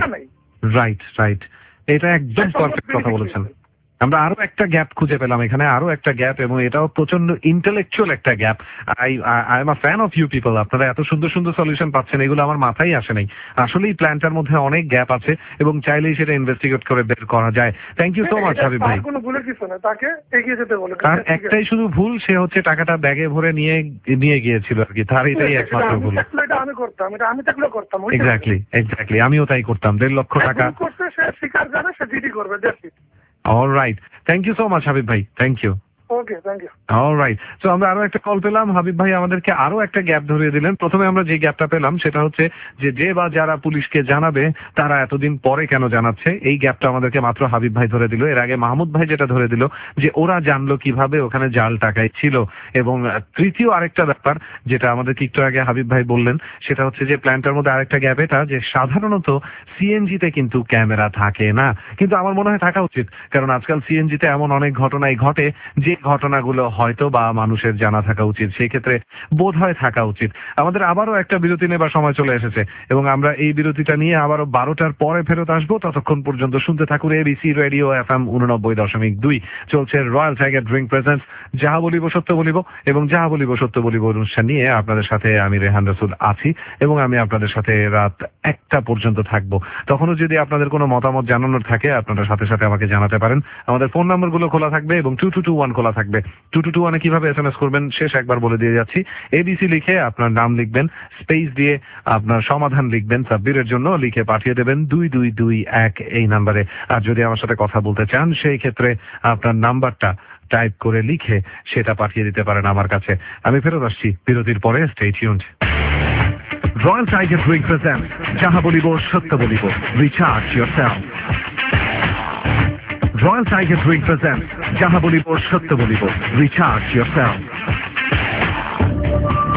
right right. এটা একদম পারফেক্ট কথা বলেছেন। আমরা আরো একটা গ্যাপ খুঁজে পেলাম এখানে, আরো একটা গ্যাপ, এবং এটাও প্রচন্ড ইন্টেলেকচুয়াল একটা gap. I I am a fan of you people. আপনারা এত সুন্দর সুন্দর সলিউশন পাচ্ছেন, এগুলো আমার মাথায় আসে নাই। আসলেই প্ল্যানটার মধ্যে অনেক গ্যাপ আছে এবং চাইলেই সেটা ইনভেস্টিগেট করে বের করা যায়। Thank you so much Habib ভাই।
কোনো ভুলের কিছু না, তাকে এগিয়ে যেতে বলে।
তার একটাই শুধু ভুল, সে হচ্ছে টাকাটা ব্যাগে ভরে নিয়ে নিয়ে গিয়েছিল আর কি, তার এটাই একমাত্র ভুল।
এটা আমি করতাম, এটা আমি থাকলেও করতাম।
এক্স্যাক্টলি এক্স্যাক্টলি, আমিও তাই করতাম। দেড় লক্ষ টাকা
করতে সে স্বীকার যাবে, সে জিডি করবে। That's it.
All right. Thank you so much, Habib bhai. Thank you.
Okay, thank you.
Alright. So আমরা আরো একটা কল পেলাম, হাবিব ভাই আমাদেরকে আরো একটা গ্যাপ ধরিয়ে দিলেন। প্রথমে আমরা যে গ্যাপটা পেলাম সেটা হচ্ছে যে যে বা যারা পুলিশকে জানাবে তারা এতদিন পরে কেন জানাচ্ছে, এই গ্যাপটা আমাদেরকে মাত্র হাবিব ভাই ধরে দিল। এর আগে মাহমুদ ভাই যেটা ধরে দিল যে ওরা জানলো কিভাবে ওখানে জাল টাকায় ছিল। এবং তৃতীয় আরেকটা ব্যাপার যেটা আমাদেরকে একটু আগে হাবিব ভাই বললেন সেটা হচ্ছে যে প্ল্যানটার মধ্যে আরেকটা গ্যাপ এটা যে সাধারণত সিএনজিতে কিন্তু ক্যামেরা থাকে না, কিন্তু আমার মনে হয় থাকা উচিত, কারণ আজকাল সিএনজিতে এমন অনেক ঘটনাই ঘটে যে ঘটনাগুলো হয়তো বা মানুষের জানা থাকা উচিত, সেই ক্ষেত্রে বোধ হয় থাকা উচিত। আমাদের আবারও একটা বিরতি নেবার সময় চলে এসেছে এবং আমরা এই বিরতিটা নিয়ে আবারও বারোটার পরে ফেরত আসবো। ততক্ষণ পর্যন্ত শুনতে থাকুন এবিসি রেডিও এফ এম উননব্বই দশমিক দুই। চলছে রয়্যাল টাইগার ড্রিঙ্ক প্রেজেন্টস যাহা বলিব সত্য বলিব, এবং যাহা বলিব সত্য বলিব অনুষ্ঠান নিয়ে আপনাদের সাথে আমি রেহান রাসুল আছি এবং আমি আপনাদের সাথে রাত একটা পর্যন্ত থাকবো। তখনও যদি আপনাদের কোনো মতামত জানানোর থাকে আপনারা সাথে সাথে আমাকে জানাতে পারেন। আমাদের ফোন নম্বরগুলো খোলা থাকবে এবং টু টু টু ওয়ান খোলা থাকবে। টু টু টু ওয়ানে কিভাবে এস এম এস করবেন শেষ একবার বলে দিয়ে যাচ্ছি। এবিসি লিখে আপনার নাম লিখবেন, স্পেস দিয়ে আপনার সমাধান লিখবেন, সাব্বিরের জন্য লিখে পাঠিয়ে দেবেন দুই দুই দুই এক এই নাম্বারে। আর যদি আমার সাথে কথা বলতে চান সেই ক্ষেত্রে আপনার নাম্বারটা টাইপ করে লিখে সেটা পাঠিয়ে দিতে পারেন আমার কাছে। আমি ফেরত আসছি বিরতির পরে। Stay tuned. Royal Tiger drink presents যাহা বলিব সত্য বলিব। Recharge yourself. Royal Tiger Drink presents যাহা বলিব সত্য বলিব। Recharge yourself.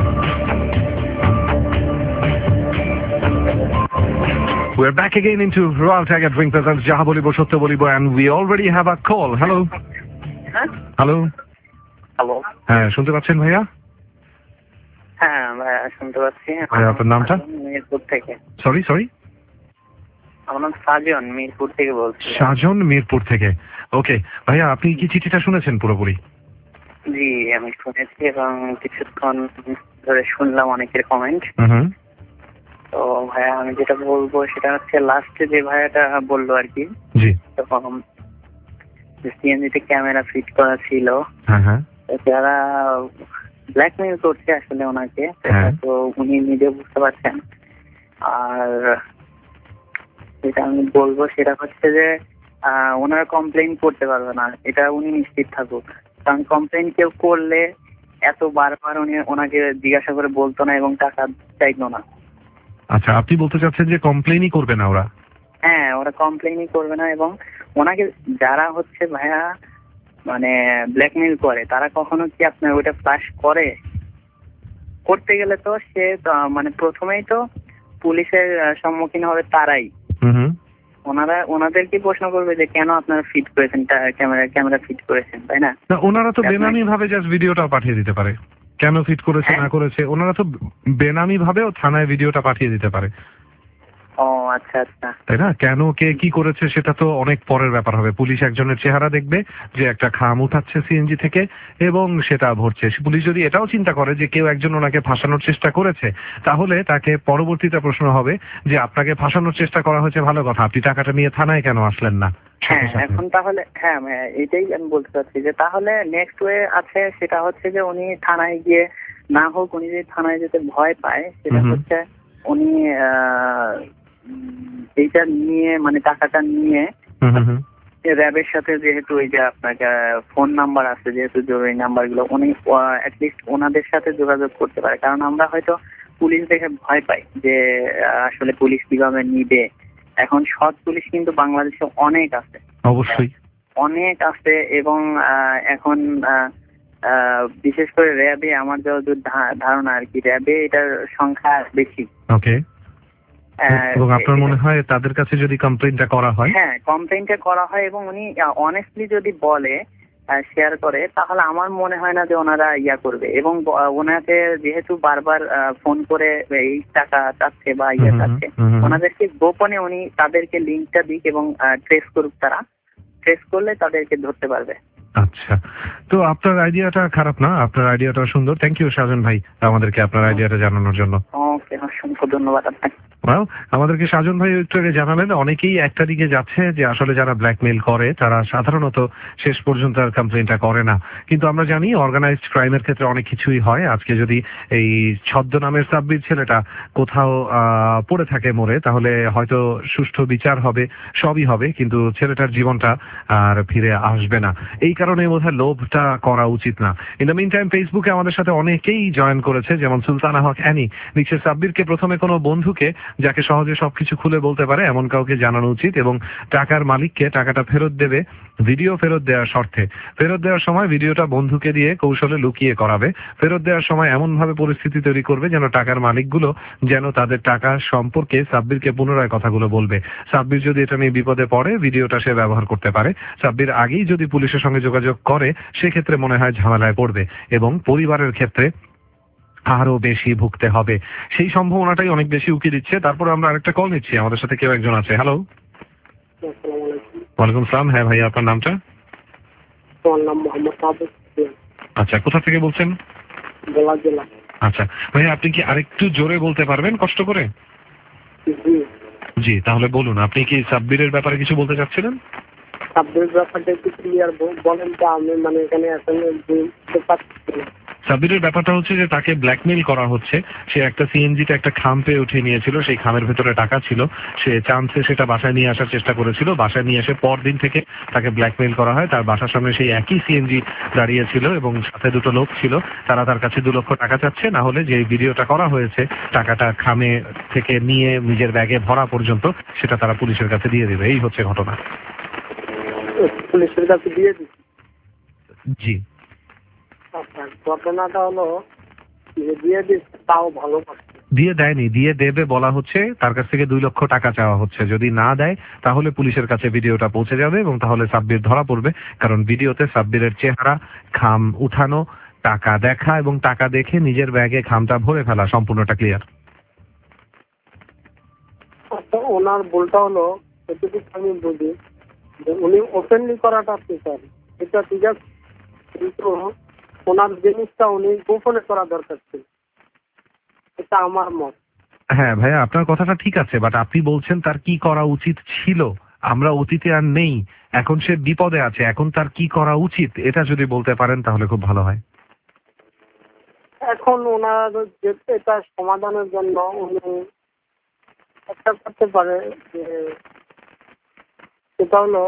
We're back again into Royal Tiger Drink Presents Jaha Bolibo Sotto Bolibo, and we already have a call. Hello. Hello.
Hello,
হ্যাঁ শুনতে পাচ্ছেন ভাইয়া?
হ্যাঁ ভাইয়া শুনতে পাচ্ছি।
ভাইয়া আপনার নামটা?
মিরপুর থেকে।
সরি সরি
আমার নাম সাজন, মিরপুর থেকে বলছি।
সাজন, মিরপুর থেকে। ওকে ভাইয়া, আপনি কি চিঠিটা শুনেছেন পুরোপুরি?
জি আমি শুনেছি এবং কিছুক্ষণ ধরে শুনলাম অনেকের কমেন্ট। তো ভাইয়া আমি যেটা বলবো সেটা হচ্ছে লাস্টে যে ভাইয়াটা বললো আর কি,
জি
তখন সিএনজিতে ক্যামেরা ফিট করা ছিল,
হ্যাঁ হ্যাঁ,
যারা ব্ল্যাকমেইল করছে আসলে ওনাকে, সেটা তো উনি নিজে বুঝতে পারছেন। আর যেটা আমি বলবো সেটা হচ্ছে যে ওনারা কমপ্লেইন করতে পারবে না, এটা উনি নিশ্চিত থাকুক। কারণ কমপ্লেইন কেউ করলে এত বারবার উনি ওনাকে জিজ্ঞাসা করে বলতো না এবং টাকা চাইতো না।
আচ্ছা, আপনি বলতে চাচ্ছেন যে কমপ্লেইনই করবে না ওরা?
হ্যাঁ, ওরা কমপ্লেইনই করবে না এবং ওনাকে যারা হচ্ছে ভাইয়া মানে ব্ল্যাকমেইল করে তারা কখনো কি আপনার ওইটা ফ্ল্যাশ করে? করতে গেলে তো সে মানে প্রথমেই তো পুলিশের সম্মুখীন হবে তারাই। ওনারা ওনাদেরকে প্রশ্ন করবে যে কেন আপনারা ফিট করেছেন ক্যামেরা ক্যামেরা ফিট করেছেন, তাই না?
ওনারা তো বেনামি ভাবে জাস্ট ভিডিওটা পাঠিয়ে দিতে পারে, কেন ফিট করেছে না করেছে ওনারা তো বেনামি ভাবেও থানায় ভিডিওটা পাঠিয়ে দিতে পারে।
ও আচ্ছা আচ্ছা,
তাই না? কেন কে কি করেছে সেটা তো অনেক পরের ব্যাপার হবে। পুলিশ একজনের চেহারা দেখবে যে একটা খাম উঠাচ্ছে সিএনজি থেকে এবং সেটা ভরছে। পুলিশ যদি এটাও চিন্তা করে যে কেউ একজন ওনাকে ফাঁসানোর চেষ্টা করেছে, তাহলে তাকে পরবর্তীতে প্রশ্ন হবে যে আপনাকে ফাঁসানোর চেষ্টা করা হয়েছে, ভালো কথা, আপনি টাকাটা নিয়ে থানায় কেন আসলেন না?
হ্যাঁ এখন তাহলে হ্যাঁ এটাই আমি বলতে চাচ্ছি যে তাহলে নেক্সট ওয়ে আছে, সেটা হচ্ছে যে উনি থানায় গিয়ে না হোক, উনি যদি থানায় যেতে ভয় পায় সেটা হচ্ছে উনি এইটা নিয়ে মানে টাকাটা নিয়ে র্যাবের সাথে, যেহেতু ওই যে আপনাকে ফোন নাম্বার আছে, যেহেতু জরুরি নাম্বার গুলো, উনি অ্যাটলিস্ট ওনাদের সাথে যোগাযোগ করতে পারে। কারণ আমরা হয়তো পুলিশ দেখে ভয় পাই যে আসলে পুলিশ কিভাবে নিবে। এখন সৎ পুলিশ কিন্তু বাংলাদেশে অনেক আছে,
অবশ্যই
অনেক আছে এবং এখন বিশেষ করে র্যাবে আমার যতদূর ধারণা আর কি, র্যাবে এটার সংখ্যা বেশি।
ওকে, এবং আপনার মনে হয় তাদের কাছে যদি কমপ্লেইনটা করা হয়?
হ্যাঁ, কমপ্লেইনটা করা হয় এবং উনি অনেস্টলি যদি বলে, শেয়ার করে, তাহলে আমার মনে হয় না যে ওনারা ইয়া করবে। এবং ওনাকে যেহেতু বারবার ফোন করে এই টাকা চাচ্ছে বা ইয়া চাচ্ছে, ওনাদেরকে গোপনে উনি তাদেরকে লিঙ্কটা দিক এবং ট্রেস করুক, তারা ট্রেস করলে তাদেরকে ধরতে পারবে।
আচ্ছা, তো আপনার আইডিয়াটা খারাপ না, আপনার আইডিয়াটা সুন্দর। থ্যাংক ইউ সাজন ভাই আমাদেরকে আপনার আইডিয়াটা জানানোর জন্য।
ওকে, অসংখ্য ধন্যবাদ আপনাকে।
আমাদেরকে সাজন ভাই একটু আগে জানালেন অনেকেই একটা দিকে যাচ্ছে যে আসলে যারা ব্ল্যাকমেইল করে তারা সাধারণত শেষ পর্যন্ত আর কমপ্লেইনটা করে না, কিন্তু আমরা জানি অর্গানাইজড ক্রাইমের ক্ষেত্রে অনেক কিছুই হয়। আজকে যদি এই ছদ্মনামের সাব্বির ছেলেটা কোথাও পড়ে থাকে মরে, তাহলে হয়তো সুষ্ঠু বিচার হবে, সবই হবে, কিন্তু ছেলেটার জীবনটা আর ফিরে আসবে না। এই কারণে বোধহয় লোভটা করা উচিত না। ইন দ্য মিন টাইম ফেসবুকে আমাদের সাথে অনেকেই জয়েন করেছে, যেমন সুলতানা হক অ্যানি লিখছে, সাব্বিরকে প্রথমে কোনো বন্ধুকে যাকে সহজে সবকিছু খুলে বলতে পারে এমন কাউকে জানানো উচিত এবং টাকার মালিককে টাকাটা ফেরত দেবে ভিডিও ফেরত দেওয়ার শর্তে। ফেরত দেওয়ার সময় ভিডিওটা বন্ধুকে দিয়ে কৌশলে লুকিয়ে করাবে। ফেরত দেওয়ার সময় এমন ভাবে পরিস্থিতি তৈরি করবে যেন টাকার মালিকগুলো যেন তাদের টাকা সম্পর্কে সাব্বিরকে পুনরায় কথাগুলো বলবে। সাব্বির যদি এটা নিয়ে বিপদে পড়ে ভিডিওটা সে ব্যবহার করতে পারে। সাব্বির আগেই যদি পুলিশের সঙ্গে যোগাযোগ করে সেক্ষেত্রে মনে হয় ঝামেলায় পড়বে এবং পরিবারের ক্ষেত্রে আরো বেশি ভুগতে হবে, সেই সম্ভাবনাটাই অনেক বেশি উকি দিচ্ছে। তারপর আমরা আরেকটা কল নিচ্ছি, আমাদের সাথে কেউ একজন আছে। হ্যালো, ওয়ালাইকুম সালাম। হ্যাঁ ভাইয়া, আপনার নামটা?
আমার নাম মোহাম্মদ সাবেক।
আচ্ছা, কোথা থেকে বলছেন?
জেলা জেলা।
আচ্ছা ভাইয়া, আপনি কি আরেকটু জোরে বলতে পারবেন কষ্ট করে?
জি
জি, তাহলে বলুন, আপনি কি সাব্বিরের ব্যাপারে কিছু বলতে চাচ্ছিলেন?
সাব্বিরের ব্যাপারটা একটু ক্লিয়ার বলেন তো, আমি মানে এখানে আসলে বুঝতে পারছি না।
সাব্বিরের ব্যাপারটা হচ্ছে যে তাকে ব্ল্যাকমেইল করা হচ্ছে। সে একটা সিএনজিতে একটা খাম পেয়ে উঠে নিয়েছিল, সেই খামের ভেতরে টাকা ছিল, সে চান্সে সেটা বাসায় নিয়ে আসার চেষ্টা করেছিল। বাসায় নিয়ে এসে পরদিন থেকে তাকে ব্ল্যাকমেইল করা হয়। তার বাসার সামনে সেই একই সিএনজি দাঁড়িয়ে ছিল এবং সাথে দুটো লোক ছিল, তারা তার কাছে দু লক্ষ টাকা চাচ্ছে, না হলে যে ভিডিওটা করা হয়েছে টাকাটা খামে থেকে নিয়ে নিজের ব্যাগে ভরা পর্যন্ত সেটা তারা পুলিশের কাছে দিয়ে দেবে। এই হচ্ছে ঘটনা।
পুলিশের কাছে দিয়ে দিচ্ছি?
জি।
আচ্ছা, ঘটনাটা হলো দিয়ে দিচ্ছে, তাও ভালো করছে।
দিয়ে দেয়নি, দিয়ে দেবে বলা হচ্ছে, তার কাছ থেকে দুই লক্ষ টাকা চাওয়া হচ্ছে। যদি না দেয় তাহলে পুলিশের কাছে ভিডিওটা পৌঁছে যাবে এবং তাহলে সাব্বির ধরা পড়বে, কারণ ভিডিওতে সাব্বিরের চেহারা, খাম উঠানো, টাকা দেখা এবং টাকা দেখে নিজের ব্যাগে খামটা ভরে ফেলা, সম্পূর্ণটা ক্লিয়ার।
ওনার ভুলটা হলো এটুকু আমি বুঝি যে উনি ওপেনলি করাটা ঠিক আছে, এটা ঠিক আছে, কিন্তু ওনার জিনিসটা উনি গোপনে করা দরকার ছিল, এটা আমার মত।
হ্যাঁ ভাইয়া, আপনার কথাটা ঠিক আছে, বাট আপনি বলছেন তার কি করা উচিত ছিল। আমরা অতীতে আর নেই, এখন সে বিপদে আছে, এখন তার কি করা উচিত এটা যদি বলতে পারেন তাহলে খুব ভালো হয়।
এখন ওনার এটা সমাধানের জন্য উনি একটা করতে পারে যে সেটা হলো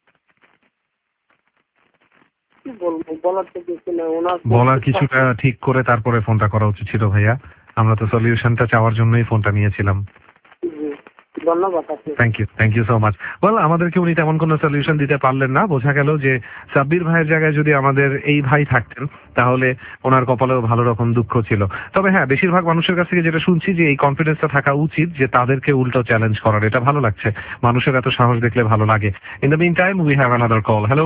কি বলবো, বলার তো কিছু নেই। ওনার
বলার কিছুটা ঠিক করে তারপরে ফোনটা করা উচিত ছিল ভাইয়া। আমরা তো সলিউশনটা চাওয়ার জন্যই ফোনটা নিয়েছিলাম।
ধন্যবাদ।
Thank you, thank you so much. Well, আমাদেরকে উনি তেমন কোনো সলিউশন দিতে পারলেন না। বোঝা গেল যে সাব্বির ভাইয়ের জায়গায় যদি আমাদের এই ভাই থাকতেন তাহলে ওনার কপালেও ভালো রকম দুঃখ ছিল। তবে হ্যাঁ, বেশিরভাগ মানুষের কাছ থেকে যেটা শুনছি যে এই কনফিডেন্সটা থাকা উচিত যে তাদেরকে উল্টো চ্যালেঞ্জ করার, এটা ভালো লাগছে। মানুষের এত সাহস দেখলে ভালো লাগে। In the meantime we have another call. Hello.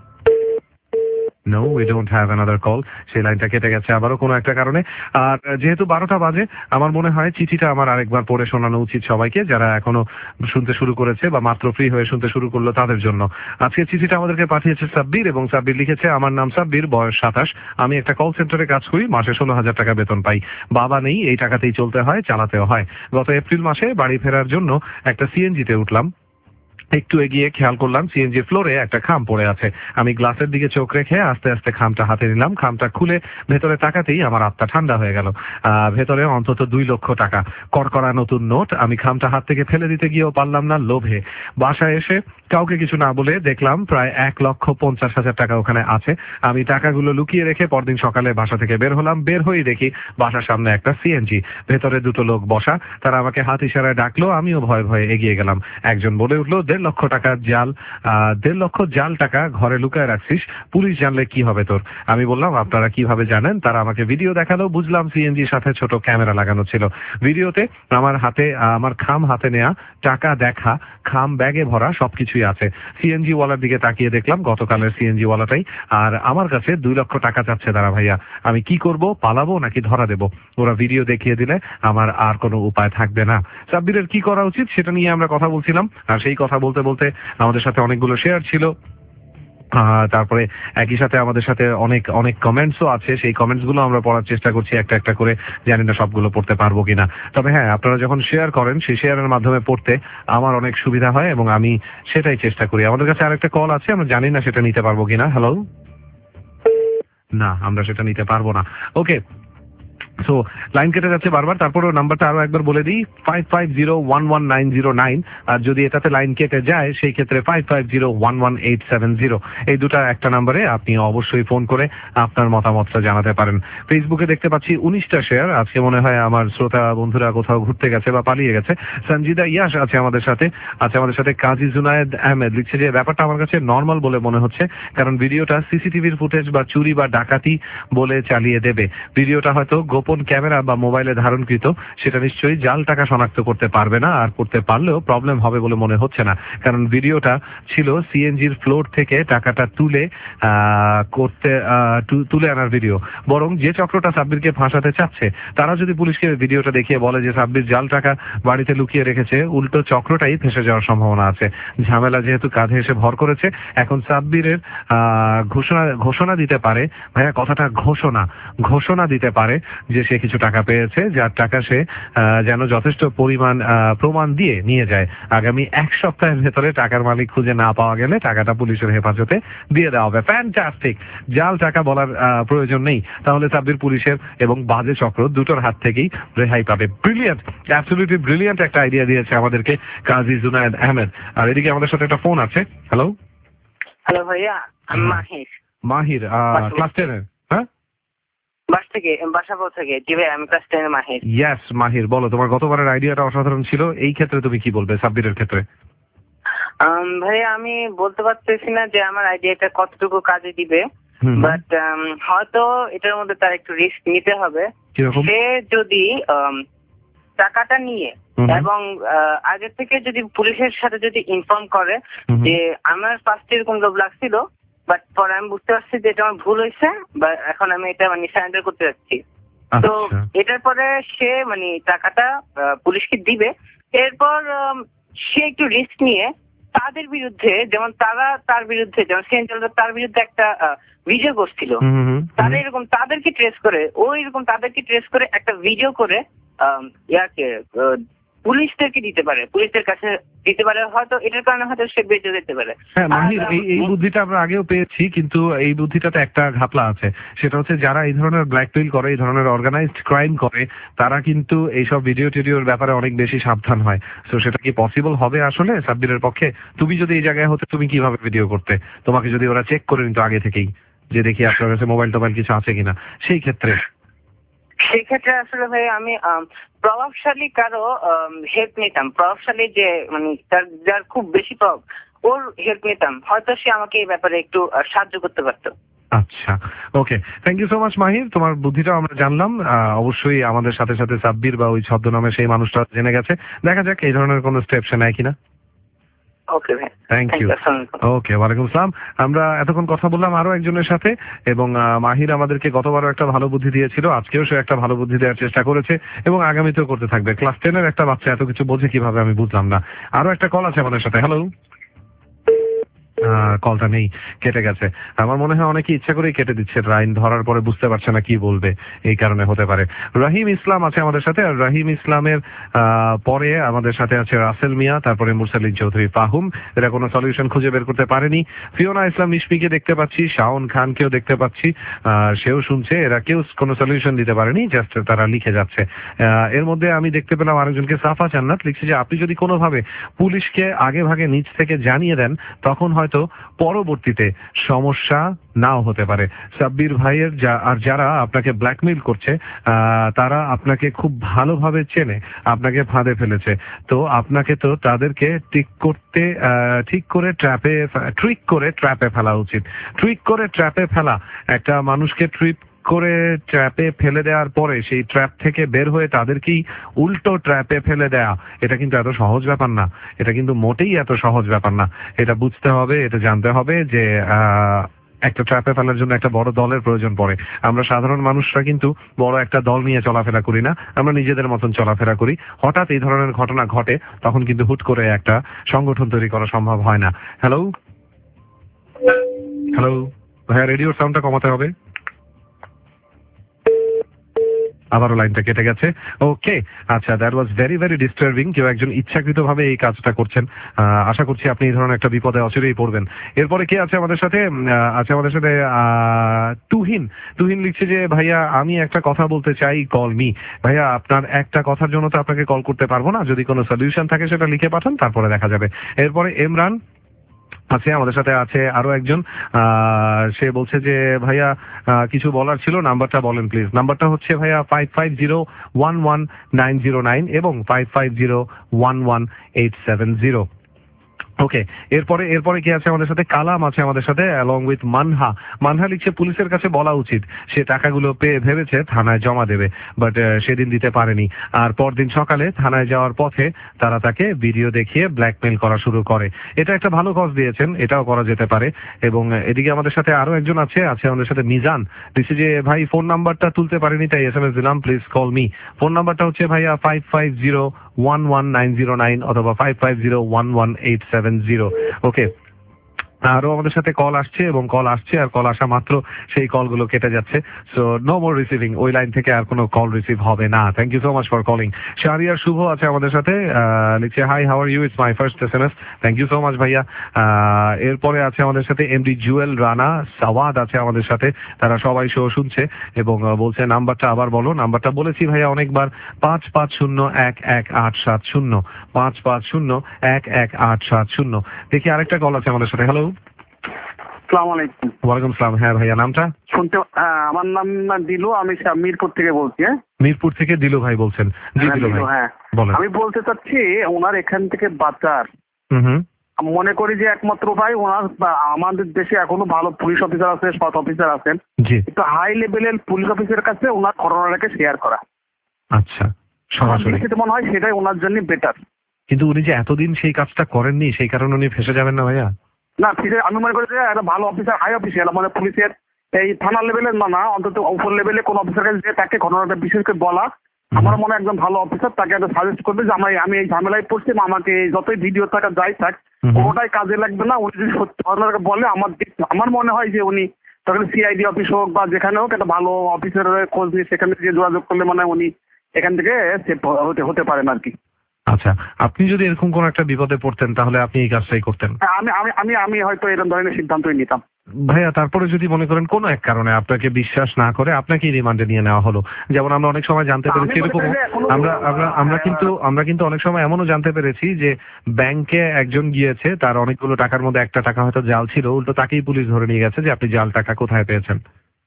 No, we don't have another call. সেই লাইনটা কেটে গেছে আবারও কোনো একটা কারণে। আর যেহেতু বারোটা বাজে, আমার মনে হয় চিঠিটা আমার আরেকবার পড়ে শোনানো উচিত সবাইকে, যারা এখনো শুনতে শুরু করেছে বা মাত্র ফ্রি হয়ে শুনতে শুরু করলো তাদের জন্য। আজকে চিঠিটা আমাদেরকে পাঠিয়েছে সাব্বির, এবং সাব্বির লিখেছে, আমার নাম সাব্বির, বয়স সাতাশ, আমি একটা কল সেন্টারে কাজ করি, মাসে ষোলো হাজার টাকা বেতন পাই। বাবা নেই, এই টাকাতেই চলতে হয়, চালাতেও হয়। গত এপ্রিল মাসে বাড়ি ফেরার জন্য একটা সিএনজিতে উঠলাম। একটু এগিয়ে খেয়াল করলাম সিএনজি ফ্লোরে একটা খাম পড়ে আছে। আমি গ্লাসের দিকে চোখ রেখে আস্তে আস্তে খামটা হাতে নিলাম। খামটা খুলে ভেতরে তাকাতেই আমার আত্মা ঠান্ডা হয়ে গেল। ভেতরে অন্তত দুই লক্ষ টাকা, করকরা নতুন নোট। আমি খামটা হাত থেকে ফেলে দিতে গিয়েও পারলাম না লোভে। বাসায় এসে কাউকে কিছু না বলে দেখলাম প্রায় এক লক্ষ পঞ্চাশ হাজার টাকা ওখানে আছে। আমি টাকাগুলো লুকিয়ে রেখে পরদিন সকালে বাসা থেকে বের হলাম। বের হয়ে দেখি বাসার সামনে একটা সিএনজি, ভেতরে দুটো লোক বসা। তারা আমাকে হাত ইশারায় ডাকলো, আমিও ভয়ে ভয়ে এগিয়ে গেলাম। একজন বলে উঠলো, দেড় লক্ষ টাকার জাল, আহ দেড় লক্ষ জাল টাকা ঘরে লুকায় রাখছিস, পুলিশ জানলে কি হবে তোর। আমি বললাম, আপনারা কিভাবে জানেন? তারা আমাকে ভিডিও দেখালো। বুঝলাম সিএনজির সাথে ছোট ক্যামেরা লাগানো ছিল। ভিডিওতে আমার হাতে, আমার খাম হাতে নেয়া, টাকা দেখা, খাম ব্যাগে ভরা সবকিছুই আছে। সিএনজি ওয়ালার দিকে তাকিয়ে দেখলাম গতকালের সিএনজি ওয়ালাটাই, আর আমার কাছে দুই লক্ষ টাকা চাচ্ছে তারা। ভাইয়া, আমি কি করব? পালাবো নাকি ধরা দেব? ওরা ভিডিও দেখিয়ে দিলে আমার আর কোনো উপায় থাকবে না। সাব্বিরের কি করা উচিত সেটা নিয়ে আমরা কথা বলছিলাম, আর সেই কথা বলতে বলতে আমাদের সাথে অনেকগুলো শেয়ার ছিল। তারপরে একই সাথে আমাদের সাথে অনেক অনেক কমেন্টসও আছে। সেই কমেন্টস গুলো আমরা পড়ার চেষ্টা করছি একটা একটা করে, জানি না সবগুলো পড়তে পারবো কিনা। তবে হ্যাঁ, আপনারা যখন শেয়ার করেন সেই শেয়ারের মাধ্যমে পড়তে আমার অনেক সুবিধা হয় এবং আমি সেটাই চেষ্টা করি। আমাদের কাছে আরেকটা কল আছে, আমরা জানি না সেটা নিতে পারবো কিনা। হ্যালো। না, আমরা সেটা নিতে পারবো না। ওকে, সো লাইন কেটে যাচ্ছে বারবার। তারপরেও নাম্বারটা আরো একবার বলে দিই, five five zero one one nine zero nine. আর যদি এটাতে লাইন কেটে যায় সেই ক্ষেত্রে five five zero one one eight seven zero. এই দুটা একটা নাম্বারে আপনি অবশ্যই ফোন করে আপনার মতামতটা জানাতে পারেন। ফেসবুকে দেখতে পাচ্ছি উনিশটা শেয়ার। আজকে মনে হয় আমার শ্রোতা বন্ধুরা কোথাও ঘুরতে গেছে বা পালিয়ে গেছে। সঞ্জিদা ইয়াস আছে আমাদের সাথে, আছে আমাদের সাথে কাজী জুনায়েদ আহমেদ। লিখছে যে ব্যাপারটা আমার কাছে নর্মাল বলে মনে হচ্ছে, কারণ ভিডিওটা সিসিটিভির ফুটেজ বা চুরি বা ডাকাতি বলে চালিয়ে দেবে। ভিডিওটা হয়তো গোপন ক্যামেরা বা মোবাইলে ধারণকৃত, সেটা নিশ্চয়ই জাল টাকা শনাক্ত করতে পারবে না, আর করতে পারলেও প্রবলেম হবে বলে মনে হচ্ছে না, কারণ ভিডিওটা ছিল সিএনজির ফ্লোর থেকে টাকাটা তুলে করতে তুলে আনার ভিডিও। বরং যে চক্রটা সাব্বিরকে ফাঁসাতে চাচ্ছে তারা যদি পুলিশকে ভিডিওটা দেখিয়ে বলে যে সাব্বির জাল টাকা বাড়িতে লুকিয়ে রেখেছে, উল্টো চক্রটাই ফেঁসে যাওয়ার সম্ভাবনা আছে। ঝামেলা যেহেতু কাঁধে এসে ভর করেছে, এখন সাব্বিরের আহ ঘোষণা ঘোষণা দিতে পারে, ভাইয়া কথাটা ঘোষণা ঘোষণা দিতে পারে যে সে কিছু টাকা পেয়েছে, যার টাকা সে যেন যথেষ্ট পরিমাণ প্রমাণ দিয়ে নিয়ে যায়। আগামী এক সপ্তাহের ভেতরে টাকার মালিক খুঁজে না পাওয়া গেলে টাকাটা পুলিশের হেফাজতে দিয়ে দেওয়া হবে। ফ্যান্টাস্টিক। জাল টাকা বলার প্রয়োজন নেই, তাহলে সাব্বির পুলিশের এবং বাজে চক্র দুটোর হাত থেকেই রেহাই পাবে। ব্রিলিয়ান্ট, অ্যাবসলিউটলি ব্রিলিয়ান্ট একটা আইডিয়া দিয়েছে আমাদেরকে কাজী জুনায়েদ আহমেদ। আর এদিকে আমাদের সাথে একটা ফোন আছে। হ্যালো।
হ্যালো ভাইয়া, আমি মাহির।
মাহির, ক্লাস টেনের? হ্যাঁ,
বাস থেকে, বাসাবো থেকে। জি ভাই, আমি ক্লাস টেনের মাহির।
ইয়েস মাহির, বলো তোমার গতবারের আইডিয়াটা অসাধারণ ছিল, এই ক্ষেত্রে তুমি কি বলবে সাব্বিরের ক্ষেত্রে?
ভাইয়া, আমি বলতে পারতেছি না যে আমার আইডিয়াটা কতটুকু কাজে দিবে, বাট হয়তো এটার মধ্যে তার একটু রিস্ক নিতে হবে। সে যদি টাকাটা নিয়ে এবং আগে থেকে যদি পুলিশের সাথে যদি ইনফর্ম করে যে আমার ফার্স্ট এরকম লোভ লাগছিল, বাট পরে আমি বুঝতে পারছি যে এটা আমার ভুল হয়েছে বা এখন আমি এটা মানে সারেন্ডার করতে যাচ্ছি, তো এটার পরে সে মানে টাকাটা পুলিশকে দিবে। এরপর সে একটু রিস্ক নিয়ে তাদের বিরুদ্ধে, যেমন তারা তার বিরুদ্ধে, যেমন সেন্ট্রাল তার বিরুদ্ধে একটা ভিডিও করছিল, তারা এরকম তাদেরকে ট্রেস করে ওই এরকম তাদেরকে ট্রেস করে একটা ভিডিও করে ইয়াকে পুলিশদেরকে দিতে পারে, পুলিশদের কাছে দিতে পারে, হয়তো এটার কারণে হয়তো সে বেঁচে যেতে পারে।
হ্যাঁ মাহির, এই এই বুদ্ধিটা আমরা আগেও পেয়েছি, কিন্তু এই বুদ্ধিটাতে একটা ঘাপলা আছে, সেটা হচ্ছে যারা এই ধরনের ব্ল্যাকমেইল করে, এই ধরনের অর্গানাইজড ক্রাইম করে, তারা কিন্তু এইসব ভিডিও টিডিওর ব্যাপারে অনেক বেশি সাবধান হয়। তো সেটা কি পসিবল হবে আসলে সাব্বিরের পক্ষে? তুমি যদি এই জায়গায় হতে তুমি কিভাবে ভিডিও করতে? তোমাকে যদি ওরা চেক করে নিত আগে থেকেই যে দেখি আপনার কাছে মোবাইল টোবাইল কিছু আছে কিনা, সেই ক্ষেত্রে
সেই ক্ষেত্রে আসলে ভাই আমি প্রভাবশালী কারো হেল্প নিতাম, প্রভাবশালী যে মানে যার খুব বেশি প্রভাব, ওর হেল্প নিতাম, হয়তো সে আমাকে এই ব্যাপারে একটু সাহায্য করতে পারতো।
আচ্ছা, okay, thank you so much Mahir, তোমার বুদ্ধিটাও আমরা জানলাম। অবশ্যই আমাদের সাথে সাথে সাব্বির বা ওই ছদ্মনামে সেই মানুষটা জেনে গেছে, দেখা যাক এই ধরনের কোনো স্টেপ সে নেয় কিনা।
ওকে ভাই,
থ্যাংক ইউ। ওকে, ওয়ালাইকুম আসসালাম। আমরা এতক্ষণ কথা বললাম আরো একজনের সাথে, এবং মাহির আমাদেরকে গতবারও একটা ভালো বুদ্ধি দিয়েছিল, আজকেও সে একটা ভালো বুদ্ধি দেওয়ার চেষ্টা করেছে এবং আগামীতেও করতে থাকবে। ক্লাস টেনের একটা বাচ্চা এত কিছু বোঝে কিভাবে আমি বুঝলাম না। আরো একটা কল আছে আমাদের সাথে। হ্যালো, কলটা নেই, কেটে গেছে। আমার মনে হয় অনেকে ইচ্ছা করেই কেটে দিচ্ছে, লাইন ধরার পরে বুঝতে পারছে না কি বলবে, এই কারণে হতে পারে। রহিম ইসলাম আছে আমাদের সাথে, আর রহিম ইসলামের পরে আমাদের সাথে আছে রাসেল মিয়া, তারপরে মুরসালিন চৌধুরী ফাহুম, এরা কোনো সলিউশন খুঁজে বের করতে পারেনি। ফিওনা ইসলাম মিশমিকে দেখতে পাচ্ছি, শাওন খানকেও দেখতে পাচ্ছি, সেও শুনছে, এরা কেউ কোনো সলিউশন দিতে পারেনি, জাস্ট তারা লিখে যাচ্ছে। এর মধ্যে আমি দেখতে পেলাম আরেকজনকে, সাফা জান্নাত লিখছে যে আপনি যদি কোনোভাবে পুলিশকে আগে ভাগে নিচ থেকে জানিয়ে দেন, তখন হয়তো পরবর্তীতে সমস্যা নাও হতে পারে। সাব্বির ভাইয়ের আর যারা আপনাকে ব্ল্যাকমেইল করছে তারা আপনাকে খুব ভালোভাবে চেনে, আপনাকে ফাঁদে ফেলেছে, তো আপনাকে তো তাদেরকে ঠিক করতে ঠিক করে ট্র্যাপে ট্রিক করে ট্র্যাপে ফেলা উচিত। ট্রিক করে ট্র্যাপে ফেলা, একটা মানুষকে ট্রিপ করে ট্র্যাপে ফেলে দেওয়ার পরে সেই ট্র্যাপ থেকে বের হয়ে তাদেরকেই উল্টো ট্র্যাপে ফেলে দেয়া, এটা কিন্তু এত সহজ ব্যাপার না, এটা কিন্তু মোটেই এত সহজ ব্যাপার না। এটা বুঝতে হবে, এটা জানতে হবে যে আহ একটা ট্র্যাপে ফেলার জন্য একটা বড় দলের প্রয়োজন পড়ে। আমরা সাধারণ মানুষরা কিন্তু বড় একটা দল নিয়ে চলাফেরা করি না, আমরা নিজেদের মতন চলাফেরা করি। হঠাৎ এই ধরনের ঘটনা ঘটে, তখন কিন্তু হুট করে একটা সংগঠন তৈরি করা সম্ভব হয় না। হ্যালো হ্যালো ভাইয়া, রেডিওর সাউন্ডটা কমাতে হবে। আবারও লাইনটা কেটে গেছে। ওকে, আচ্ছা, that was very very disturbing. কেউ একজন ইচ্ছাকৃত ভাবে এই কাজটা করছেন। আশা করছি আপনি এই ধরনের একটা বিপদে অচিরেই পড়বেন। এরপরে কে আছে আমাদের সাথে? আছে আমাদের সাথে তুহিন। তুহিন লিখছে যে ভাইয়া আমি একটা কথা বলতে চাই, কল মি। ভাইয়া আপনার একটা কথার জন্য তো আপনাকে কল করতে পারবো না, যদি কোনো সলিউশন থাকে সেটা লিখে পাঠান, তারপরে দেখা যাবে। এরপরে ইমরান আছে আমাদের সাথে, আছে আরো একজন, সে বলছে যে ভাইয়া কিছু বলার ছিল, নাম্বারটা বলেন প্লিজ। নাম্বারটা হচ্ছে ভাইয়া five five zero one one nine zero nine এবং five five zero one one eight seven zero. Okay, এরপরে এরপরে কি আছে আমাদের সাথে? কালাম আছে আমাদের সাথে, অ্যালং উইথ মানহা। মানহা লিখছে পুলিশের কাছে বলা উচিত, সে টাকাগুলো পেয়ে ভেবেছে থানায় জমা দেবে, বাট সেদিন দিতে পারেনি, আর পরদিন সকালে থানায় যাওয়ার পথে তারা তাকে ভিডিও দেখিয়ে ব্ল্যাকমেইল করা শুরু করে। এটা একটা ভালো কজ দিয়েছেন, এটাও করা যেতে পারে। এবং এদিকে আমাদের সাথে আরো একজন আছে, আছে আমাদের সাথে মিজান, দিচ্ছে যে ভাই ফোন নাম্বারটা তুলতে পারিনি তাই এস এম এস দিলাম, প্লিজ কল মি। ফোন নাম্বারটা হচ্ছে ভাইয়া five five zero one one nine zero nine অথবা five five zero one one eight seven zero. Okay, আরো আমাদের সাথে কল আসছে এবং কল আসছে, আর কল আসা মাত্র সেই কলগুলো কেটে যাচ্ছে। সো নো মোর রিসিভিং, ওই লাইন থেকে আর কোনো কল রিসিভ হবে না। Thank you so much for calling. Shahriar Shuvo আছে আমাদের সাথে, লিখছে hi how are you, it's my first S M S. Thank you so much ভাইয়া। এরপরে আছে আমাদের সাথে এমডি জুয়েল রানা, সাওয়াদ আছে আমাদের সাথে, তারা সবাই শো শুনছে এবং বলছে নাম্বারটা আবার বলো। নাম্বারটা বলেছি ভাইয়া অনেকবার, পাঁচ পাঁচ শূন্য এক এক আট সাত শূন্য, পাঁচ পাঁচ শূন্য এক এক আট সাত শূন্য। দেখি আরেকটা কল আছে আমাদের সাথে। হ্যালো,
আসসালামু আলাইকুম।
ওয়ালাইকুম আসসালাম। হ্যাঁ ভাইয়া, নামটা
শুনতে? আমার নাম দিলু, আমি মিরপুর থেকে বলছি। হ্যাঁ,
মিরপুর থেকে দিলু ভাই বলছেন? জি দিলু ভাই,
হ্যাঁ
বলেন।
আমি বলতে চাচ্ছি ওনার এখান থেকে বাঁচার, মনে করি যে একমাত্র ভাই ওনার, আমাদের দেশে এখনো ভালো পুলিশ অফিসার আছে, সৎ অফিসার আছেন, একটু হাই লেভেলের পুলিশ অফিসারের কাছে ওনার ঘটনাটাকে শেয়ার করা।
আচ্ছা, সরাসরি
সেটা মনে হয় সেটাই ওনার জন্য বেটার।
কিন্তু উনি যে এতদিন সেই কাজটা করেননি, সেই কারণে উনি ফেসে যাবেন না ভাইয়া?
না, আমি মনে করি যে একটা ভালো অফিসার, হাই অফিসিয়াল মানে পুলিশের এই থানা লেভেলের না, অন্তত উপর লেভেলে কোন অফিসার কাছে যে তাকে ঘটনাটা বিশেষ করে বলা, আমার মনে হয় একজন ভালো অফিসার তাকে একটা সাজেস্ট করবে যে আমি আমি এই ঝামেলায় পড়ছি, আমাকে যতই ভিডিও থাকা যাই থাক কোনোটাই কাজে লাগবে না। উনি যদি সত্যি ঘটনাটা বলে আমার আমার মনে হয় যে উনি তখন সিআইডি অফিস হোক বা যেখানে হোক একটা ভালো অফিসারের খোঁজ নিয়ে সেখানে যে যোগাযোগ করলে মানে উনি এখান থেকে সেভ হতে হতে পারেন আর কি।
আচ্ছা, আপনি যদি এরকম কোন একটা বিপদে পড়তেন তাহলে আপনি এই কাজটাই করতেন?
আমি আমি আমি আমি হয়তো এরকম ধরনের সিদ্ধান্তই নিতাম
ভাইয়া। তারপরে যদি মনে করেন কোনো এক কারণে আপনাকে বিশ্বাস না করে আপনাকে রিমান্ডে নিয়ে নেওয়া হলো, যেমন আমরা অনেক সময় জানতে পেরেছি এরকম, আমরা আমরা আমরা কিন্তু আমরা কিন্তু অনেক সময় এমনও জানতে পেরেছি যে ব্যাংকে একজন গিয়েছে, তার অনেকগুলো টাকার মধ্যে একটা টাকা হয়তো জাল ছিল, উল্টো তাকেই পুলিশ ধরে নিয়ে গেছে যে আপনি জাল টাকা কোথায় পেয়েছেন।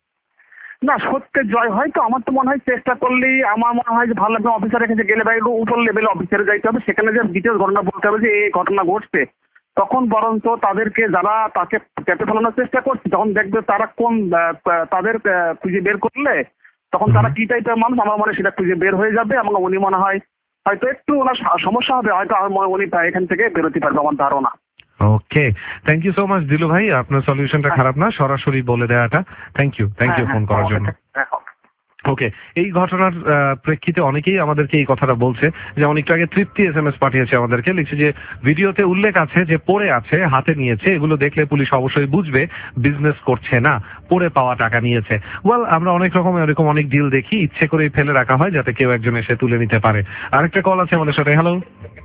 না, সত্যের জয় হয় তো আমার তো মনে হয় চেষ্টা করলেই আমার মনে হয় যে ভালো একজন অফিসারের কাছে গেলে বা একটু উপর লেভেলে অফিসারে যাইতে হবে, সেখানে যে ডিটেলস ঘটনা বলতে হবে যে এই ঘটনা ঘটছে, তখন বরঞ্চ তাদেরকে যারা তাকে চেপে ফেলানোর চেষ্টা করছে তখন দেখবে তারা কোন তাদের খুঁজে বের করলে তখন তারা কি টাইপের মানুষ আমার মনে হয় সেটা খুঁজে বের হয়ে যাবে এবং উনি মনে হয় হয়তো একটু ওনার সমস্যা হবে, হয়তো আমার মনে উনি এখান থেকে বেরোতে পারবে আমার ধারণা।
Okay, thank you so much Dilu ভাই, আপনার সলিউশনটা খারাপ না, সরাসরি বলে দেওয়াটা। Thank you thank you phone করার জন্য। ওকে, এই ঘটনার প্রেক্ষিতে অনেকেই আমাদেরকে এই কথাটা বলছে, যে অনেকটা আগে তৃপ্তি এস এম এস পাঠিয়েছে আমাদেরকে, লিখছে যে ভিডিওতে উল্লেখ আছে যে পড়ে আছে, হাতে নিয়েছে, এগুলো দেখলে পুলিশ অবশ্যই বুঝবে বিজনেস করছে না, পড়ে পাওয়া টাকা নিয়েছে। ওয়েল, আমরা অনেক রকম এরকম অনেক ডিল দেখি, ইচ্ছে করে ফেলে রাখা হয় যাতে কেউ একজন এসে তুলে নিতে পারে। আরেকটা কল আছে আমাদের সাথে। হ্যালো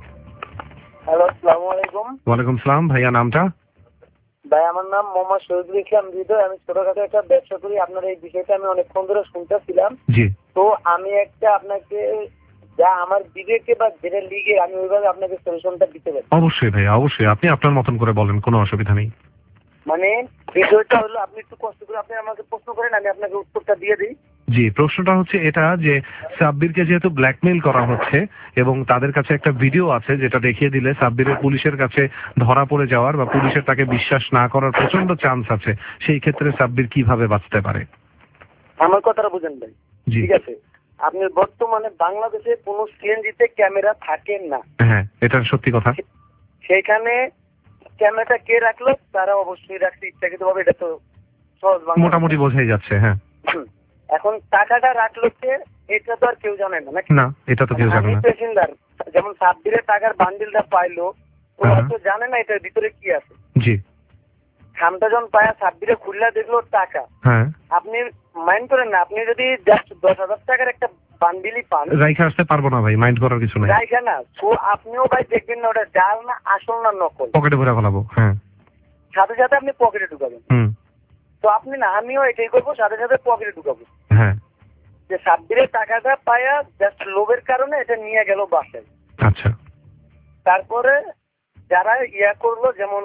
হ্যালো, আসসালামু আলাইকুম।
ওয়ালাইকুম সালাম। ভাইয়া নামটা?
ভাই আমার নাম মোহাম্মদ শহীদুল ইসলাম হৃদয়, আমি ছোটখাটো একটা ব্যবসা করি। আপনার এই বিষয়টা আমি অনেকক্ষণ ধরে শুনতেছিলাম।
জি।
তো আমি একটা আপনাকে যা আমার বিবেকে বা যেটা লিগে আমি ওইভাবে আপনাকে সলিউশনটা দিতে পারি।
অবশ্যই ভাই, অবশ্যই, আপনি আপনার মতন করে বলেন, কোনো অসুবিধা নেই।
মানে বিষয়টা হলো আপনি একটু কষ্ট করে আপনি আমাকে প্রশ্ন করেন, আমি আপনাকে উত্তরটা দিয়ে দিই।
জি, প্রশ্নটা হচ্ছে এটা যে সাব্বিরকে যেহেতু ব্ল্যাকমেইল করা হচ্ছে এবং তাদের কাছে একটা ভিডিও আছে যেটা দেখিয়ে দিলে সাব্বিরের পুলিশের কাছে ধরা পড়ে যাওয়ার বা পুলিশের তাকে বিশ্বাস না করার প্রচন্ড চান্স আছে, সেই ক্ষেত্রে সাব্বির কিভাবে বাঁচতে পারে?
আমার কথাটা বুঝেন ভাই, ঠিক আছে? আপনি বর্তমানে বাংলাদেশে কোনো সিএনজিতে ক্যামেরা থাকে না।
হ্যাঁ, এটা সত্যি কথা।
সেখানে ক্যামেরাটা কে রাখলো? তারা অবশ্যই রাখছে ইচ্ছাকৃতভাবে, এটা তো সহজ বাংলা
মোটামুটি বোঝাই যাচ্ছে। হ্যাঁ,
এখন টাকাটা রাখলো কে এটা তো আর কেউ জানে না নাকি?
না, এটা তো কেউ জানে না।
পেশেন্টার যেমন সাব্বিরের টাকার বান্ডিলটা পাইলো, ওরা তো জানে না এটার ভিতরে কি আছে।
জি।
খামটা যখন পায়া সাব্বিরে খুললা দেখলো টাকা,
হ্যাঁ,
আপনি মাইন্ড করেন না, আপনি যদি জাস্ট দশ হাজার টাকার একটা বান্ডিলই পান,
রাইখা আসতে পারবো না ভাই, মাইন্ড করার কিছু নাই।
রাইখা না, তো আপনিও ভাই দেখবেন না ওটা জাল না আসল না নকল,
পকেটে ভরে ফেলাবো। হ্যাঁ,
সাথে সাথে আপনি পকেটে ঢুকাবেন।
হুম।
তো আপনি না, আমিও এটাই করবো, সাথে সাথে পকেটে ঢুকাবো।
হ্যাঁ,
যে সাব্বিরের টাকাটা পায়া জাস্ট লোভের কারণে এটা নিয়ে গেল বাসায়।
আচ্ছা।
তারপরে যারা ইয়া করলো, যেমন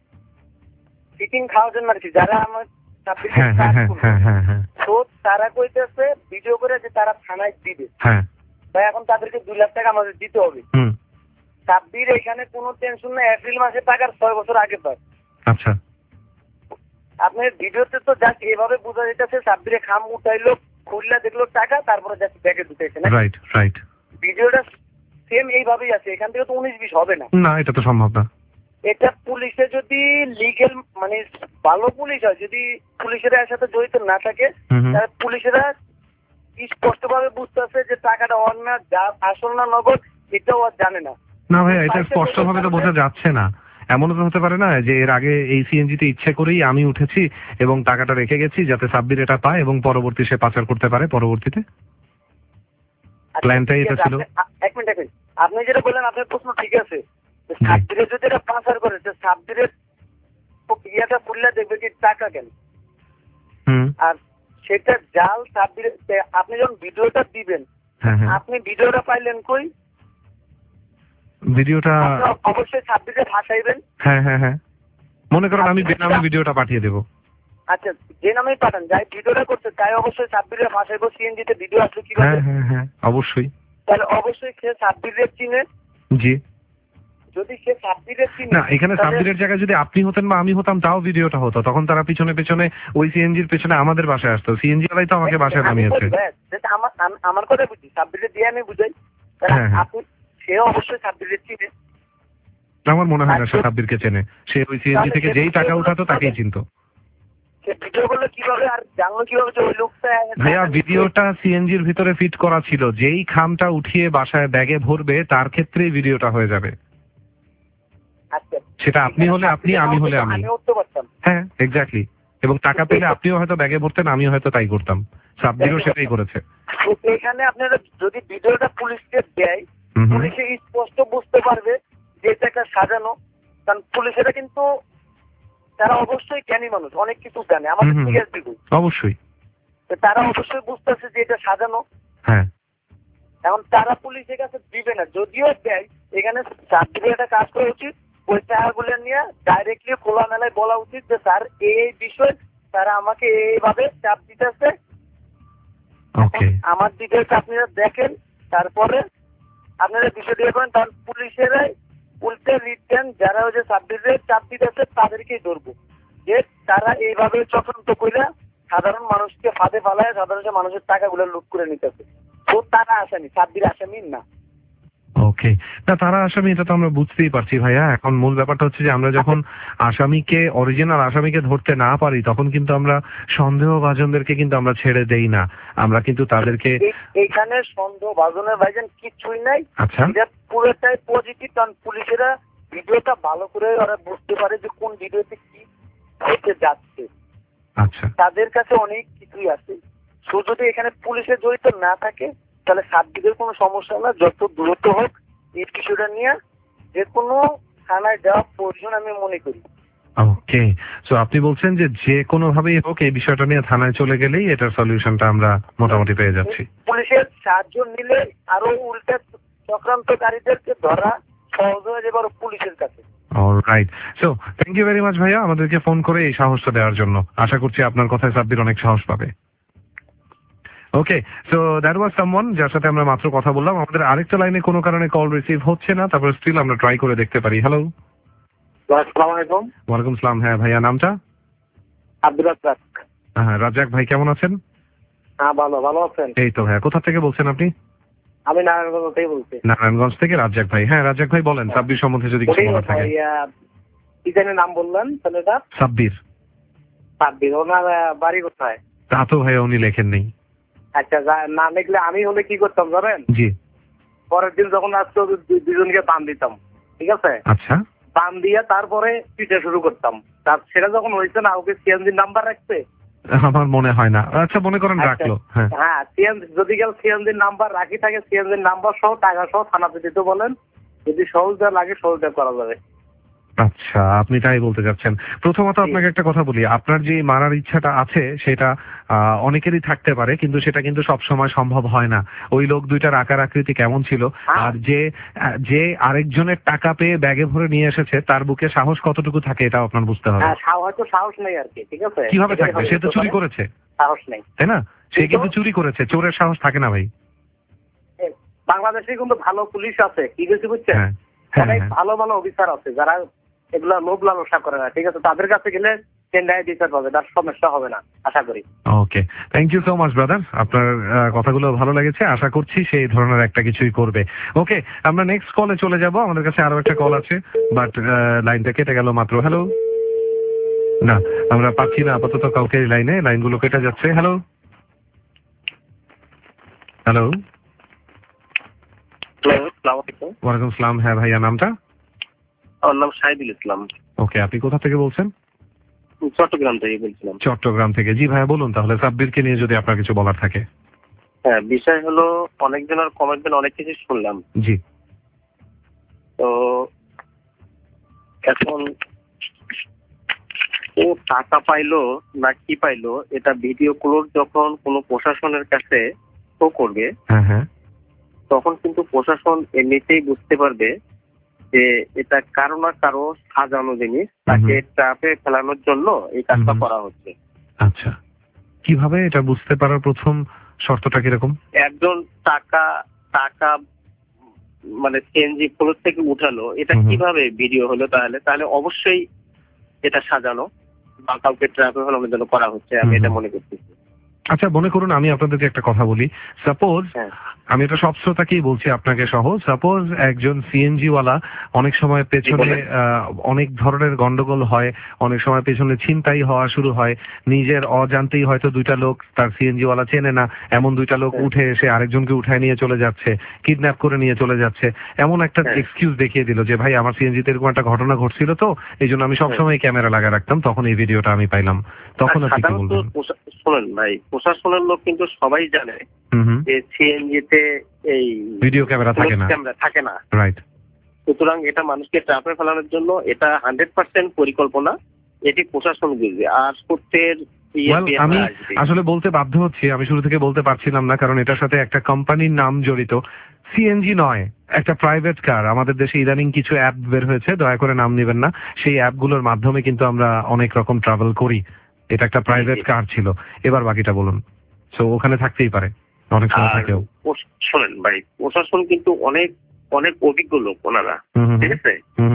ফিটিং খাওয়ার জন্য আর কি, যারা আমার তো তারা কইতেছে ভিডিও করে যে তারা থানায় দিবে। তাই এখন তাদেরকে দুই লাখ টাকা আমাদের দিতে হবে। সাব্বির এখানে কোনো টেনশন না, এপ্রিল মাসে টাকার ছয় বছর আগে পায়।
আচ্ছা,
আপনার ভিডিওতে তো জাস্ট এভাবে বোঝা যেতেছে সাব্বিরে খাম উঠাইলো, খুললা দেখলো টাকা, তারপরে জাস্ট ব্যাগে ঢুকাইছে না।
Right right.
ভিডিওটা সেম এইভাবেই আছে, এখান থেকে তো উনিশ বিশ হবে না।
না, এটা তো সম্ভব না।
এটা পুলিশে যদি লিগেল মানে ভালো পুলিশ হয়, যদি পুলিশেরা এর সাথে জড়িত না থাকে, তাহলে পুলিশেরা স্পষ্ট ভাবে বুঝতেছে যে টাকাটা ওর না, আসল না নগদ, এটাও আর জানে না।
না ভাই, এটা স্পষ্ট ভাবে তো বোঝা যাচ্ছে না। এমনও তো হতে পারে না যে এর আগে এই সিএনজিতে ইচ্ছে করেই আমি উঠেছি এবং টাকাটা রেখে গেছি যাতে সাব্বির এটা পায় এবং পরবর্তী সে পাচার করতে পারে পরবর্তীতে। প্ল্যানটাই এটা ছিল।
এক মিনিট এক মিনিট আপনি যেটা বললেন আপনার প্রশ্ন ঠিক আছে। সাব্বিরের যদি এটা পাচার করে, সাব্বিরের ইয়েটা খুললে দেখবে কি টাকা কেন, আর সেটা জাল সাব্বির। আপনি যখন ভিডিওটা দিবেন, আপনি ভিডিওটা পাইলেন কই?
ভিডিওটা
অবশ্যই সাব্বিরে ভাসাইবেন।
হ্যাঁ হ্যাঁ হ্যাঁ, মনে করেন আমি বেনামে ভিডিওটা পাঠিয়ে দেবো।
আচ্ছা, যে নামেই পাঠান, যাই ভিডিওটা করছে তাই অবশ্যই সাব্বিরে ভাসাইবো। সিএনজিতে ভিডিও আসলে কি?
হ্যাঁ হ্যাঁ হ্যাঁ, অবশ্যই।
তাহলে অবশ্যই সে সাব্বিরের চিনে।
জি।
যদি সে সাব্বিরের চিনে
না, এখানে সাব্বিরের জায়গায় যদি আপনি হতেন বা আমি হতাম তাও ভিডিওটা হতো, তখন তারা পিছনে পেছনে ওই সিএনজির পেছনে আমাদের বাসায় আসতো। সিএনজি ওয়ালাই তো আমাকে বাসায় নামিয়েছে।
আমার কথা বুঝি, সাব্বিরের দিয়ে আমি বুঝাই। আপনি সে অবশ্যই সাব্বিরের চিনে।
আমার মনে হয় না সে সাব্বিরকে চেনে। সে ওই সিএনজি থেকে যেই টাকা উঠাতো তাকেই চিনতো। ভাইয়া ভিডিওটা সিএনজির ভিতরে ফিট করা ছিল, যেই খামটা উঠিয়ে বাসায় ব্যাগে ভরবে তার ক্ষেত্রেই ভিডিওটা হয়ে যাবে। সেটা আপনি হলে আপনি, আমি হলে আমি। হ্যাঁ এক্স্যাক্টলি। এবং টাকা পেলে আপনিও হয়তো ব্যাগে ভরতেন, আমিও হয়তো তাই করতাম। সাব্বিরও সেটাই করেছে।
এখানে আপনারা যদি ভিডিওটা পুলিশকে দেয়, পুলিশে স্পষ্ট বুঝতে পারবে যে এটা একটা সাজানো। কারণ পুলিশেরা কিন্তু তারা অবশ্যই জ্ঞানী মানুষ, অনেক কিছু জানে আমাদের থেকে দ্বিগুণ।
অবশ্যই
তারা অবশ্যই বুঝতেছে যে এটা সাজানো।
হ্যাঁ
এখন তারা পুলিশের কাছে দিবে না, যদিও দেয় এখানে ছাত্রীদের একটা কাজ করা উচিত, ওই টাকাগুলো নিয়ে ডাইরেক্টলি খোলামেলায় বলা উচিত যে স্যার এই বিষয় তারা আমাকে এইভাবে চাপ দিতেছে, আমার ডিটেলস আপনারা দেখেন, তারপরে আপনারা বিষয় দিয়ে করেন। তার পুলিশেরাই উল্টে রিটার্ন যারা ওই যে সাবডিভিশনের চাপ দিতেছে তাদেরকেই ধরবো, যে তারা এইভাবে চক্রান্ত করে সাধারণ মানুষকে ফাঁদে ফালায় সাধারণ মানুষের টাকাগুলো লুট করে নিতেছে। তো তারা আসামি, সাব্বির আসামি না।
ওকে, না তারা আসামি এটা তো আমরা বুঝতেই পারছি ভাইয়া। এখন মূল ব্যাপারটা হচ্ছে যে আমরা যখন আসামিকে, অরিজিনাল আসামিকে ধরতে না পারি তখন কিন্তু আমরা সন্দেহভাজনদেরকে কিন্তু আমরা ছেড়ে দেই না, আমরা কিন্তু তাদেরকে।
এইখানে সন্দেহভাজনের ভাইজান কিছুই নাই।
আচ্ছা,
এটা পুরোটাই পজিটিভ। কারণ পুলিশেরা ভিডিওটা ভালো করে ওরা বুঝতে পারে যে কোন ভিডিওতে কি হতে যাচ্ছে।
আচ্ছা,
তাদের কাছে অনেক কিছুই আছে। সো যদি এখানে পুলিশের জড়িত না থাকে তাহলে সাবদিকের কোনো সমস্যা না, যত দূরত্ব হোক এই বিষয়টা নিয়ে যে কোনো থানায় যাওয়া প্রয়োজন আমি মনে করি।
ওকে, সো আপনি বলছেন যে যে কোনো ভাবেই হোক এই বিষয়টা নিয়ে থানায় চলে গেলেই এটার সলিউশনটা আমরা মোটামুটি পেয়ে যাচ্ছি।
পুলিশের সাহায্য নিলে আরো উল্টে চক্রান্তকারীদেরকে ধরা সহজ হয়ে যাবে আরো পুলিশের কাছে।
Alright, so thank you very much ভাইয়া আমাদেরকে ফোন করে এই সাহসটা দেওয়ার জন্য। আশা করছি আপনার কথায় সাব্বির অনেক সাহস পাবে। Okay, so that was someone যার সাথে আমরা মাত্র কথা বললাম। আমাদের আরেকটা লাইনে কোনো কারণে কল রিসিভ হচ্ছে না, তারপর স্টিল আমরা ট্রাই করে দেখতে পারি। হ্যালো,
আসসালামু আলাইকুম।
ওয়ালাইকুম আসসালাম। হ্যাঁ ভাইয়া, নামটা?
আব্দুল রাজ্জাক।
হ্যাঁ রাজ্জাক ভাই, কেমন আছেন?
হ্যাঁ ভালো, ভালো আছেন?
এই তো ভাইয়া। কোথা থেকে বলছেন আপনি?
আমি নারায়ণগঞ্জ থেকে বলছি।
নারায়ণগঞ্জ থেকে রাজ্জাক ভাই। হ্যাঁ রাজ্জাক ভাই বলেন, সাব্বির সম্বন্ধে যদি কিছু বলার থাকে।
কি জানি নাম বললেন ছেলেটা?
সাব্বির।
সাব্বির, ওনার বাড়ি কোথায়?
তা তো ভাইয়া উনি লেখেন নেই।
আচ্ছা, না লিখলে আমি হলে কি করতাম জানেন?
জি।
পরের দিন যখন আসতো দুজনকে বান দিতাম, ঠিক আছে?
আচ্ছা।
বান দিয়ে তারপরে পিঠে শুরু করতাম। তার সেটা যখন হয়েছে না, ওকে সিএনজি নাম্বার রাখতে
আমার মনে হয় না। আচ্ছা মনে করেন রাখলো। হ্যাঁ
হ্যাঁ, সিএনজি যদি গেল সিএনজি নাম্বার রাখি থাকে, সিএনজি নাম্বার সহ টাকা সহ থানাতে দিতে বলেন, যদি সহজটা লাগে সহজটা করা যাবে।
আচ্ছা, আপনি তাই বলতে চাচ্ছেন। প্রথমত আপনাকে একটা কথা বলি, আপনার যে মারার ইচ্ছাটা আছে সেটা অনেকেরই থাকতে পারে, কিন্তু সেটা কিন্তু সব সময় সম্ভব হয় না। ওই লোক দুইটার আকার আকৃতি কেমন ছিল, আর যে যে আরেকজনের টাকা পেয়ে ব্যাগে ভরে নিয়ে এসেছে তার বুকে সাহস কতটুকু থাকে এটা আপনার বুঝতে হবে।
হয়তো সাহস নেই আর কি, ঠিক আছে?
কিভাবে থাকবে? সে তো চুরি করেছে।
সাহস নেই,
তাই না? সে কিন্তু চুরি করেছে, চোরের সাহস থাকে না ভাই।
বাংলাদেশে কিন্তু ভালো পুলিশ আছে, কি বলছি বুঝছেন? অনেক ভালো ভালো অফিসার আছে যারা এগুলা লোভ লালসা করে না, ঠিক আছে? তাদের কাছে গেলে ন্যায় বিচার পাবে, তার সমস্যা হবে না আশা করি।
Okay, thank you so much brother, আপনার কথাগুলো ভালো লেগেছে। আশা করছি সেই ধরনের একটা কিছুই করবে। ওকে, আমরা নেক্সট কলে চলে যাব। আমাদের কাছে আরো একটা কল আছে, বাট লাইনটা কেটে গেল মাত্র। হ্যালো, না আমরা পাচ্ছি না আপাতত কাউকে লাইনে, লাইনগুলো কেটে যাচ্ছে। হ্যালো হ্যালো ওয়ালাইকুম আসসালাম। হ্যাঁ ভাইয়া, নামটা?
আমার নাম শাহিদুল ইসলাম।
ওকে, আপনি কোথা থেকে বলছেন?
চট্টগ্রাম থেকে বলছিলাম।
চট্টগ্রাম থেকে। জি ভাইয়া বলুন তাহলে, সাব্বিরকে নিয়ে যদি আপনার কিছু বলার থাকে।
হ্যাঁ, বিষয় হলো অনেকজনের কমেন্ট অনেক কিছু শুনলাম।
জি।
তো এখন ও টাকা পাইলো না কি পাইলো, এটা ভিডিও ক্লোজ যখন কোনো প্রশাসনের কাছে শো করবে,
হ্যাঁ হ্যাঁ,
তখন কিন্তু প্রশাসন এমনিতেই বুঝতে পারবে যে এটা কারো না কারো সাজানো জিনিস, তাকে ট্র্যাপে ফেলানোর জন্য এই কাজটা করা হচ্ছে।
আচ্ছা, কিভাবে এটা বুঝতে পারার প্রথম শর্তটা কিরকম?
একজন টাকা টাকা মানে সিএনজি ফ্লোর থেকে উঠালো, এটা কিভাবে ভিডিও হলো? তাহলে তাহলে অবশ্যই এটা সাজানো বা কাউকে ট্র্যাপে ফেলানোর জন্য করা হচ্ছে, আমি এটা মনে করতেছি।
আচ্ছা মনে করুন আমি আপনাদেরকে একটা কথা বলি, সাপোজ আমি এটা সব শ্রোতাকেই বলছি আপনাকে সহ। সাপোজ একজন সিএনজি ওয়ালা অনেক সময় পেছনে অনেক ধরনের গন্ডগোল হয়, অনেক সময় পেছনে ছিনতাই হওয়া শুরু হয়, নিজের অজান্তেই হয়তো দুইটা লোক তার সিএনজি ওয়ালা চেনে না, এমন দুইটা লোক উঠে এসে আরেকজনকে উঠায় নিয়ে চলে যাচ্ছে, কিডন্যাপ করে নিয়ে চলে যাচ্ছে, এমন একটা এক্সকিউজ দেখিয়ে দিল যে ভাই আমার সিএনজিতে এরকম একটা ঘটনা ঘটছিল তো এই জন্য আমি সবসময় ক্যামেরা লাগা রাখতাম, তখন এই ভিডিওটা আমি পাইলাম। তখন আপনি কি বলবেন?
শোনেন ভাই, প্রশাসনের লোক কিন্তু সবাই জানে যে সিএনজিতে এই
ভিডিও ক্যামেরা থাকে না,
ক্যামেরা থাকে না,
রাইট।
সুতরাং এটা মানুষকে ট্র্যাপে ফেলানোর জন্য এটা হান্ড্রেড পার্সেন্ট পরিকল্পনা, এটি প্রশাসন বুঝবে। আর সত্যের
আমি আসলে বলতে বাধ্য হচ্ছি, আমি শুরু থেকে বলতে পারছিলাম না কারণ এটার সাথে একটা কোম্পানির নাম জড়িত, সিএনজি নয়, একটা প্রাইভেট কার। আমাদের দেশে ইদানিং কিছু অ্যাপ বের হয়েছে, দয়া করে নাম নেবেন না, সেই অ্যাপগুলোর মাধ্যমে কিন্তু আমরা অনেক রকম ট্রাভেল করি। এটা একটা প্রাইভেট কার ছিল। এবার বাকিটা বলুন। সো ওখানে থাকতেই পারে, অনেক সময় থাকেও।
শোনেন ভাই, প্রশাসন কিন্তু অনেক অনেক অভিজ্ঞ লোক ওনারা, ঠিক আছে?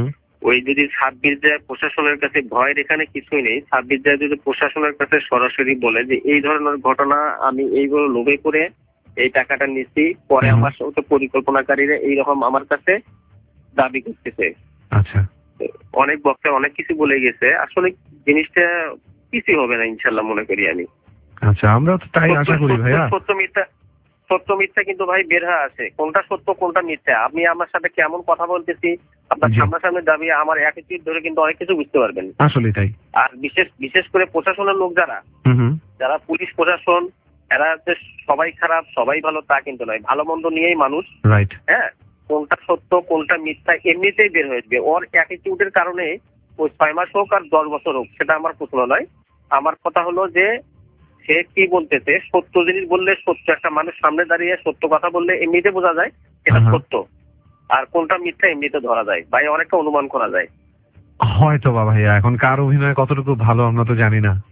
ওই যদি ছাব্বিশ যায় প্রশাসনের কাছে ভয়ের এখানে কিছুই নেই। ছাব্বিশ যায় যদি প্রশাসনের কাছে সরাসরি বলে যে এই ধরনের ঘটনা আমি এইগুলো লোভে করে এই টাকাটা নিচ্ছি, পরে আমার সাথে পরিকল্পনাকারীরা এইরকম আমার কাছে দাবি করতেছে,
আচ্ছা
অনেক বক্তা অনেক কিছু বলে গেছে, আসলে জিনিসটা কিছুই হবে না ইনশাল্লাহ মনে করি আমি।
আচ্ছা, আমরা তো তাই আশা করি ভাইয়া।
সত্য মিথ্যা সত্য মিথ্যা কিন্তু ভাই বের হয়ে আছে, কোনটা সত্য কোনটা মিথ্যা। আমি আমার সাথে কেমন কথা বলতেছি, আপনার সামনাসামনি দাবি আমার অ্যাটিটিউড ধরে কিন্তু অনেক কিছু বুঝতে পারবেন।
আসলে তাই।
আর বিশেষ বিশেষ করে প্রশাসনের লোক যারা যারা পুলিশ প্রশাসন, এরা যে সবাই খারাপ সবাই ভালো তা কিন্তু নয়, ভালো মন্দ নিয়েই মানুষ,
রাইট।
হ্যাঁ, কোনটা সত্য কোনটা মিথ্যা এমনিতেই বের হয়ে যাবে। ওর অ্যাটিটিউডের কারণে ওই ছয় মাস হোক আর দশ বছর হোক সেটা আমার প্রশ্ন নয়। আমার কথা হলো যে সে কি বলতেছে, সত্য জিনিস বললে সত্য, একটা মানুষ সামনে দাঁড়িয়ে সত্য কথা বললে এমনিতে বোঝা যায় এটা সত্য, আর কোনটা মিথ্যা এমনিতে ধরা যায় ভাই, অনেকটা অনুমান করা যায়।
হয়তো বা ভাইয়া, এখন কার অভিনয় কতটুকু ভালো আমরা তো জানি না।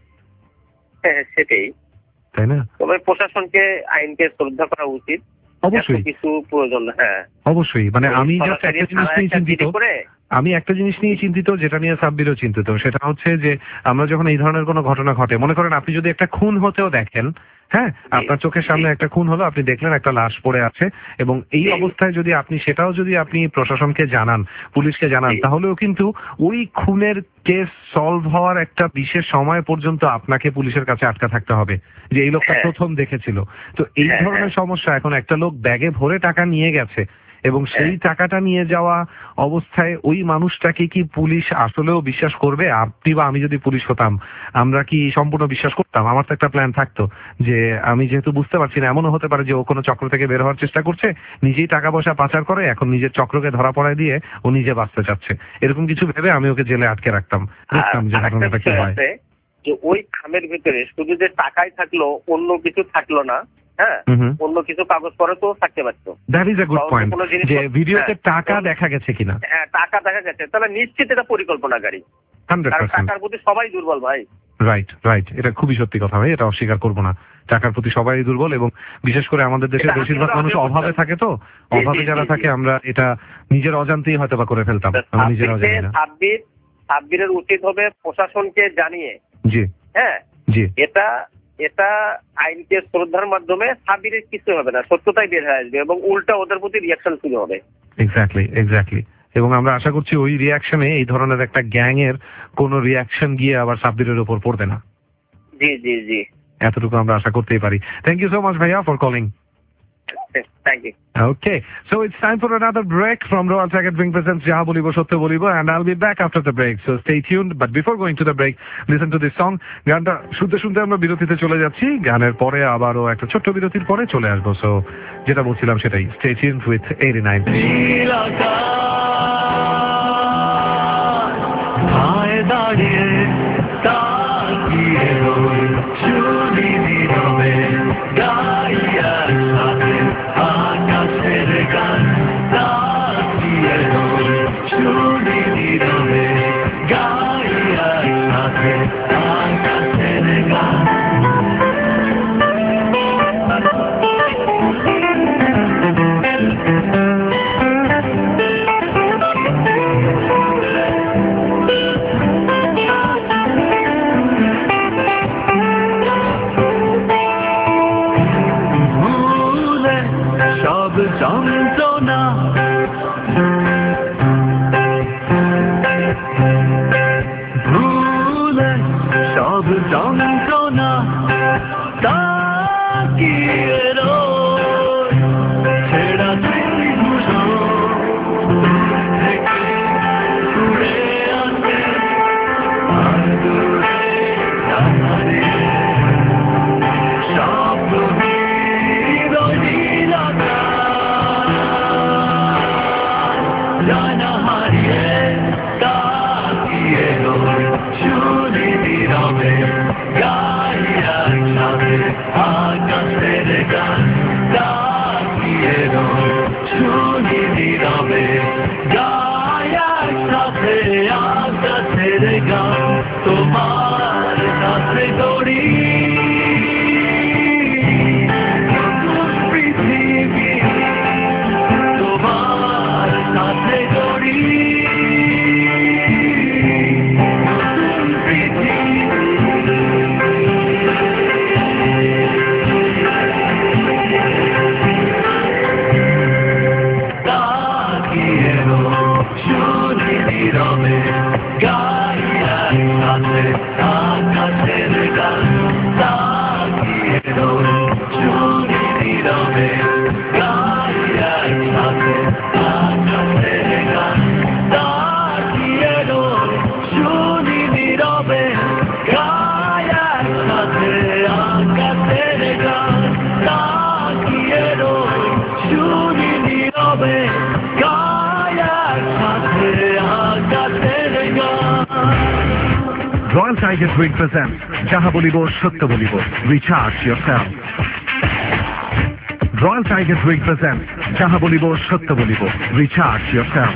হ্যাঁ সেটাই,
তাই না?
তবে প্রশাসনকে আইনকে শ্রদ্ধা করা উচিত,
অবশ্যই
কিছু প্রয়োজন। হ্যাঁ
অবশ্যই, মানে আমি জাস্ট একটা জিনিস নিয়ে চিন্তিত, আমি একটা জিনিস নিয়ে চিন্তিত যেটা নিয়ে সাব্বিরও চিন্তিত, সেটা হচ্ছে যে আমরা যখন এই ধরনের কোনো ঘটনা ঘটে, মনে করেন আপনি যদি একটা খুন হতেও দেখেন, হ্যাঁ, আপনার চোখের সামনে একটা খুন হলো, আপনি দেখলেন একটা লাশ পড়ে আছে, এবং এই অবস্থায় যদি আপনি সেটাও যদি আপনি প্রশাসনকে জানান, পুলিশকে জানান, তাহলেও কিন্তু ওই খুনের কেস সলভ হওয়ার একটা বিশেষ সময় পর্যন্ত আপনাকে পুলিশের কাছে আটকা থাকতে হবে যে এই লোকটা প্রথম দেখেছিল। তো এই ধরনের সমস্যা, এখন একটা লোক ব্যাগে ভরে টাকা নিয়ে গেছে এবং সেই টাকাটা নিয়ে যাওয়া অবস্থায় ওই মানুষটাকে কি পুলিশ আসলেও বিশ্বাস করবে? আপনি বা আমি যদি পুলিশ হতাম, আমরা কি সম্পূর্ণ বিশ্বাস করতাম? আমার তো একটা প্ল্যান থাকতো যে আমি যেহেতু বুঝতে পারছি না, এমনও হতে পারে যে ও কোনো চক্র থেকে বের হওয়ার চেষ্টা করছে, নিজেই টাকা পয়সা পাচার করে, এখন নিজের চক্রকে ধরা পড়ায় দিয়ে ও নিজে বাঁচতে চাচ্ছে, এরকম কিছু ভেবে আমি ওকে জেলে আটকে রাখতাম, দেখতাম যে ঘটনাটা কি হয়।
যে ওই খামের ভিতরে শুধু যে টাকাই থাকলো, অন্য কিছু থাকলো না, হ্যাঁ, অন্য কিছু কাগজপত্র তো থাকতে পারতো।
That is a good point, যে ভিডিওতে টাকা দেখা গেছে কিনা।
হ্যাঁ, টাকা দেখা গেছে, তাহলে নিশ্চিত এটা পরিকল্পনাকারী।
Hundred percent.
টাকার প্রতি সবাই দুর্বল ভাই।
রাইট রাইট, এটা খুবই সত্যি কথা ভাই, এটা অস্বীকার করবো না। টাকার প্রতি সবাই দুর্বল, এবং বিশেষ করে আমাদের দেশের বেশিরভাগ মানুষ অভাবে থাকে, তো অভাবে যারা থাকে আমরা এটা নিজের অজান্তেই হয়তো বা করে ফেলতাম, আমরা নিজের অজান্তে।
সাব্বির সাব্বিরের উচিত হবে প্রশাসনকে জানিয়ে,
জি
হ্যাঁ
জি,
এটা এটা আইনকে শ্রদ্ধার মাধ্যমে সাব্বিরের কিছু হবে না, সত্যতাই বের হয়ে আসবে এবং উল্টা ওদের প্রতি রিয়াকশন শুরু হবে।
এক্স্যাক্টলি এক্স্যাক্টলি, এবং আমরা আশা করছি ওই রিয়াকশনে এই ধরনের একটা গ্যাং এর কোন রিয়াকশন গিয়ে আবার সাব্বিরের উপর পড়বে না।
জি জি জি,
এতটুকু আমরা আশা করতেই পারি। থ্যাংক ইউ সো মাচ ভাইয়া for calling.
Thank you.
Okay, so it's time for another break from Royal Jacket Wing presents Jaha Bolibo Sotto Bolibo, and I'll be back after the break, so stay tuned. But before going to the break, listen to this song. গানটা শুনতে শুনতে আমরা বিরতিতে চলে যাচ্ছি, গানের পরে আবারও একটা ছোট্ট বিরতির পরে চলে আসবো। সো যেটা বলছিলাম সেটাই, stay tuned with eighty nine.
যন্ত্রণা ভুলে সব যন্ত্রণা তাকিয়ে রই ছেঁড়া ত্রিভুজন থেকে উড়ে আসে আর দূরে দাঁড়িয়ে স্বপ্ন নীরবতা জানা হারিয়ে তাকিয়ে রই শুনি নীরবে গাই একসাথে আকাশের গান তাকিয়ে রই শুনি নীরবে গাই একসাথে আকাশের গান তোমার কাছে দৌড়ি নতুন পৃথিবী তোমার কাছে দৌড়ি নতুন পৃথিবী তাকিয়ে রই শুনি নীরবে গাই একসাথে আকাশের গান তাকিয়ে রই শুনি নীরবে গাই একসাথে আকাশের গান তাকিয়ে রই শুনি নীরবে গাই একসাথে আকাশের গান তাকিয়ে রই শুনি নীরবে গাই একসাথে আকাশের গান।
Royal Tiger Drink presents Jaha Bolibo Shatya Bolibo. Recharge yourself. Royal Tiger Drink presents Jaha Bolibo Shatya Bolibo. Recharge yourself.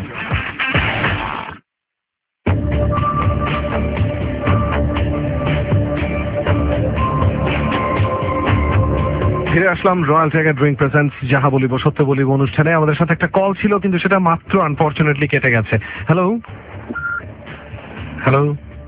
ফিরে আসলাম রয়্যাল টাইগার ড্রিঙ্ক প্রেজেন্টস যাহা বলিব সত্য বলিব অনুষ্ঠানে। আমাদের সাথে একটা কল ছিল কিন্তু সেটা মাত্র আনফরচুনেটলি কেটে গেছে। হ্যালো হ্যালো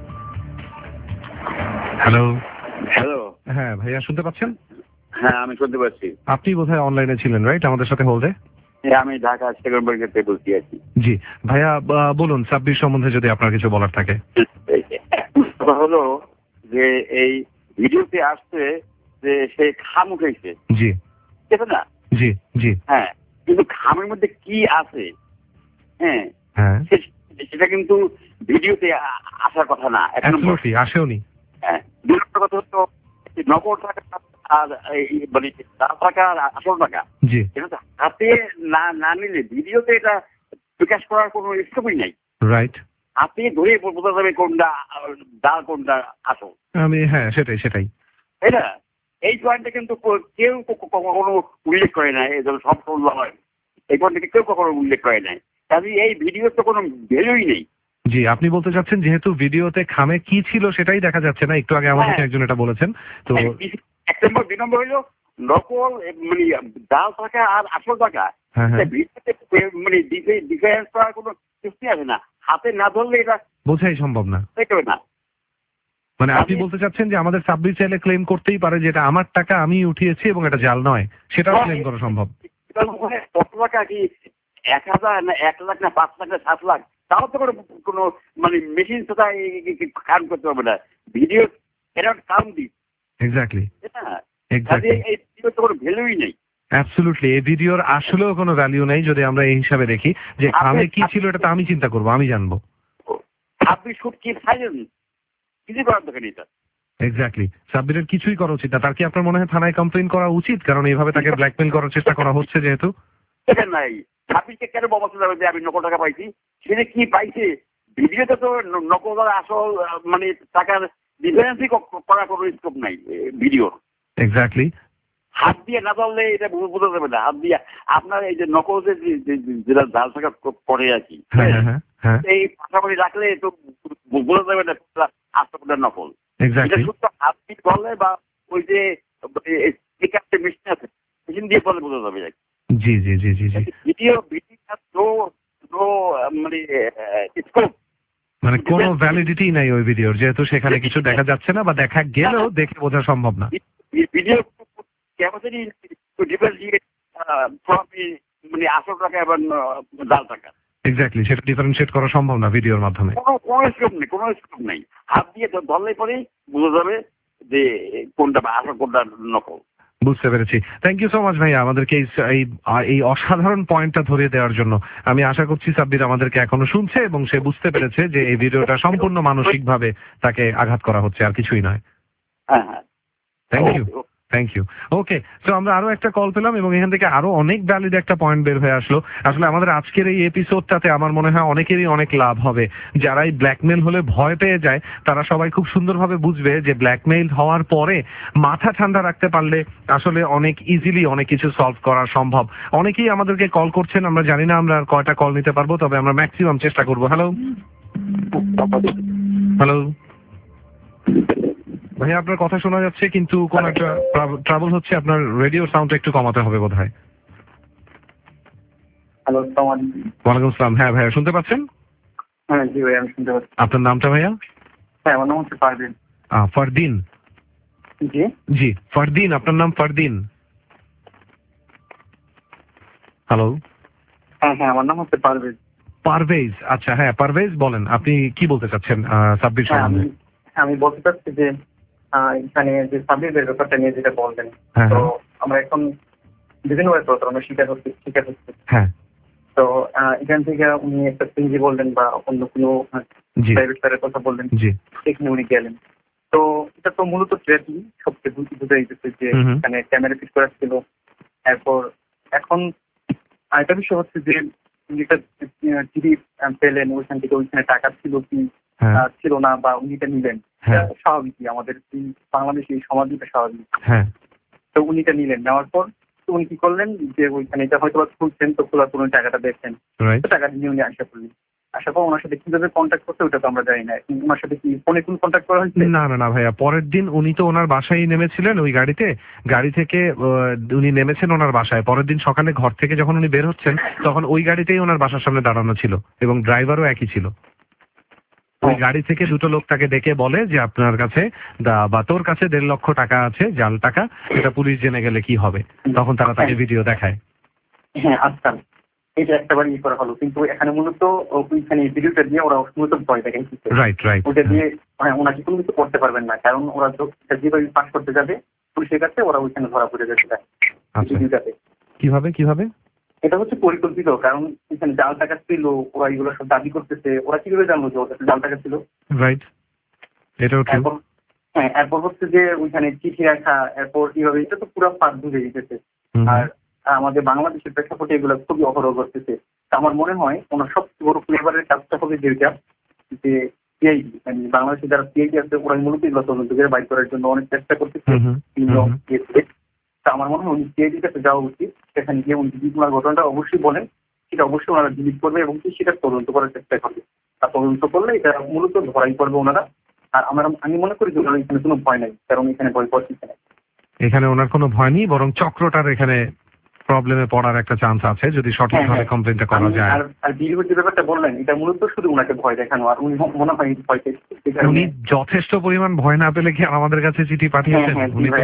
হ্যালো
হ্যালো
হ্যাঁ ভাইয়া শুনতে পাচ্ছেন?
হ্যাঁ আমি শুনতে পাচ্ছি।
আপনি বোধহয় অনলাইনে ছিলেন, রাইট? আমাদের সাথে হোল্ডে।
আমি ঢাকা সেকেন্ডবার্গ থেকে বলছি আছি।
জি ভাইয়া বলুন ছাব্বিশ সম্বন্ধে যদি আপনার কিছু বলার থাকে।
কথা হলো যে এই ভিডিওতে আসছে যে সে খাম উঠেছে।
জি
ঠিক না?
জি জি
হ্যাঁ, কিন্তু খামের মধ্যে কি আছে হ্যাঁ
হ্যাঁ
সেটা কিন্তু ভিডিওতে আসার কথা না।
অ্যাবসলিউটলি আসেওনি।
হ্যাঁ, দুই নম্বর কথা হলো নকল টাকা আর মানে টাকা আর আসল টাকা
জি
এটা তো হাতে না না নিলে ভিডিওতে এটা বিকাশ করার কোনো স্কোপই নাই।
রাইট,
হাতে ধরে বোঝা যাবে কোনটা ডাল কোনটা আসল।
আমি হ্যাঁ সেটাই সেটাই
তাই না? এই পয়েন্টটা কিন্তু কেউ কখনো উল্লেখ করে নাই। যেমন সব হয় এই পয়েন্টটাকে কেউ কখনো উল্লেখ করে নাই। কাজে এই ভিডিওর তো কোনো ভ্যালুই নেই।
জি আপনি বলতে চাচ্ছেন যেহেতু ভিডিওতে খামে কি ছিল সেটাই দেখা যাচ্ছে না। একটু আগে আমাদের একজন এটা বলেছেন। তো
এক নম্বর দুই নম্বর হইলো নকল মানে ডাল টাকা আর আসল টাকা মানে ডিফারেন্স করার কোনো চেষ্টা আছে না। হাতে না ধরলে এটা
বোঝাই সম্ভব না।
না
মানে আপনি বলতে চাচ্ছেন যে আমাদের সাব্বির চাইলে ক্লেম করতেই পারে যে এটা আমার টাকা আমি উঠিয়েছি এবং এটা জাল নয়, সেটাও ক্লেম করা সম্ভব।
কত টাকা কি এক হাজার না এক লাখ না পাঁচ লাখ না সাত লাখ তাও তো কোনো কোনো মানে মেশিন ছাড়া কাউন্ট করতে পারবে না। ভিডিও এটা কাউন্ট দিই
এক্স্যাক্টলি
এক্স্যাক্টলি এই ভিডিও তো কোনো ভ্যালুই নেই।
অ্যাবসলিউটলি এই ভিডিওর আসলেও কোনো ভ্যালু নেই যদি আমরা এই হিসাবে দেখি যে খামে কি ছিল এটা তো আমি চিন্তা করবো, আমি জানবো।
আপনি শুট কি খাইলেন কিছু করার দরকার নেই।
এক্স্যাক্টলি সাব্বিরের কিছুই করা উচিত না। তার কি আপনার মনে হয় থানায় কমপ্লেন করা উচিত? কারণ এইভাবে তাকে ব্ল্যাকমেল করার চেষ্টা করা হচ্ছে যেহেতু।
নাই ছাব্বিশকে কেন বলতে যাবে যে আমি নকল টাকা পাইছি? সেটা কি পাইছে? ভিডিওতে তো নকল আসল মানে টাকার ডিফারেন্সই করার কোনো স্কোপ নাই ভিডিওর।
এক্স্যাক্টলি
হাত দিয়ে না ধরলে এটা বোঝা যাবে না। হাত দিয়ে আপনার এই যে নকল যে যেটা জাল টাকা করে আর কি এই পাশাপাশি রাখলে তো বোঝা যাবে না আসল নকল। এটা শুধু হাত দিয়ে ধরলে বা ওই যে মেশিন আছে মেশিন দিয়ে বলে বোঝা যাবে।
জি জি জি জি জি
ভিডিও ভিডিও নো মানে স্কোপ
মানে কোনো ভ্যালিডিটি নাই ওই ভিডিওর, যেহেতু সেখানে কিছু দেখা যাচ্ছে না বা দেখা গেলেও দেখে বোঝা সম্ভব না।
ভিডিও ক্যাপাসিটি ডিপেন্ড ফ্রম মানে আসল টাকা এবং জাল টাকা।
এক্স্যাক্টলি, সেটা ডিফারেন্সিয়েট করা সম্ভব না ভিডিওর মাধ্যমে।
কোনো কোনো স্কোপ নেই, কোনো স্কোপ নেই। হাত দিয়ে ধরলে পরেই বোঝা যাবে যে কোনটা আসল কোনটা নকল।
বুঝতে পেরেছি। থ্যাংক ইউ সো মাচ ভাইয়া আমাদেরকে এই এই অসাধারণ পয়েন্টটা ধরিয়ে দেওয়ার জন্য। আমি আশা করছি সাব্বির আমাদেরকে এখনো শুনছে এবং সে বুঝতে পেরেছে যে এই ভিডিওটা সম্পূর্ণ মানসিকভাবে তাকে আঘাত করা হচ্ছে, আর কিছুই নয়।
হ্যাঁ হ্যাঁ,
thank you thank you okay. তো আমরা আরো একটা কল পেলাম এবং এখান থেকে আরো অনেক ভ্যালিড একটা পয়েন্ট বের হয়ে আসলো। আসলে আমাদের আজকের এই এপিসোডটাতে আমার মনে হয় অনেকেরই অনেক লাভ হবে। যারা এই ব্ল্যাকমেইল হলে ভয় পেয়ে যায় তারা সবাই খুব সুন্দরভাবে বুঝবে যে ব্ল্যাকমেইল হওয়ার পরে মাথা ঠান্ডা রাখতে পারলে আসলে অনেক ইজিলি অনেক কিছু সলভ করা সম্ভব। অনেকেই আমাদেরকে কল করছেন, আমরা জানি না আমরা কয়টা কল নিতে পারবো, তবে আমরা ম্যাক্সিমাম চেষ্টা করবো। হ্যালো হ্যালো ভাইয়া, আপনার কথা শোনা যাচ্ছে কিন্তু কোন একটা ট্রাবল হচ্ছে, আপনার রেডিও সাউন্ডটা একটু কমাতে হবে বোধহয়।
হ্যালো, আসসালামু আলাইকুম।
ওয়ালাইকুম আসসালাম। হ্যাঁ ভাইয়া, শুনতে পাচ্ছেন?
হ্যাঁ জি ভাইয়া, আমি শুনতে পাচ্ছি।
আপনার নামটা ভাইয়া?
হ্যাঁ, আমার নাম হচ্ছে পারভিন।
ফারদিন?
জি
জি ফারদিন, আপনার নাম ফারদিন? হ্যালো।
হ্যাঁ হ্যাঁ, আমার নাম হচ্ছে পারভেজ।
পারভেজ, আচ্ছা। হ্যাঁ পারভেজ, বলেন আপনি কি বলতে চাচ্ছেন সাব্বির সম্বন্ধে?
আমি বলতে চাচ্ছি যে এখানে যে সাব্বিরের ব্যাপারটা নিয়ে যেটা বললেন, তো আমরা এখন বিভিন্ন ভাবে প্রতারণার শিকার হচ্ছে শিকার হচ্ছে
হ্যাঁ।
তো এখান থেকে উনি একটা সিনজি বললেন বা অন্য কোনো প্রাইভেট কারের কথা বললেন, সেখানে উনি গেলেন। তো এটা তো মূলত ট্র্যাকিং সবচেয়ে বুঝে দিতেছে যে এখানে ক্যামেরা ফিট করা ছিল। এরপর এখন আরেকটা বিষয় হচ্ছে যে উনি একটা টিভি পেলেন, ওইখান থেকে ওইখানে টাকা ছিল কি ছিল না, বা উনি এটা নিলেন, স্বাভাবিকই আমাদের বাংলাদেশে এই সমাজটা স্বাভাবিক। তো উনি এটা নিলেন, নেওয়ার পর তো উনি কি করলেন যে ওইখানে এটা হয়তো খুলছেন, তো খোলার পর টাকাটা দেখছেন, টাকাটা নিয়ে উনি আশা করলেন। আসার পর ওনার সাথে কিভাবে কন্ট্যাক্ট করতে ওটা তো আমরা জানি না। ওনার সাথে কি ফোনে কোন কন্ট্যাক্ট করা হয়েছে?
না না না ভাইয়া, পরের দিন উনি তো ওনার বাসায় নেমেছিলেন, ওই গাড়িতে গাড়ি থেকে উনি নেমেছেন ওনার বাসায়। পরের দিন সকালে ঘর থেকে যখন উনি বের হচ্ছেন তখন ওই গাড়িতেই ওনার বাসার সামনে দাঁড়ানো ছিল এবং ড্রাইভারও একই ছিল। ওই গাড়ি থেকে দুটো লোক তাকে ডেকে বলে যে আপনার কাছে বা তোর কাছে দেড় লক্ষ টাকা আছে, জাল টাকা, এটা পুলিশ জেনে গেলে কি হবে। তখন তারা তাকে ভিডিও দেখায়।
হ্যাঁ আচ্ছা, এটা একটাবার ই করা হলো, কিন্তু এখানে মূলত ওইখানে ভিডিওটা দিয়ে ওরা মূলত ভয় দেখেন।
Right right.
ওটা দিয়ে ওনাকে কোনো কিছু করতে পারবেন না, কারণ ওরা তো যেভাবে পাস করতে যাবে পুলিশের কাছে ওরা ওইখানে ধরা পড়ে যেতে চায়।
কিভাবে কিভাবে?
এটা হচ্ছে পরিকল্পিত, কারণ এখানে জাল টাকা ছিল, ওরা এগুলো সব দাবি করতেছে। ওরা কিভাবে জানলো যে ওদের জাল টাকা ছিল?
রাইট, এটাও ঠিক।
হ্যাঁ, এরপর হচ্ছে যে ওইখানে চিঠি রাখা, এরপর কিভাবে, এটা তো পুরো ফাঁদ বুঝে দিতেছে। আর আমাদের বাংলাদেশের প্রেক্ষাপটে এগুলো খুবই অহরহ করতেছে। আমার মনে হয় ওনার সবচেয়ে বড় ফ্লেভারের কাজটা হবে যেটা যে সিআইডি, মানে বাংলাদেশে যারা সিআইডি আছে ওরা মূলত এগুলো তদন্ত করে বাইর করার জন্য অনেক চেষ্টা করতেছে। আমার মনে হয় উনি সিআইডির কাছে যাওয়া উচিত, সেখানে গিয়ে উনি যদি ওনার ঘটনাটা অবশ্যই বলেন, সেটা অবশ্যই ওনারা ডিলিট করবে এবং সেটা তদন্ত করার চেষ্টা করবে। আর তদন্ত করলে এটা মূলত ধরাই করবে ওনারা। আর আমার আমি মনে করি যে ওনার এখানে কোনো ভয় নাই, কারণ এখানে ভয় করতেছে না।
এখানে ওনার কোনো ভয় নেই, বরং চক্রটার এখানে প্রবলেমে পড়ার একটা চান্স আছে যদি সঠিকভাবে কমপ্লেইনটা করা যায়।
আর বিলিভের যে ব্যাপারটা বললেন, এটা মূলত শুধু ওনাকে ভয় দেখানো, আর উনি মনে হয় ভয় পেয়েছে।
উনি যথেষ্ট পরিমাণ ভয় না পেলে কি আমাদের কাছে চিঠি পাঠিয়েছেন?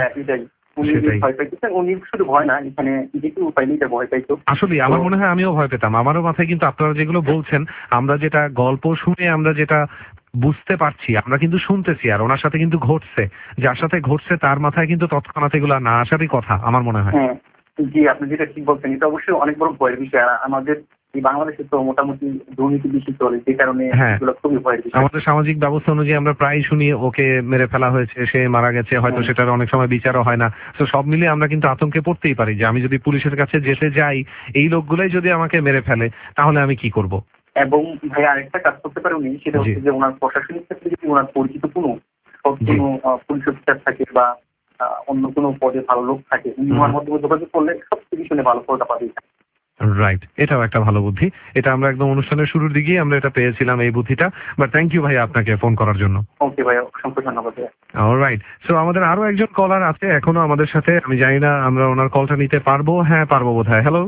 আসলে আমার মনে হয় আমিও ভয় পেতাম, আমারও মাথায়। কিন্তু আপনারা যেগুলো বলছেন, আমরা যেটা গল্প শুনে আমরা যেটা বুঝতে পারছি, আমরা কিন্তু শুনতেছি, আর ওনার সাথে কিন্তু ঘটছে, যার সাথে ঘটছে তার মাথায় কিন্তু তৎক্ষণাৎ এগুলো না আসারই কথা আমার মনে হয়।
জি, আপনি যেটা ঠিক বলছেন, এটা অবশ্যই অনেক বড় ভয়ের বিষয়। আমাদের এই বাংলাদেশে তো মোটামুটি দুর্নীতি বেশি চলে, যে কারণে খুবই ভয়ের বিষয়।
আমাদের সামাজিক ব্যবস্থা অনুযায়ী আমরা প্রায় শুনি ওকে মেরে ফেলা হয়েছে, সে মারা গেছে, হয়তো সেটার অনেক সময় বিচারও হয় না। তো সব মিলিয়ে আমরা কিন্তু আতঙ্কে পড়তেই পারি যে আমি যদি পুলিশের কাছে যেতে যাই, এই লোকগুলাই যদি আমাকে মেরে ফেলে, তাহলে আমি কি করব।
এবং ভাই আরেকটা কাজ করতে পারে উনি, সেটা হচ্ছে যে ওনার প্রশাসনিক ক্ষেত্রে যদি ওনার পরিচিত কোনো কোনো পুলিশ অফিসার থাকে বা অন্য কোনো পদে ভালো লোক থাকে, উনি ওনার মাধ্যমে যোগাযোগ করলে সবচেয়ে পিছনে ভালো ফলটা পাবে।
রাইট, এটাও একটা ভালো বুদ্ধি। এটা আমরা একদম অনুষ্ঠানের শুরুর দিকেই আমরা এটা পেয়েছিলাম এই বুদ্ধিটা। বাট থ্যাংক ইউ ভাই আপনাকে ফোন করার জন্য।
ওকে ভাই, অসংখ্য ধন্যবাদ।
অলরাইট, সো আমাদের আরো একজন কলার আছে এখনো আমাদের সাথে, আমি জানি না আমরা ওনার কলটা নিতে পারবো। হ্যাঁ পারবো বোধহয়। হ্যালো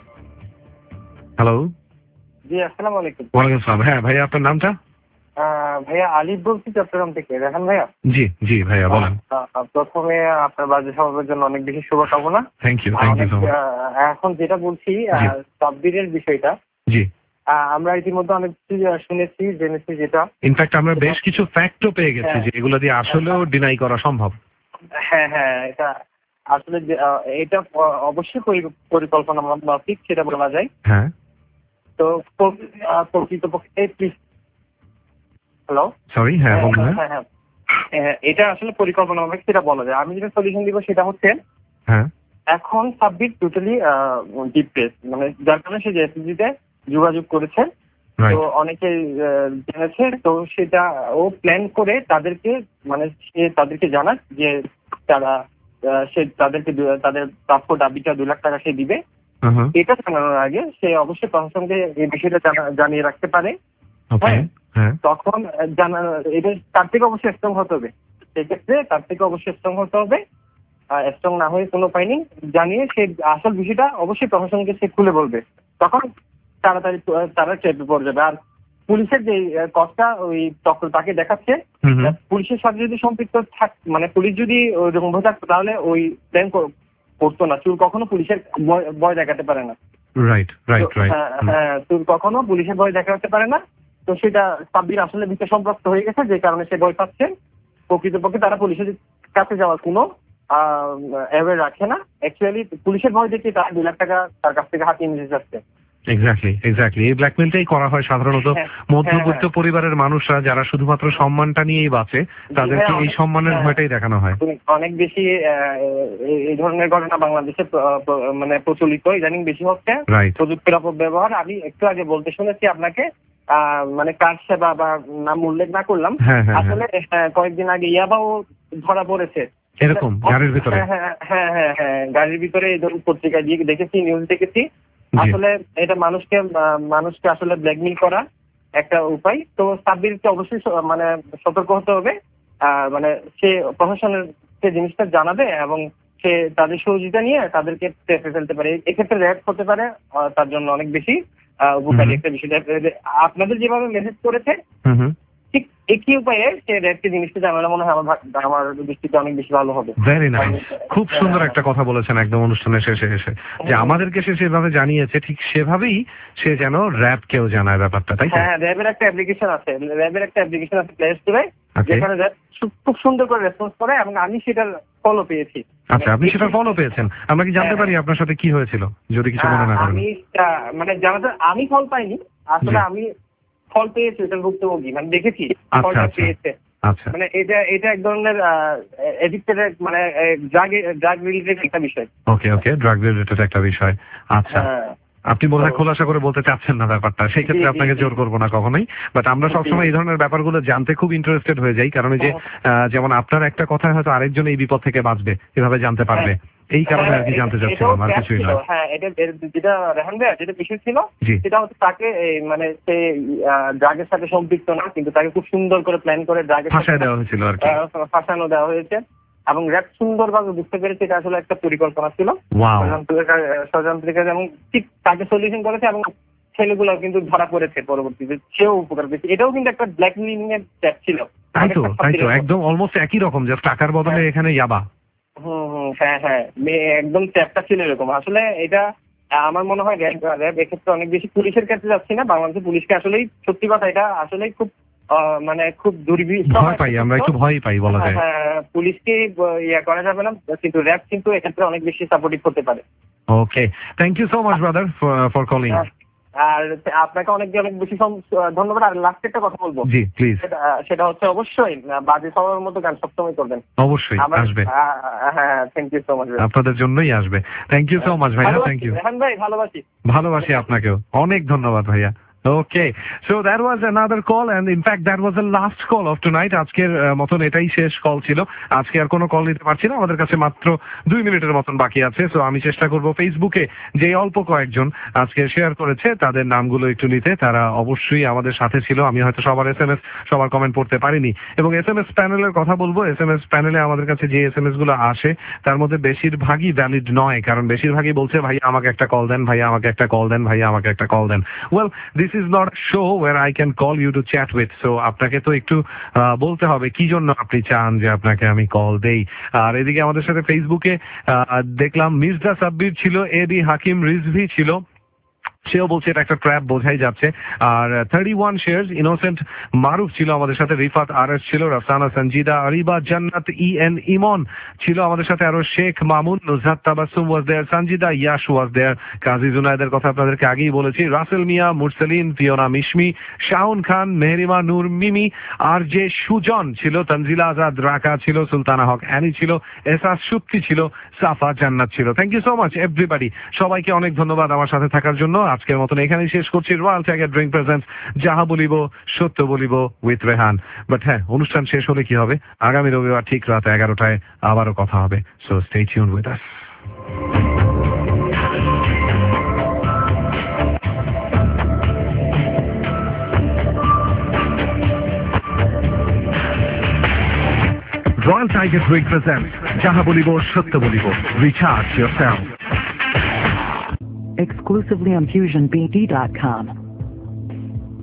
হ্যালো
জি, আসসালামু আলাইকুম।
ওয়ালাইকুম আসসালাম। হ্যাঁ ভাই, আপনার নামটা?
ভাইয়া আলিফ বলছি চট্টগ্রাম থেকে। রেহান ভাইয়া?
জি জি ভাইয়া বলেন।
প্রথমে আপনার বাজে স্বভাবের জন্য অনেক বেশি শুভকামনা।
Thank you thank you so much.
এখন যেটা বলছি সাব্বিরের বিষয়টা,
জি
আমরা ইতিমধ্যে অনেক কিছু শুনেছি জেনেছি, যেটা
ইনফ্যাক্ট আমরা বেশ কিছু ফ্যাক্টও পেয়ে গেছি যে এগুলো দিয়ে আসলেও ডিনাই করা সম্ভব।
হ্যাঁ হ্যাঁ, এটা আসলে এটা অবশ্যই পরিকল্পনা মাফিক, সেটা বলা যায়।
হ্যাঁ,
তো প্রকৃতপক্ষে হ্যালো
সরি হ্যাঁ বলুন।
হ্যাঁ হ্যাঁ, এটা আসলে পরিকল্পনা মাফিক সেটা বলা যায়। আমি যেটা সলিউশন দিব সেটা হচ্ছে,
হ্যাঁ
এখন সাব্বির টোটালি ডিপ্রেস, মানে যার কারণে সে জেএসপিতে যোগাযোগ করেছে, তো অনেকে জেনেছে, তো সেটা ও প্ল্যান করে তাদেরকে, মানে সে তাদেরকে জানাক যে তারা সে তাদেরকে তাদের প্রাপ্য দাবিটা দুই লাখ টাকা সে দিবে। এটা জানানোর আগে সে অবশ্যই প্রশাসনকে এই বিষয়টা জানিয়ে রাখতে পারে। তখন জানা এটা তার থেকে অবশ্যই স্ট্রং হতে হবে, সেক্ষেত্রে তার থেকে অবশ্যই স্ট্রং হতে হবে। স্ট্রং না হয়ে কোনো উপায় নেই, জানিয়ে সে আসল বিষয়টা অবশ্যই প্রশাসনকে সে খুলে বলবে, তখন তাড়াতাড়ি তারা চেপে পড়ে যাবে। আর পুলিশের যে কষ্টটা ওই তাকে দেখাচ্ছে, পুলিশের সাথে যদি সম্পৃক্ত থাক, মানে পুলিশ যদি ওইরকম ভাবে থাকতো তাহলে ওই প্ল্যান করতো না। চুর কখনো পুলিশের ভয় দেখাতে পারে না।
Right right right.
হ্যাঁ, চুর কখনো পুলিশের ভয় দেখাতে পারে না। তো সেটা সাব্বির আসলে বিত্ত সম্পৃক্ত হয়ে গেছে, যে কারণে সে ভয় পাচ্ছে। প্রকৃতপক্ষে তারা পুলিশের কাছে যাওয়ার কোনো অ্যাওয়ে রাখে না। অ্যাকচুয়ালি পুলিশের ভয় দেখে তারা দুই লাখ টাকা তার কাছ থেকে হাতিয়ে নিতে যাচ্ছে।
এক্স্যাক্টলি এক্স্যাক্টলি এই ব্ল্যাকমেলটাই করা হয় সাধারণত মধ্যবিত্ত পরিবারের মানুষরা যারা শুধুমাত্র সম্মানটা নিয়েই বাঁচে, তাদেরকে এই সম্মানের ভয়টাই দেখানো হয়।
অনেক বেশি এই ধরনের ঘটনা বাংলাদেশে মানে প্রচলিত ইদানিং বেশি হচ্ছে, প্রযুক্তির অপব্যবহার। আমি একটু আগে বলতে শুনেছি আপনাকে, মানে কার সেবা বা নাম উল্লেখ না করলাম, আসলে কয়েকদিন আগে ইয়াবাও ধরা পড়েছে
এরকম গাড়ির ভিতরে।
হ্যাঁ হ্যাঁ হ্যাঁ হ্যাঁ, গাড়ির ভিতরে এই ধরুন পত্রিকায় দিয়ে দেখেছি, নিউজ দেখেছি। আসলে এটা মানুষকে মানুষকে আসলে ব্ল্যাকমেইল করা একটা উপায়। তো সাব্বিরকে অবশ্যই মানে সতর্ক হতে হবে। মানে সে প্রশাসনের সে জিনিসটা জানাবে এবং সে তাদের সহযোগিতা নিয়ে তাদেরকে চেপে ফেলতে পারে। এক্ষেত্রে র্যাপ হতে পারে তার জন্য অনেক বেশি উপকারী একটা বিষয়। আপনাদের যেভাবে মেসেজ করেছে ঠিক একই উপায়ে সে র্যাপকে জিনিসটা জানালে মনে হয় আমার আমার দৃষ্টিতে অনেক বেশি ভালো হবে।
ভেরি নাইস, খুব সুন্দর একটা কথা বলেছেন একদম অনুষ্ঠানের শেষে এসে, যে আমাদেরকে সে সেভাবে জানিয়েছে, ঠিক সেভাবেই সে যেন র্যাপ কেও জানায় ব্যাপারটা, তাই তো?
হ্যাঁ, র্যাবের একটা অ্যাপ্লিকেশন আছে, র্যাবের একটা অ্যাপ্লিকেশন আছে প্লে স্টোরে, যেখানে র্যাব খুব সুন্দর করে রেসপন্স করে এবং আমি সেটার ফলো পেয়েছি।
আচ্ছা, আপনি সেটা ফলো পেয়েছেন। আমরা কি জানতে পারি আপনার সাথে কি হয়েছিল, যদি কিছু মনে না করেন?
আমি মানে জানাতে আমি ফল পাইনি, আসলে আমি ফল পেয়েছে এটার ভুক্তভোগী, মানে দেখেছি ফলটা পেয়েছে।
আচ্ছা,
মানে এটা এটা এক ধরনের এডিক্টেড, মানে ড্রাগ ড্রাগ রিলেটেড একটা বিষয়।
ওকে ওকে, ড্রাগ রিলেটেড একটা বিষয়। আচ্ছা, আপনি বোধ হয় খোলাসা করে বলতে চাচ্ছেন না ব্যাপারটা, সেই ক্ষেত্রে আপনাকে জোর করবো না কখনোই। বাট আমরা সবসময় এই ধরনের ব্যাপারগুলো জানতে খুব ইন্টারেস্টেড হয়ে যাই, কারণ যে যেমন আপনার একটা কথায় হয়তো আরেকজন এই বিপদ থেকে বাঁচবে, এভাবে জানতে পারবে, এই কারণে আর কি জানতে চাচ্ছিলাম, আর কিছুই নয়।
হ্যাঁ, এটা যেটা রেহান ভাই যেটা বিষয় ছিল সেটা হচ্ছে তাকে মানে সে ড্রাগের সাথে সম্পৃক্ত না, কিন্তু তাকে খুব সুন্দর করে প্ল্যান করে ড্রাগের
ফাঁসায় দেওয়া হয়েছিল আর কি,
ফাঁসানো দেওয়া হয়েছে এবং র্যাপ সুন্দরভাবে বুঝতে পেরেছে এটা আসলে একটা পরিকল্পনা ছিল। ষড়যন্ত্রীরা যেমন ঠিক তাকে সলিউশন করেছে এবং ছেলেগুলো কিন্তু ধরা পড়েছে পরবর্তীতে, সেও উপকার পেয়েছে। এটাও কিন্তু একটা ব্ল্যাকমেইলিং এর ট্যাপ ছিল।
তাই তো তাই তো একদম অলমোস্ট একই রকম, যে টাকার বদলে এখানে ইয়াবা।
হুম হুম, হ্যাঁ হ্যাঁ, একদম ট্যাপটা ছিল এরকম। আসলে এটা আমার মনে হয় র্যাব এক্ষেত্রে অনেক বেশি পুলিশের কাছে যাচ্ছি না, বাংলাদেশের পুলিশকে আসলেই সত্যি কথা এটা আসলেই খুব মানে খুব দুর্বিষহ পাই, আমরা একটু ভয় পাই বলা যায়। হ্যাঁ, পুলিশকে ইয়া করা যাবে না, কিন্তু র্যাব কিন্তু এক্ষেত্রে অনেক বেশি সাপোর্টিভ হতে পারে।
Okay, thank you so much brother for calling.
আর আপনাকে অনেক অনেক বেশি ধন্যবাদ। আর লাস্টে একটা কথা বলবো,
জি প্লিজ।
সেটা হচ্ছে অবশ্যই বাজে সবার মতো গান সবসময় করবেন।
অবশ্যই আসবে।
হ্যাঁ, থ্যাংক ইউ সো মাচ।
আপনাদের জন্যই আসবে। থ্যাংক ইউ সো মাচ ভাইয়া, থ্যাংক ইউ।
রেহান ভাই ভালোবাসি।
ভালোবাসি আপনাকেও, অনেক ধন্যবাদ ভাইয়া। Okay, so that was another call and in fact that was the last call of tonight. আজকের মতন এটাই শেষ কল ছিল, আজকে আর কোনো কল নিতে পারছি না, আমাদের কাছে মাত্র দুই মিনিটের মতন বাকি আছে। সো আমি চেষ্টা করব ফেসবুকে যে অল্প কয়েকজন আজকে শেয়ার করেছে তাদের নামগুলো একটু নিতে। তারা অবশ্যই আমাদের সাথে ছিল, আমি হয়তো সবার এস এম এস সবার কমেন্ট পড়তে পারিনি। এবং এস এম এস প্যানেলের কথা বলবো, এস এম এস প্যানেলে আমাদের কাছে যে এস এম এস গুলো আসে তার মধ্যে বেশিরভাগই ভ্যালিড নয়, কারণ বেশিরভাগই বলছে ভাই আমাকে একটা কল দেন, ভাই আমাকে একটা কল দেন, ভাই আমাকে একটা কল দেন। Well, this is not a show where I can call you to chat with, so আপনাকে তো একটু বলতে হবে কি জন্য আপনি চান যে আপনাকে আমি কল দেই। আর এদিকে আমাদের সাথে ফেসবুকে দেখলাম মির্জা সাব্বির ছিল, এডি হাকিম রিজভি ছিল, সেও বলছে এটা একটা ট্র্যাপ, বোঝাই যাচ্ছে। আর thirty one shares innocent Maruf ছিল আমাদের সাথে, রিফাত আর এস ছিল, রাফসানা সঞ্জিদা, আরিবা জান্নাত, ই এন ইমন ছিল আমাদের সাথে, আরো শেখ মামুন, নুজহাত তাবাসসুম ওয়াজ দেয়ার, সঞ্জিদা ইয়াশ ওয়াজ দেয়ার, কাজী জুনায়েদের কথা আপনাদেরকে আগেই বলেছি, রাসেল মিয়া, মুরসালিন, ফিওনা মিশমি, শাওন খান, মেহরিমা নূর মিমি, আর যে সুজন ছিল, তনজিলা আজাদ রাকা ছিল, সুলতানা হক অ্যানি ছিল, এসাস সুপ্তি ছিল, সাফা জান্নাত ছিল। Thank you so much everybody, সবাইকে অনেক ধন্যবাদ আমার সাথে থাকার জন্য। আজকের মতন এখানেই শেষ করছি। রয়্যাল টাইগার ড্রিঙ্ক প্রেজেন্টস যাহা বলিব সত্য বলিব উইথ রেহান। বাট হ্যাঁ, অনুষ্ঠান শেষ হলে কি হবে, আগামী রবিবার ঠিক রাত এগারোটায় আবারও কথা হবে। So stay tuned with us. Royal Tiger Drink presents যাহা বলিব সত্য বলিব। Recharge yourself.
Exclusively on fusion b d dot com.